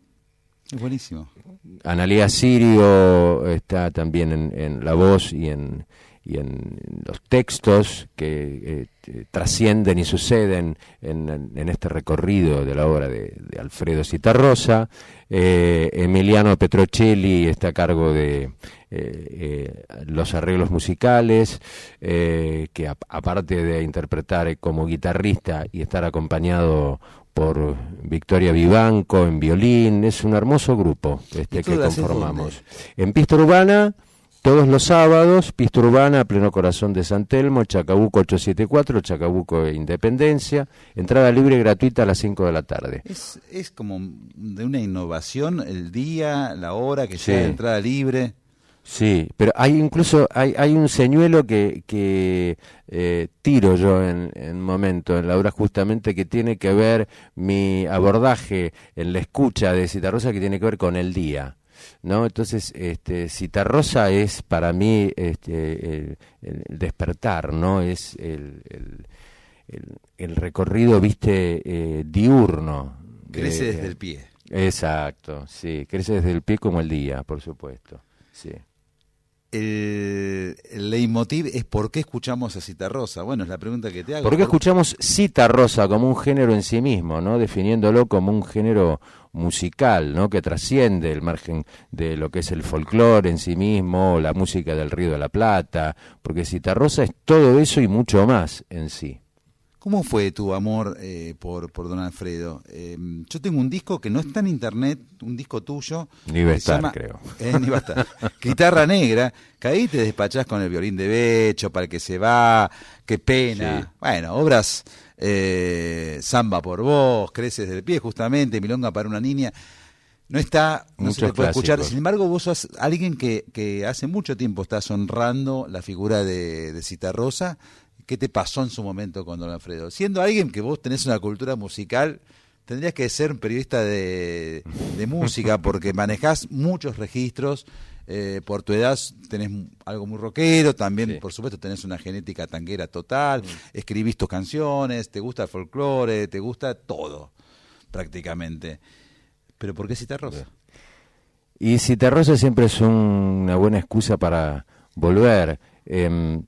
Es buenísimo. Analía Sirio está también en, en la voz y en, y en los textos que eh, trascienden y suceden en, en, en este recorrido de la obra de, de Alfredo Zitarrosa. Eh, Emiliano Petrocelli está a cargo de eh, eh, los arreglos musicales, eh, que a, aparte de interpretar como guitarrista y estar acompañado por Victoria Vivanco en violín, es un hermoso grupo este que conformamos. En Pista Urbana, todos los sábados, Pista Urbana, pleno corazón de San Telmo, Chacabuco ochocientos setenta y cuatro, Chacabuco Independencia, entrada libre y gratuita a las cinco de la tarde. Es, es como de una innovación el día, la hora, que Sí. sea de entrada libre. Sí, pero hay incluso hay, hay un señuelo que, que eh, tiro yo en, en un momento en la obra, justamente, que tiene que ver mi abordaje en la escucha de Zitarrosa, que tiene que ver con el día, ¿no? Entonces, este, Zitarrosa es para mí este, el, el despertar, ¿no? Es el, el, el, el recorrido, viste, eh, diurno. Crece de- desde el pie. Exacto, sí, crece desde el pie como el día, por supuesto, sí. El, el leitmotiv es ¿por qué escuchamos a Zitarrosa? Bueno, es la pregunta que te hago. ¿Por qué escuchamos Zitarrosa como un género en sí mismo, ¿no? Definiéndolo como un género musical, ¿no? Que trasciende el margen de lo que es el folclore en sí mismo, la música del Río de la Plata, porque Zitarrosa es todo eso y mucho más en sí. ¿Cómo fue tu amor eh, por, por Don Alfredo? Eh, yo tengo un disco que no está en internet, un disco tuyo. Ni va a que se estar, llama- creo. Eh, ni va a estar. Guitarra Negra, que ahí te despachás con el violín de Becho, Para el que se va, Qué pena. Sí. Bueno, obras, eh, Samba por vos, Creces del pie, justamente, Milonga para una niña. No está, no Muchos se te puede escuchar. clásicos. Sin embargo, vos sos alguien que, que hace mucho tiempo estás honrando la figura de, de Zitarrosa. ¿Qué te pasó en su momento con Don Alfredo? Siendo alguien que vos tenés una cultura musical, tendrías que ser un periodista de, de música, porque manejás muchos registros. Eh, por tu edad tenés algo muy rockero, también, Sí. por supuesto, tenés una genética tanguera total. Escribís tus canciones, te gusta el folclore, te gusta todo, prácticamente. Pero ¿por qué Zitarrosa? Y Zitarrosa siempre es un- una buena excusa para volver. Eh,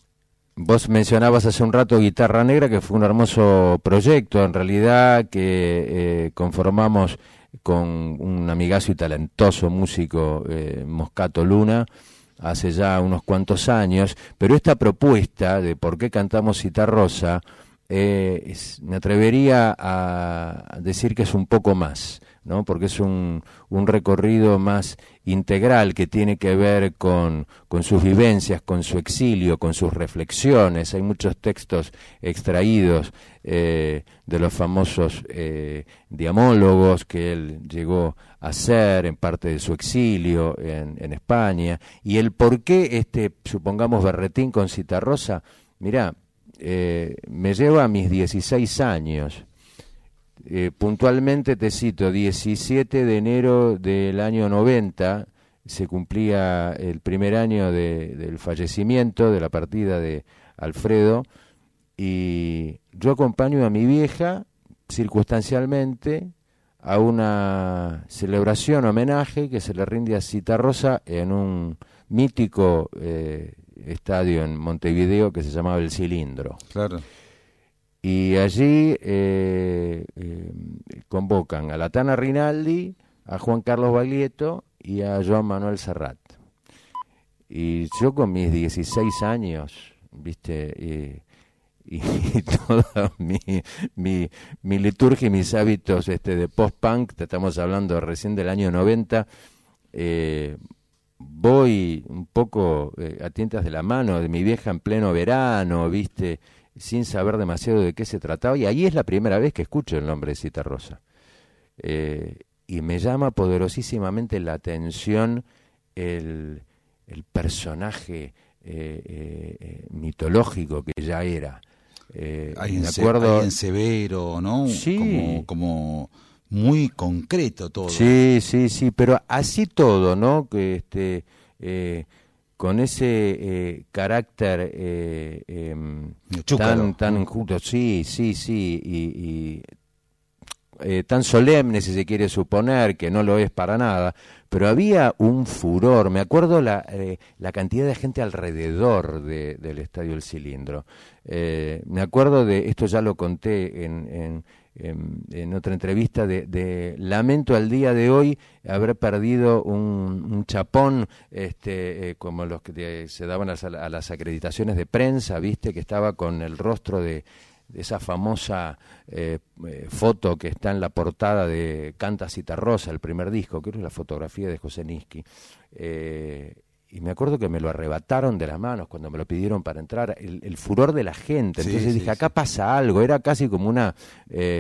vos mencionabas hace un rato Guitarra Negra, que fue un hermoso proyecto, en realidad, que eh, conformamos con un amigazo y talentoso músico, eh, Moscato Luna, hace ya unos cuantos años, pero esta propuesta de por qué cantamos Zitarrosa, eh, es- me atrevería a decir que es un poco más, ¿no? Porque es un, un recorrido más integral que tiene que ver con, con sus vivencias, con su exilio, con sus reflexiones. Hay muchos textos extraídos eh, de los famosos eh, diamólogos que él llegó a hacer en parte de su exilio en, en España. Y el por qué este, supongamos, berretín con Zitarrosa, mirá, eh, me lleva a mis dieciséis años. Eh, puntualmente te cito, diecisiete de enero del año noventa, se cumplía el primer año de, del fallecimiento, de la partida de Alfredo, y yo acompaño a mi vieja, circunstancialmente, a una celebración, homenaje que se le rinde a Zitarrosa en un mítico eh, estadio en Montevideo que se llamaba El Cilindro. Claro. Y allí eh, eh, convocan a la Tana Rinaldi, a Juan Carlos Baglietto y a Joan Manuel Serrat. Y yo con mis dieciséis años, viste, y, y, y toda mi, mi, mi liturgia y mis hábitos este, de post-punk, te estamos hablando recién del año noventa, eh, voy un poco eh, a tientas de la mano de mi vieja en pleno verano, viste, sin saber demasiado de qué se trataba, y ahí es la primera vez que escucho el nombre de Citarrosa. Eh, y me llama poderosísimamente la atención el, el personaje eh, eh, mitológico que ya era. Eh, Alguien, me acuerdo... alguien severo, ¿no? Sí. Como, como muy concreto todo. Sí, sí, sí, pero así todo, ¿no? Que este... Eh, con ese eh, carácter eh, eh, tan, tan injusto, sí, sí, sí, y, y eh, tan solemne, si se quiere suponer, que no lo es para nada, pero había un furor. Me acuerdo la, eh, la cantidad de gente alrededor de, del Estadio El Cilindro. Eh, me acuerdo de, esto ya lo conté en... en En, en otra entrevista, de, de lamento al día de hoy haber perdido un, un chapón este, eh, como los que de, se daban a, a las acreditaciones de prensa, viste, que estaba con el rostro de, de esa famosa eh, eh, foto que está en la portada de Canta Citarrosa, el primer disco, creo que es la fotografía de José Niski. Eh, Y me acuerdo que me lo arrebataron de las manos cuando me lo pidieron para entrar, el, el furor de la gente. Entonces sí, dije, sí, acá sí. pasa algo, era casi como una... Eh,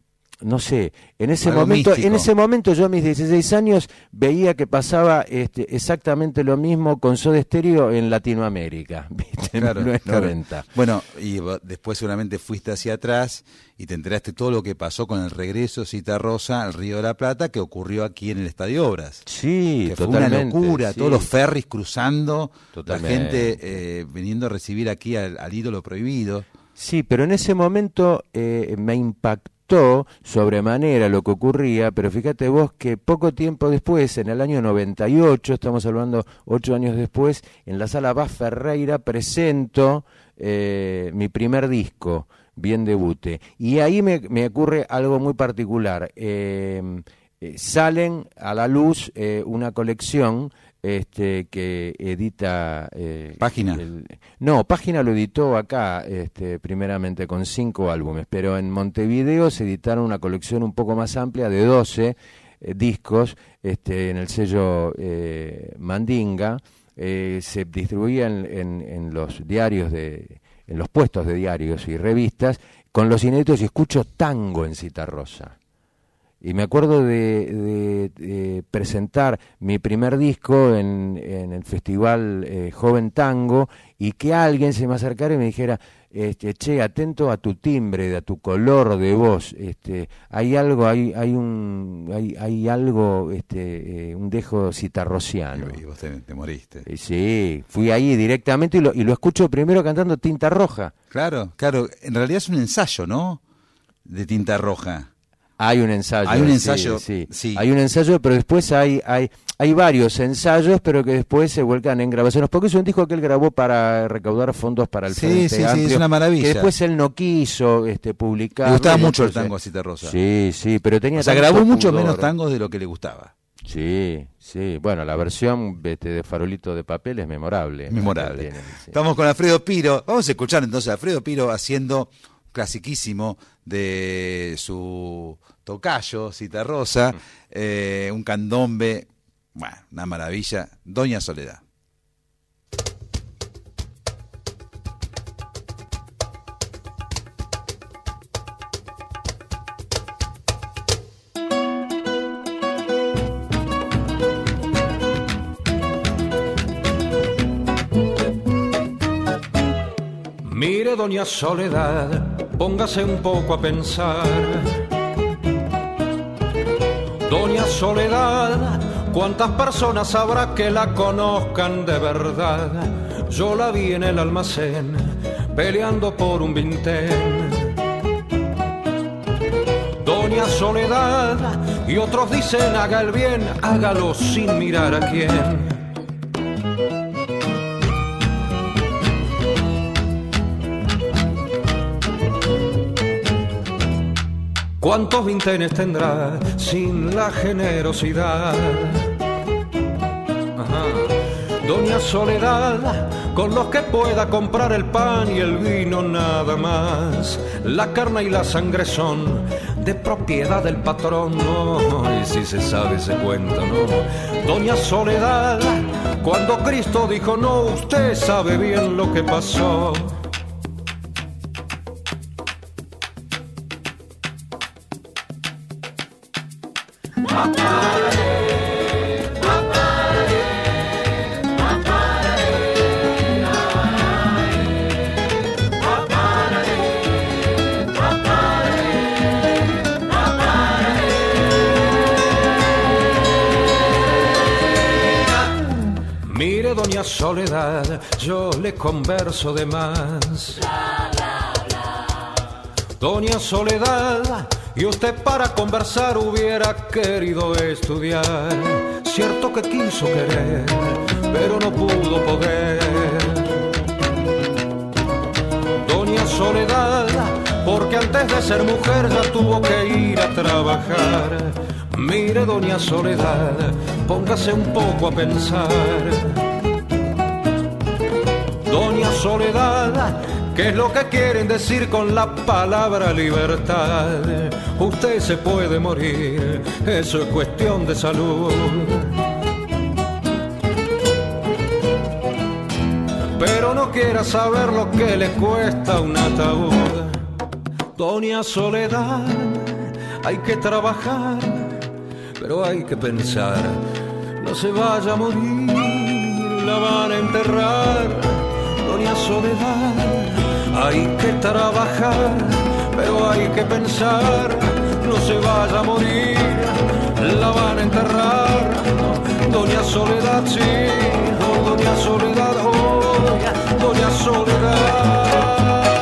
no sé, en ese algo momento místico. En ese momento yo a mis dieciséis años veía que pasaba este, exactamente lo mismo con Soda Stereo en Latinoamérica, ¿viste? Claro, en los claro. noventa. Bueno, y después seguramente fuiste hacia atrás y te enteraste todo lo que pasó con el regreso de Citarrosa al Río de la Plata, que ocurrió aquí en el Estadio Obras. Sí, que totalmente. Fue una locura, sí. Todos los ferries cruzando, totalmente. La gente eh, viniendo a recibir aquí al, al ídolo prohibido. Sí, pero en ese momento eh, me impactó sobremanera lo que ocurría, pero fíjate vos que poco tiempo después, en el año noventa y ocho, estamos hablando ocho años después, en la Sala Bas Ferreira presento eh, mi primer disco, Bien Debute, y ahí me, me ocurre algo muy particular. Eh, eh, salen a la luz eh, una colección este que edita eh, Página el, no, Página lo editó acá este, primeramente con cinco álbumes, pero en Montevideo se editaron una colección un poco más amplia de doce eh, discos este, en el sello eh, Mandinga. Eh, se distribuía en, en, en los diarios de en los puestos de diarios y revistas con los inéditos, y escucho tango en Citarrosa. Y me acuerdo de, de, de presentar mi primer disco en, en el festival eh, Joven Tango, y que alguien se me acercara y me dijera, este, che, atento a tu timbre, a tu color de voz, este, hay algo, hay, hay un, hay, hay algo, este, eh, un dejo citarrociano. Y vos te, te moriste. Y sí, fui ahí directamente y lo, y lo escucho primero cantando Tinta Roja. Claro, claro, en realidad es un ensayo, ¿no? De Tinta Roja. Hay un ensayo. Hay un ensayo, sí, sí. sí. Hay un ensayo, pero después hay, hay, hay varios ensayos, pero que después se vuelcan en grabaciones. Porque es un disco que él grabó para recaudar fondos para el sí, Frente sí, Amplio. Sí, es una maravilla. Que después él no quiso este, publicar. Le gustaba mucho entonces, el tango a Citarrosa. Sí, sí, pero tenía. O sea, grabó mucho menos tangos de lo que le gustaba. Sí, sí. Bueno, la versión este, de Farolito de Papel es memorable. Memorable. Tiene, sí. Estamos con Alfredo Piro. Vamos a escuchar entonces a Alfredo Piro haciendo clasiquísimo de su tocayo, Citarrosa, mm. eh, un candombe, bueno, una maravilla, Doña Soledad. Mire, Doña Soledad, póngase un poco a pensar. Doña Soledad, ¿cuántas personas habrá que la conozcan de verdad? Yo la vi en el almacén, peleando por un vintén. Doña Soledad, y otros dicen haga el bien, hágalo sin mirar a quién. ¿Cuántos vintenes tendrá sin la generosidad? Ajá. Doña Soledad, con los que pueda comprar el pan y el vino nada más. La carne y la sangre son de propiedad del patrón, no, y si se sabe se cuenta, no. Doña Soledad, cuando Cristo dijo no, usted sabe bien lo que pasó. Mire, doña Soledad, yo le converso de más. Doña Soledad, y usted para conversar hubiera querido estudiar. Cierto que quiso querer, pero no pudo poder. Doña Soledad, porque antes de ser mujer ya tuvo que ir a trabajar. Mire, doña Soledad, póngase un poco a pensar. Doña Soledad, ¿qué es lo que quieren decir con la palabra libertad? Usted se puede morir, eso es cuestión de salud. Pero no quiera saber lo que le cuesta un ataúd. Doña Soledad, hay que trabajar, pero hay que pensar. No se vaya a morir, la van a enterrar. Doña Soledad, hay que trabajar, pero hay que pensar. No se vaya a morir, la van a enterrar. Doña Soledad, sí, oh, doña Soledad, oh, doña Soledad.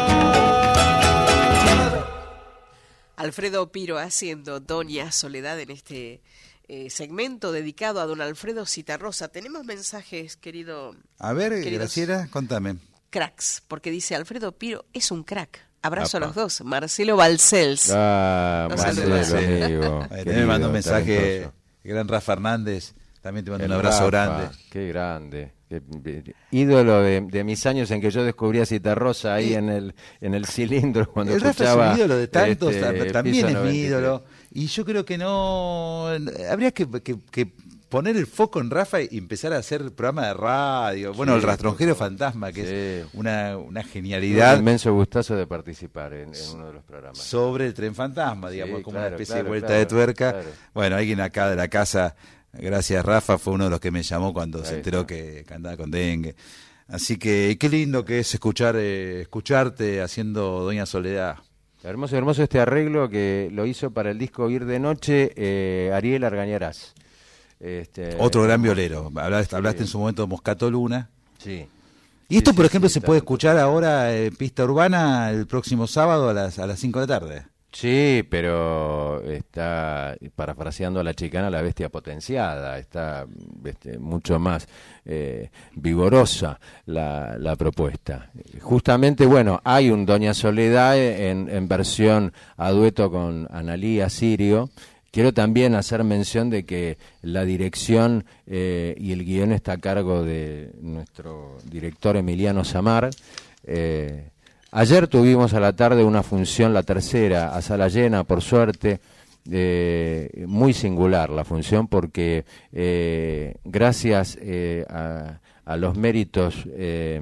Alfredo Piro haciendo Doña Soledad en este eh, segmento dedicado a don Alfredo Citarrosa. Tenemos mensajes, querido. A ver, Graciela, contame. Cracks, porque dice Alfredo Piro es un crack. Abrazo Apa. a los dos. Marcelo Balcells. Ah, Marcelo, amigo. También me mandó un mensaje, talentoso. El gran Rafa Hernández. También te mando el un abrazo Rafa, grande. Qué grande. Qué, ídolo de, de mis años en que yo descubrí a Citarrosa ahí sí. en el en el cilindro cuando el escuchaba. Rafa es un ídolo de tantos, este, también es mi ídolo. Y yo creo que no... Habría que... que, que poner el foco en Rafa y empezar a hacer programa de radio. Bueno, sí, el Rastronjero Fantasma, que sí. es una, una genialidad. Un inmenso gustazo de participar en, en uno de los programas. Sobre el Tren Fantasma, digamos, sí, como claro, una especie claro, de vuelta claro, de tuerca. Claro. Bueno, alguien acá de la casa, gracias Rafa, fue uno de los que me llamó cuando Ahí se enteró está. que, que andaba con dengue. Así que qué lindo que es escuchar eh, escucharte haciendo Doña Soledad. Hermoso, hermoso este arreglo que lo hizo para el disco Ir de Noche eh, Ariel Argañarás. Este, Otro gran violero. Hablaste, hablaste sí. en su momento de Moscato Luna. Sí. Y esto, sí, por sí, ejemplo, sí, se puede escuchar ahora en Pista Urbana el próximo sábado a las a las cinco de la tarde. Sí, pero está parafraseando a la chicana, la bestia potenciada, está este, mucho más eh, vigorosa la, la propuesta. Justamente, bueno, hay un Doña Soledad en, en versión a dueto con Analía Sirio. Quiero también hacer mención de que la dirección eh, y el guión está a cargo de nuestro director Emiliano Samar. Eh, ayer tuvimos a la tarde una función, la tercera, a sala llena, por suerte, eh, muy singular la función porque eh, gracias eh, a, a los méritos eh,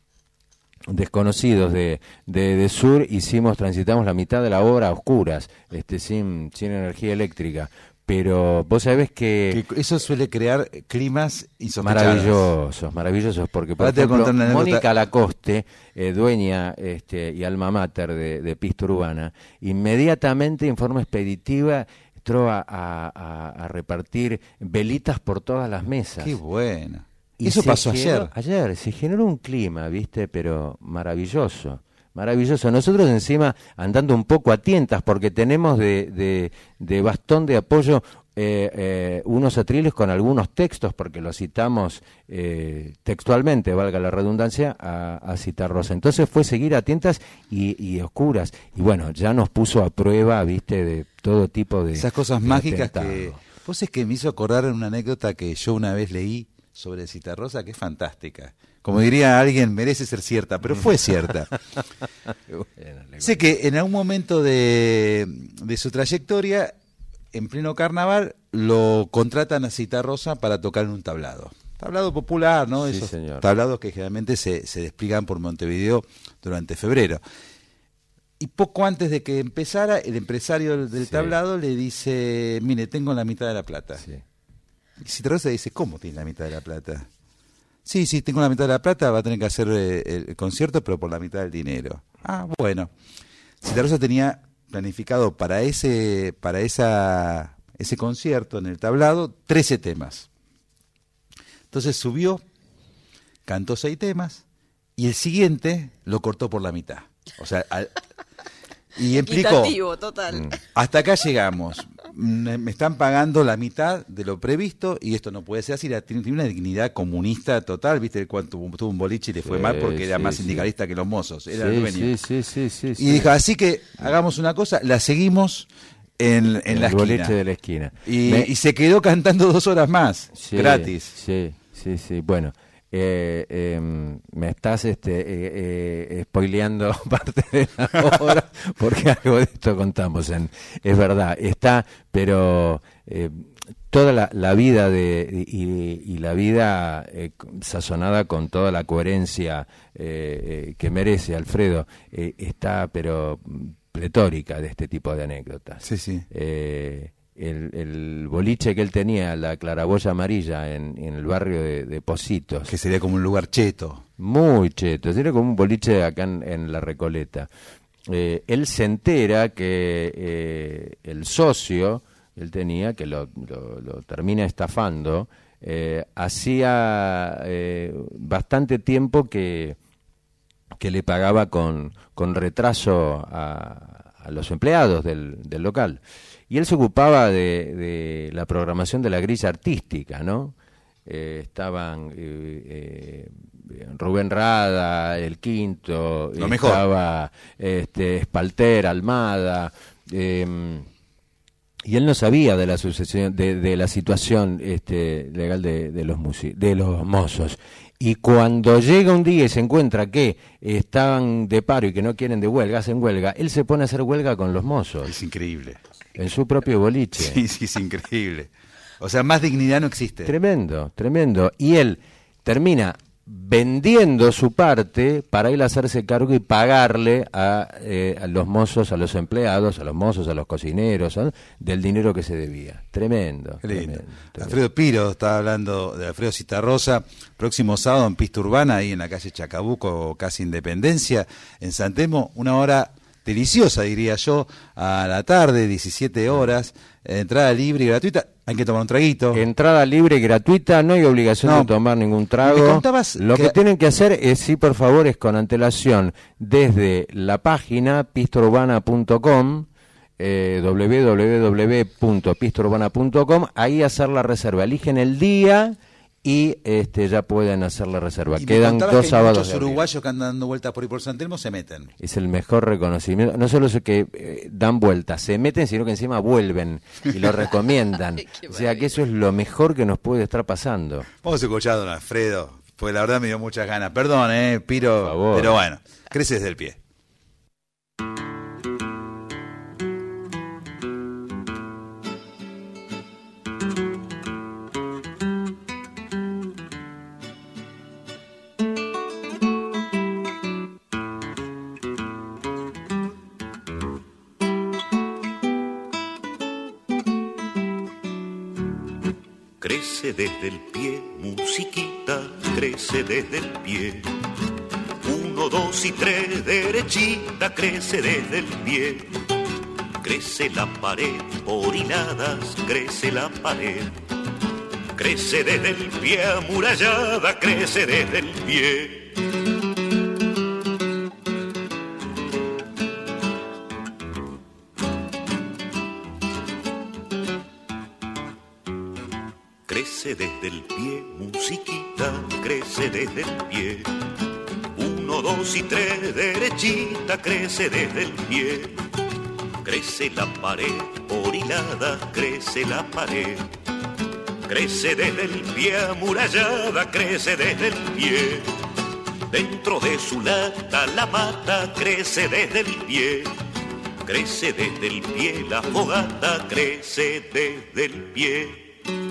desconocidos de, de, de Sur hicimos, transitamos la mitad de la obra a oscuras, este, sin, sin energía eléctrica. Pero vos sabés que... que eso suele crear climas insospechados. Maravillosos, maravillosos, porque por Ahora ejemplo, Mónica Lacoste, eh, dueña este, y alma mater de, de Pista Urbana, inmediatamente en forma expeditiva entró a, a, a repartir velitas por todas las mesas. ¡Qué bueno! Y eso pasó generó, ayer. Ayer se generó un clima, ¿viste? Pero maravilloso. Maravilloso. Nosotros encima andando un poco a tientas porque tenemos de, de, de bastón de apoyo eh, eh, unos atriles con algunos textos porque los citamos eh, textualmente, valga la redundancia, a, a Citarrosa. Entonces fue seguir a tientas y, y oscuras. Y bueno, ya nos puso a prueba, ¿viste? De todo tipo de... Esas cosas de mágicas atentado. que... Vos es que me hizo acordar en una anécdota que yo una vez leí sobre Citarrosa que es fantástica. Como diría alguien, merece ser cierta, pero fue cierta. Bueno, sé que en algún momento de, de su trayectoria, en pleno carnaval, lo contratan a Citarrosa para tocar en un tablado. Tablado popular, ¿no? Sí, Esos señor. tablados que generalmente se, se despliegan por Montevideo durante febrero. Y poco antes de que empezara, el empresario del, del Sí. tablado le dice, mire, tengo la mitad de la plata. Sí. Y Citarrosa dice, ¿cómo tiene la mitad de la plata? Sí, sí, tengo la mitad de la plata, va a tener que hacer eh, el concierto, pero por la mitad del dinero. Ah, bueno. Citarrosa tenía planificado para ese para esa ese concierto en el tablado trece temas. Entonces subió, cantó seis temas y el siguiente lo cortó por la mitad. O sea, al, y implicó, Equitativo, total. hasta acá llegamos. Me me están pagando la mitad de lo previsto y esto no puede ser así. Era- Tiene tiene una dignidad comunista total, ¿viste? Cuando tuvo, tuvo un boliche y le fue Sí, mal porque era sí, más sí. sindicalista que los mozos. Era Sí, el dueño. sí, sí, sí, sí, Y sí. dijo, así que hagamos una cosa, la seguimos en, en, En la el esquina. boliche de la esquina. Y, Me- y se quedó cantando dos horas más, Sí, gratis. Sí, sí, sí. Bueno, eh, eh, me estás este, eh, eh, spoileando parte de la obra porque algo de esto contamos. En, es verdad, está, pero eh, toda la, la vida de y, y la vida eh, sazonada con toda la coherencia eh, eh, que merece Alfredo eh, está, pero pletórica de este tipo de anécdotas. Sí, sí. Eh, el, el boliche que él tenía, la claraboya amarilla, en, en el barrio de, de Positos. Que sería como un lugar cheto. Muy cheto, sería como un boliche acá en, en La Recoleta. Eh, él se entera que eh, el socio, él tenía, que lo, lo, lo termina estafando, eh, hacía eh, bastante tiempo que, que le pagaba con, con retraso a, a los empleados del, del local. Y él se ocupaba de, de la programación de la grilla artística, ¿no? Eh, estaban eh, eh, Rubén Rada, El Quinto, Lo mejor. estaba este, Espalter, Almada, eh, y él no sabía de la sucesión, de, de la situación este, legal de, de los musi- de los mozos. Y cuando llega un día y se encuentra que están de paro y que no quieren de huelga, hacen huelga, él se pone a hacer huelga con los mozos. Es increíble. En su propio boliche. Sí, sí, es increíble. O sea, más dignidad no existe. Tremendo, tremendo. Y él termina vendiendo su parte para él hacerse cargo y pagarle a, eh, a los mozos, a los empleados, a los mozos, a los cocineros, ¿no? Del dinero que se debía. Tremendo. Qué lindo. tremendo, tremendo. Alfredo Piro está hablando de Alfredo Citarrosa, próximo sábado en Pista Urbana, ahí en la calle Chacabuco, casi Independencia, en San Telmo, una hora deliciosa, diría yo, a la tarde, diecisiete horas, entrada libre y gratuita, hay que tomar un traguito. Entrada libre y gratuita, no hay obligación No. de tomar ningún Me trago. contabas Lo que... que- tienen que hacer es, sí, por favor, es con antelación desde la página pista urbana punto com, eh, doble u doble u doble u punto pista urbana punto com, ahí hacer la reserva. Eligen el día y este ya pueden hacer la reserva. Y me Quedan contabas dos que hay sábados muchos de abril. uruguayos que andan dando vueltas por ahí por San Telmo, se meten. Es el mejor reconocimiento. No solo es que eh, dan vueltas, se meten, sino que encima vuelven y lo recomiendan. O sea que eso es lo mejor que nos puede estar pasando. Vamos a escuchar a don Alfredo, pues la verdad me dio muchas ganas. Perdón, eh, Piro, favor. pero bueno, crece desde el pie. Crece desde el pie, musiquita, crece desde el pie. Uno, dos y tres, derechita, crece desde el pie. Crece la pared por hiladas, crece la pared. Crece desde el pie, amurallada, crece desde el pie. Crece desde el pie, musiquita, crece desde el pie. Uno, dos y tres, derechita, crece desde el pie. Crece la pared por hilada, crece la pared. crece desde el pie, amurallada crece desde el pie. Dentro de su lata la mata crece desde el pie. Crece desde el pie, la fogata crece desde el pie.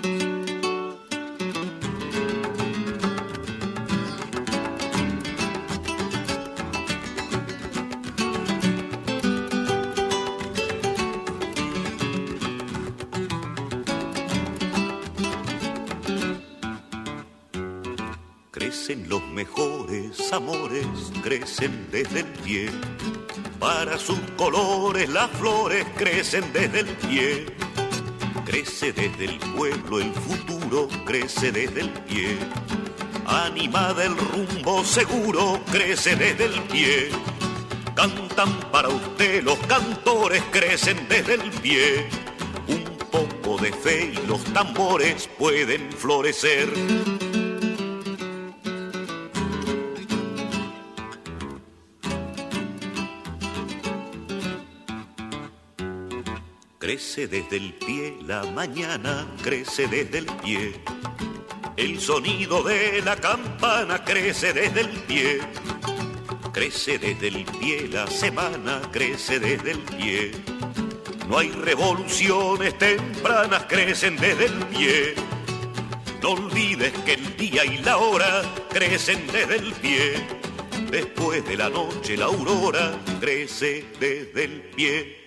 Crecen los mejores amores, crecen desde el pie. Para sus colores las flores crecen desde el pie. Crece desde el pueblo el futuro, crece desde el pie. Animada el rumbo seguro, crece desde el pie. Cantan para usted los cantores, crecen desde el pie. Un poco de fe y los tambores pueden florecer. Crece desde el pie la mañana, crece desde el pie. El sonido de la campana crece desde el pie. Crece desde el pie la semana, crece desde el pie. No hay revoluciones tempranas, crecen desde el pie. No olvides que el día y la hora crecen desde el pie. Después de la noche la aurora crece desde el pie.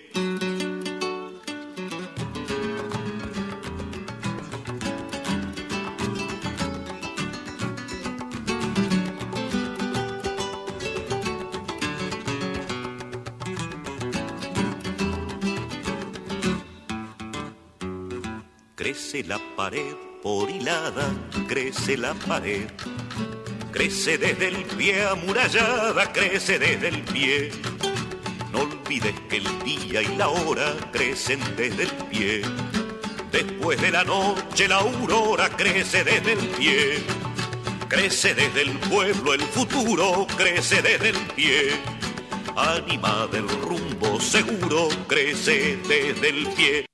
Crece la pared por hilada, crece la pared. Crece desde el pie amurallada, crece desde el pie. No olvides que el día y la hora crecen desde el pie. Después de la noche la aurora crece desde el pie. Crece desde el pueblo el futuro, crece desde el pie. Ánima del rumbo seguro, crece desde el pie.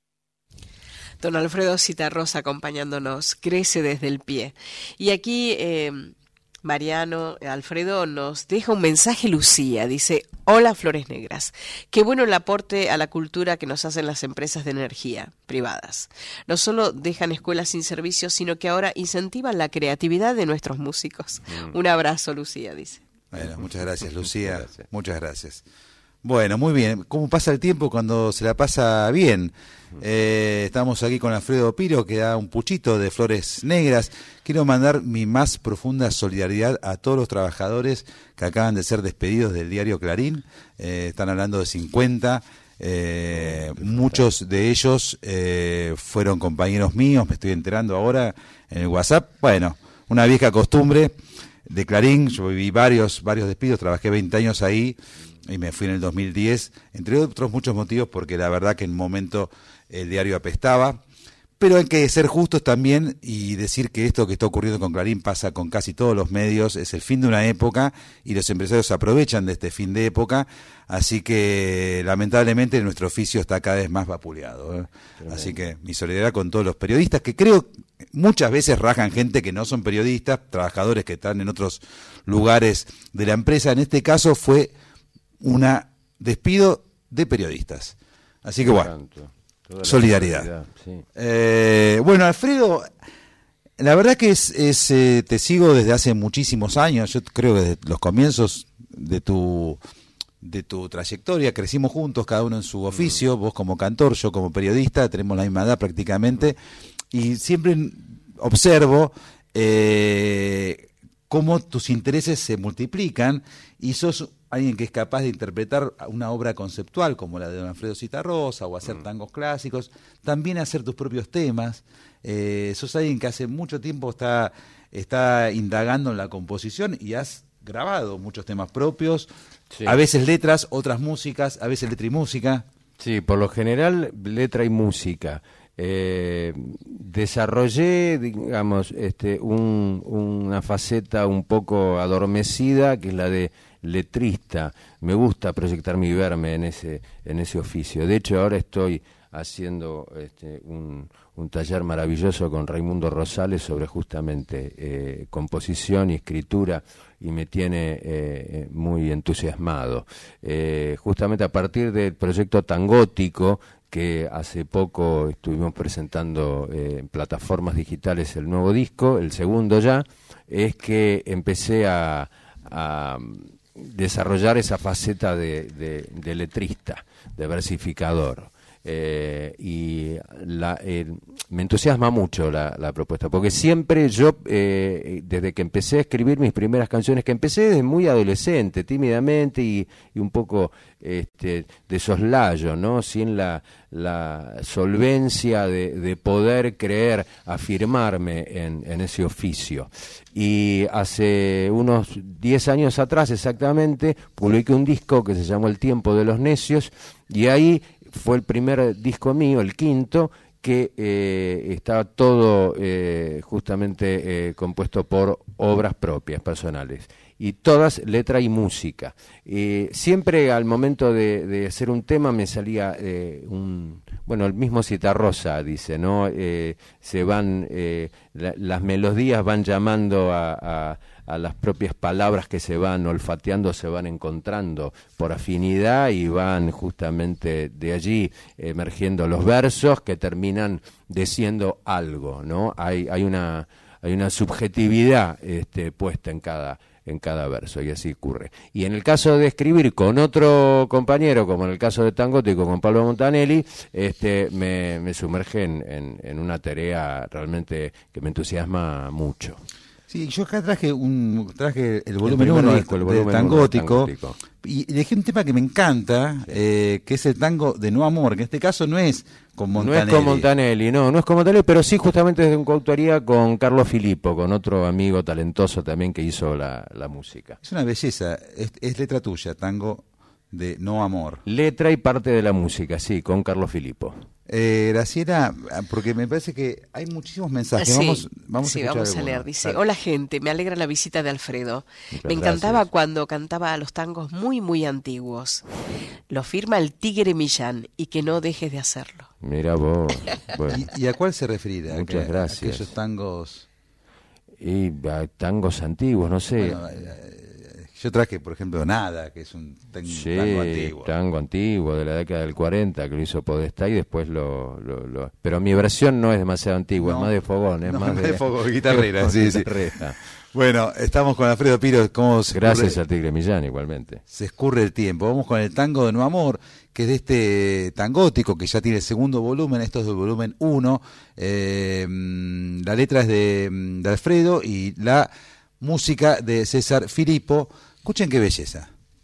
Don Alfredo Citarrosa acompañándonos, crece desde el pie. Y aquí eh, Mariano, Alfredo nos deja un mensaje Lucía, dice: hola Flores Negras, qué bueno el aporte a la cultura que nos hacen las empresas de energía privadas. No solo dejan escuelas sin servicios, sino que ahora incentivan la creatividad de nuestros músicos. Mm. Un abrazo Lucía, dice. Bueno, muchas gracias Lucía, muchas gracias. Muchas gracias. Bueno, muy bien. ¿Cómo pasa el tiempo cuando se la pasa bien? Eh, estamos aquí con Alfredo Piro, que da un puchito de Flores Negras. Quiero mandar mi más profunda solidaridad a todos los trabajadores que acaban de ser despedidos del diario Clarín. Eh, están hablando de cincuenta. Eh, muchos de ellos eh, fueron compañeros míos, me estoy enterando ahora en el WhatsApp. Bueno, una vieja costumbre de Clarín. Yo viví varios, varios despidos, trabajé veinte años ahí. Y me fui en el dos mil diez, entre otros muchos motivos, porque la verdad que en un momento el diario apestaba. Pero hay que ser justos también y decir que esto que está ocurriendo con Clarín pasa con casi todos los medios. Es el fin de una época y los empresarios aprovechan de este fin de época. Así que lamentablemente nuestro oficio está cada vez más vapuleado, ¿eh? Así que mi solidaridad con todos los periodistas, que creo muchas veces rajan gente que no son periodistas, trabajadores que están en otros lugares de la empresa. En este caso fue una despido de periodistas. Así que bueno, solidaridad. solidaridad sí. eh, bueno, Alfredo, la verdad que es, es eh, te sigo desde hace muchísimos años. Yo creo que desde los comienzos de tu de tu trayectoria crecimos juntos, cada uno en su oficio, mm. vos como cantor, yo como periodista, tenemos la misma edad prácticamente, mm. y siempre observo eh, cómo tus intereses se multiplican y sos alguien que es capaz de interpretar una obra conceptual como la de don Alfredo Citarrosa o hacer mm. tangos clásicos, también hacer tus propios temas. Eh, sos alguien que hace mucho tiempo está, está indagando en la composición y has grabado muchos temas propios, sí. A veces letras, otras músicas, a veces letra y música. Sí, por lo general letra y música. Eh, desarrollé, digamos, este, un, una faceta un poco adormecida, que es la de letrista. Me gusta proyectarme y verme en ese, en ese oficio. De hecho, ahora estoy haciendo este, un, un taller maravilloso con Raimundo Rosales sobre justamente eh, composición y escritura, y me tiene eh, muy entusiasmado. Eh, justamente a partir del proyecto Tangótico, que hace poco estuvimos presentando eh, en plataformas digitales el nuevo disco, el segundo ya, es que empecé a, a desarrollar esa faceta de, de, de letrista, de versificador. Eh, y la, eh, me entusiasma mucho la, la propuesta, porque siempre yo, eh, desde que empecé a escribir mis primeras canciones, que empecé desde muy adolescente, tímidamente y, y un poco este, de soslayo, ¿no? Sin la, la solvencia de, de poder creer, afirmarme en, en ese oficio. Y hace unos diez años atrás exactamente, publiqué un disco que se llamó El Tiempo de los Necios, y ahí fue el primer disco mío, el quinto, que eh, estaba todo eh, justamente eh, compuesto por obras propias, personales, y todas letra y música. Eh, siempre al momento de, de hacer un tema me salía eh, un... Bueno, el mismo Citarrosa dice, ¿no? Eh, se van... Eh, la, las melodías van llamando a... a a las propias palabras que se van olfateando, se van encontrando por afinidad y van justamente de allí emergiendo los versos que terminan diciendo algo, ¿no? Hay, hay una, hay una subjetividad este, puesta en cada, en cada verso, y así ocurre. Y en el caso de escribir con otro compañero, como en el caso de Tangótico con Pablo Montanelli, este, me, me sumerge en, en, en una tarea realmente que me entusiasma mucho. Sí, yo acá traje un traje el volumen uno del Tangótico, Tangótico y elegí un tema que me encanta, sí. eh, que es el tango de No Amor, que en este caso no es con Montanelli. No es con Montanelli, no, no es con Montanelli, pero sí justamente es de coautoría con Carlos Filippo, con otro amigo talentoso también que hizo la, la música. Es una belleza, es, es letra tuya, tango de No Amor. Letra y parte de la música, sí, con Carlos Filippo. Eh, Graciela, porque me parece que hay muchísimos mensajes. Sí, vamos vamos, sí, a, vamos a leer. Dice, dale. Hola gente, me alegra la visita de Alfredo. Muchas me encantaba gracias. Cuando cantaba los tangos muy, muy antiguos. Lo firma el Tigre Millán, y que no dejes de hacerlo. Mira vos. Bueno. ¿Y, ¿Y a cuál se refiere? Muchas ¿A gracias. Aquellos tangos... Y a tangos antiguos, no sé. Bueno, eh, yo traje, por ejemplo, Nada, que es un tan, sí, tango antiguo. tango antiguo, de la década del cuarenta, que lo hizo Podestá y después lo, lo, lo... Pero mi versión no es demasiado antigua, No, es más de fogón, es no, más de... de fogón, guitarrera, sí, sí. guitarrera. Bueno, estamos con Alfredo Piro. ¿Cómo se Gracias escurre, al Tigre Millán, igualmente. Se escurre el tiempo. Vamos con el tango de No Amor, que es de este Tangótico, que ya tiene el segundo volumen. Esto es del volumen uno. Eh, la letra es de, de Alfredo y la música de César Filippo. Escuchen qué belleza.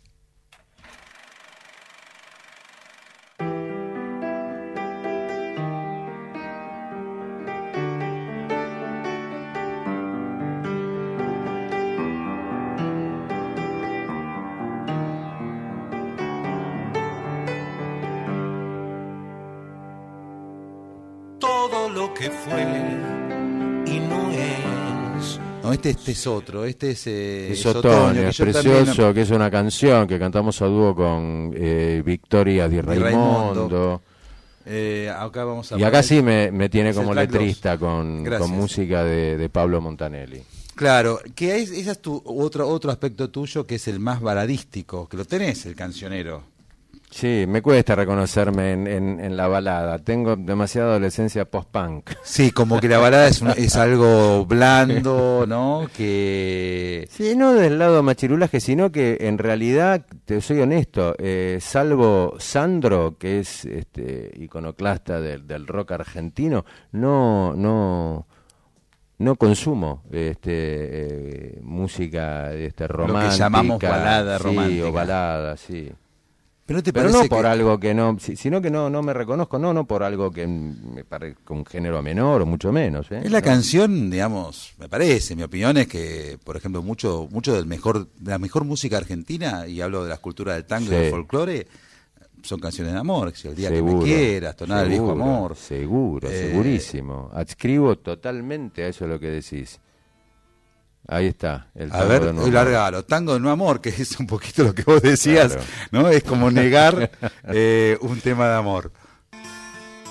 Todo lo que fue y no es. No, este, este es otro, este es, eh, Es es otoño, otoño, que es yo precioso, también- que es una canción que cantamos a dúo con eh, Victoria Di Di Raimondo. Raimondo. Eh, acá vamos a Y acá sí me, me tiene es como el track dos. letrista con, Gracias. con música de, de Pablo Montanelli. Claro, que es, ese es tu otro otro aspecto tuyo, que es el más baladístico, que lo tenés, el cancionero. Sí, me cuesta reconocerme en, en, en la balada. Tengo demasiada adolescencia post-punk. Sí, como que la balada es, un- es algo blando, ¿no? Que... Sí, no del lado machirulaje, sino que en realidad, te soy honesto, eh, salvo Sandro, que es este iconoclasta del, del rock argentino, no no no consumo este eh, música este, romántica. llamamos balada sí, romántica. o balada, sí. Pero, ¿te Pero no parece por que- algo que no, si- sino que no no me reconozco, no no por algo que me parezca un género menor o mucho menos. ¿eh? Es la No. canción, digamos, me parece, mi opinión es que, por ejemplo, mucho mucho del mejor de la mejor música argentina, y hablo de la cultura del tango y Sí. del folclore, son canciones de amor, que si el día Seguro, que me quieras, tonada del viejo seguro, amor. Seguro, Eh, segurísimo. Adscribo totalmente a eso lo que decís. Ahí está. El A tango ver, de No Amor. largalo, tango de no amor, que es un poquito lo que vos decías, Claro. ¿no? Es como negar eh, un tema de amor.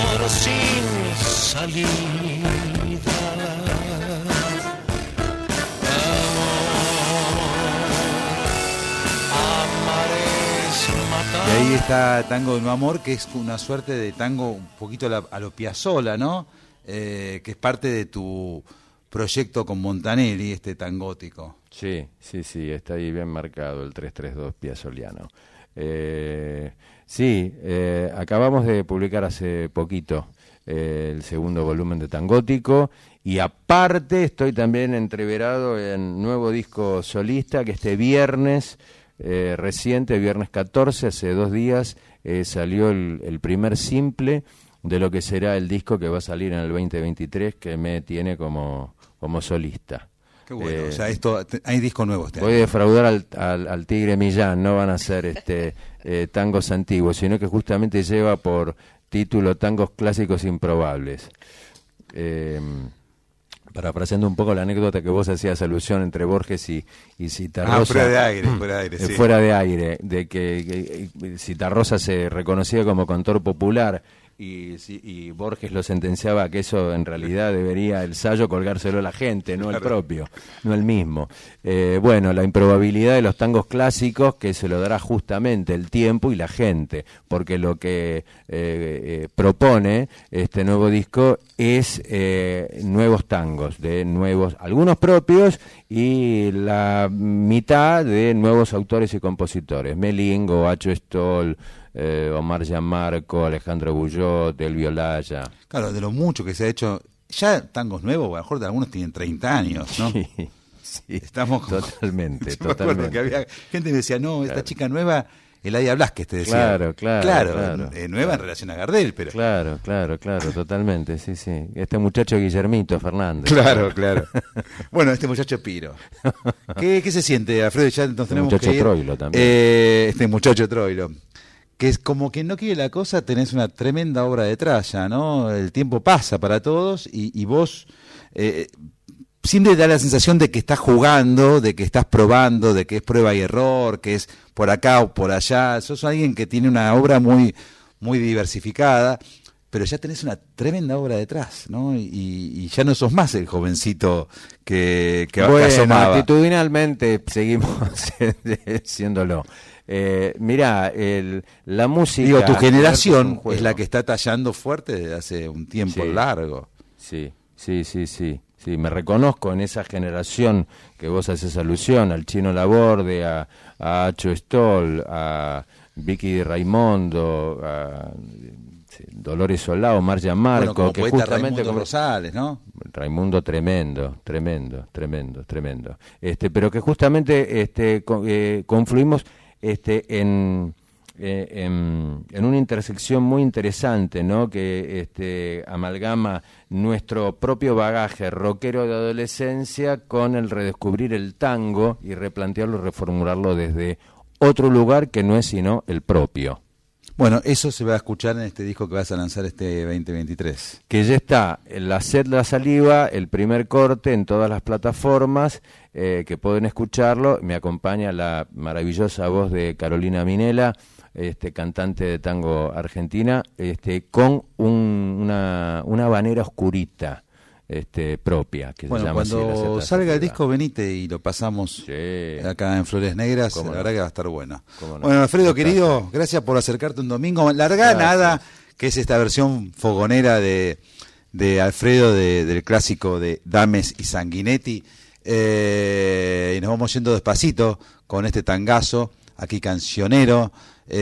amor sin salida. Y ahí está Tango de No Amor, que es una suerte de tango un poquito a, la, a lo Piazzolla, ¿no? Eh, que es parte de tu proyecto con Montanelli, este tangótico. Sí, sí, sí, está ahí bien marcado el tres tres dos piazzoliano. Eh, sí, eh, acabamos de publicar hace poquito eh, el segundo volumen de Tangótico, y aparte estoy también entreverado en nuevo disco solista que este viernes... Eh, reciente, viernes catorce, hace dos días, eh, salió el, el primer simple de lo que será el disco que va a salir en el veinte veintitrés, que me tiene como, como solista. Qué bueno, Eh, o sea, esto, te- hay disco nuevo este Voy a año. defraudar al, al, al Tigre Millán, no van a ser este, eh, tangos antiguos, sino que justamente lleva por título Tangos Clásicos Improbables. Eh, Parafraseando un poco la anécdota que vos hacías alusión entre Borges y, y Citarrosa. Ah, fuera de aire, fuera de aire, eh, sí. Fuera de aire, de que, que Citarrosa se reconocía como cantor popular y, si- y Borges lo sentenciaba a que eso en realidad debería el sayo colgárselo a la gente, no el Claro. propio, no el mismo. Eh, bueno, la improbabilidad de los tangos clásicos que se lo dará justamente el tiempo y la gente, porque lo que eh, eh, propone este nuevo disco es eh, nuevos tangos, de nuevos, algunos propios y la mitad de nuevos autores y compositores, Melingo, Acho Stoll, eh, Omar Gianmarco, Alejandro Bullot, Elvio Laya. Claro, de lo mucho que se ha hecho, ya tangos nuevos, a lo mejor de algunos tienen treinta años, ¿no? Sí, sí, Estamos con- totalmente, Yo me acuerdo totalmente. que había gente que me decía, no, esta Claro. chica nueva, Eladia Blasquez te decía. Claro, claro, Claro, claro. eh, nueva en relación a Gardel, pero... Claro, claro, claro, totalmente, sí, sí. Este muchacho Guillermito Fernández. Claro, claro. Bueno, este muchacho Piro. ¿Qué, qué se siente, Alfredo? Ya entonces Este tenemos muchacho que ir. Troilo también. Eh, este muchacho Troilo. Que es como que no quiere la cosa, tenés una tremenda obra detrás ya, ¿no? El tiempo pasa para todos y, y vos eh, siempre da la sensación de que estás jugando, de que estás probando, de que es prueba y error, que es por acá o por allá. Sos alguien que tiene una obra muy, muy diversificada, pero ya tenés una tremenda obra detrás, ¿no? Y, y ya no sos más el jovencito que, que, que Bueno, asomaba. actitudinalmente seguimos siéndolo. Eh, mirá, el, la música... Digo, tu es un generación juego. es la que está tallando fuerte desde hace un tiempo Sí. largo. Sí, sí, sí, sí. Sí, me reconozco en esa generación que vos haces alusión, al Chino Laborde, a, a Acho Stoll, a Vicky Raimondo, a sí, Dolores Solá, Omar Gianmarco, Bueno, como que poeta justamente Raimundo como- Rosales, ¿no? Raimundo tremendo, tremendo, tremendo, tremendo. Este, pero que justamente este co- eh, confluimos este en, eh, en en una intersección muy interesante, ¿no? Que este amalgama nuestro propio bagaje rockero de adolescencia con el redescubrir el tango y replantearlo y reformularlo desde otro lugar que no es sino el propio. Bueno, eso se va a escuchar en este disco que vas a lanzar este veinte veintitrés. Que ya está La Sed, la Saliva, el primer corte en todas las plataformas, eh, que pueden escucharlo. Me acompaña la maravillosa voz de Carolina Minela, este, cantante de tango argentina, este, con un, una, una habanera oscurita este, propia, que Bueno, se llama así, La Sed, cuando la salga el Saliva. disco, venite y lo pasamos Sí. acá en Flores Negras. La Cómo no. verdad que va a estar bueno. Cómo no. Bueno, Alfredo, Gustazo. querido, gracias por acercarte un domingo. Larga Gracias. nada, que es esta versión fogonera de, de Alfredo de- del clásico de Dames y Sanguinetti. Eh, y nos vamos yendo despacito con este tangazo, aquí cancionero.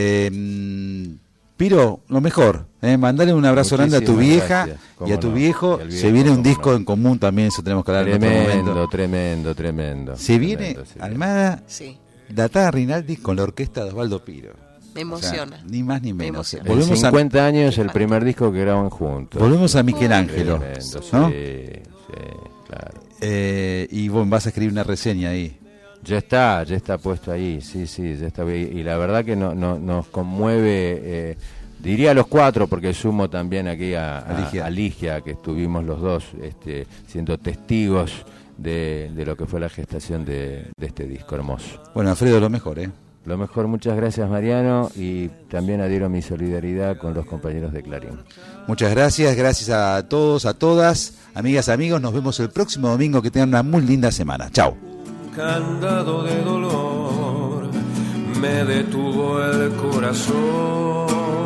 Eh, Piro, lo mejor, eh, mandale un abrazo grande a tu Muchísimas vieja gracias. y Cómo a tu no. viejo. Y al Se viejo, viene un cómo disco no. en común también, eso tenemos que hablar en otro Tremendo, momento. tremendo, tremendo. Se viene Tremendo, sí. Almada, Sí. Datada Rinaldi con la orquesta de Osvaldo Piro. Me emociona. O sea, ni más ni Me menos. emociona. En Volvemos a, cincuenta años el primer disco que graban juntos. volvemos a Michelangelo, Tremendo, ¿no? sí, sí, claro. Eh, y vos vas a escribir una reseña ahí. Ya está, ya está puesto ahí, sí, sí, ya está. Y, y la verdad que no, no, nos conmueve, eh, diría a los cuatro, porque sumo también aquí a, a, Aligia. a Ligia, que estuvimos los dos este, siendo testigos de, de lo que fue la gestación de, de este disco hermoso. Bueno, Alfredo, lo mejor, ¿eh? Lo mejor, muchas gracias, Mariano, y también adhiero mi solidaridad con los compañeros de Clarín. Muchas gracias, gracias a todos, a todas, amigas, amigos, nos vemos el próximo domingo, que tengan una muy linda semana. Chao. Candado de dolor me detuvo el corazón.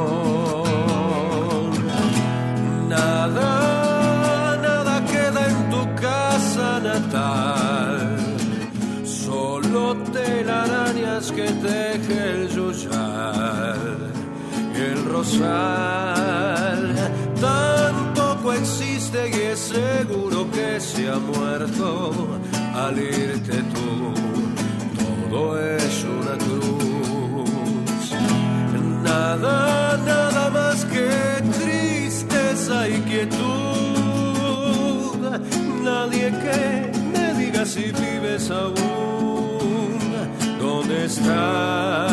Nada, nada queda en tu casa natal, solo telarañas que teje el yuyal y el rosal. Tampoco existe y es seguro que se ha muerto al irte tú. Todo es una cruz, nada, nada más que tristeza y quietud. Nadie que me diga si vives aún, ¿dónde estás?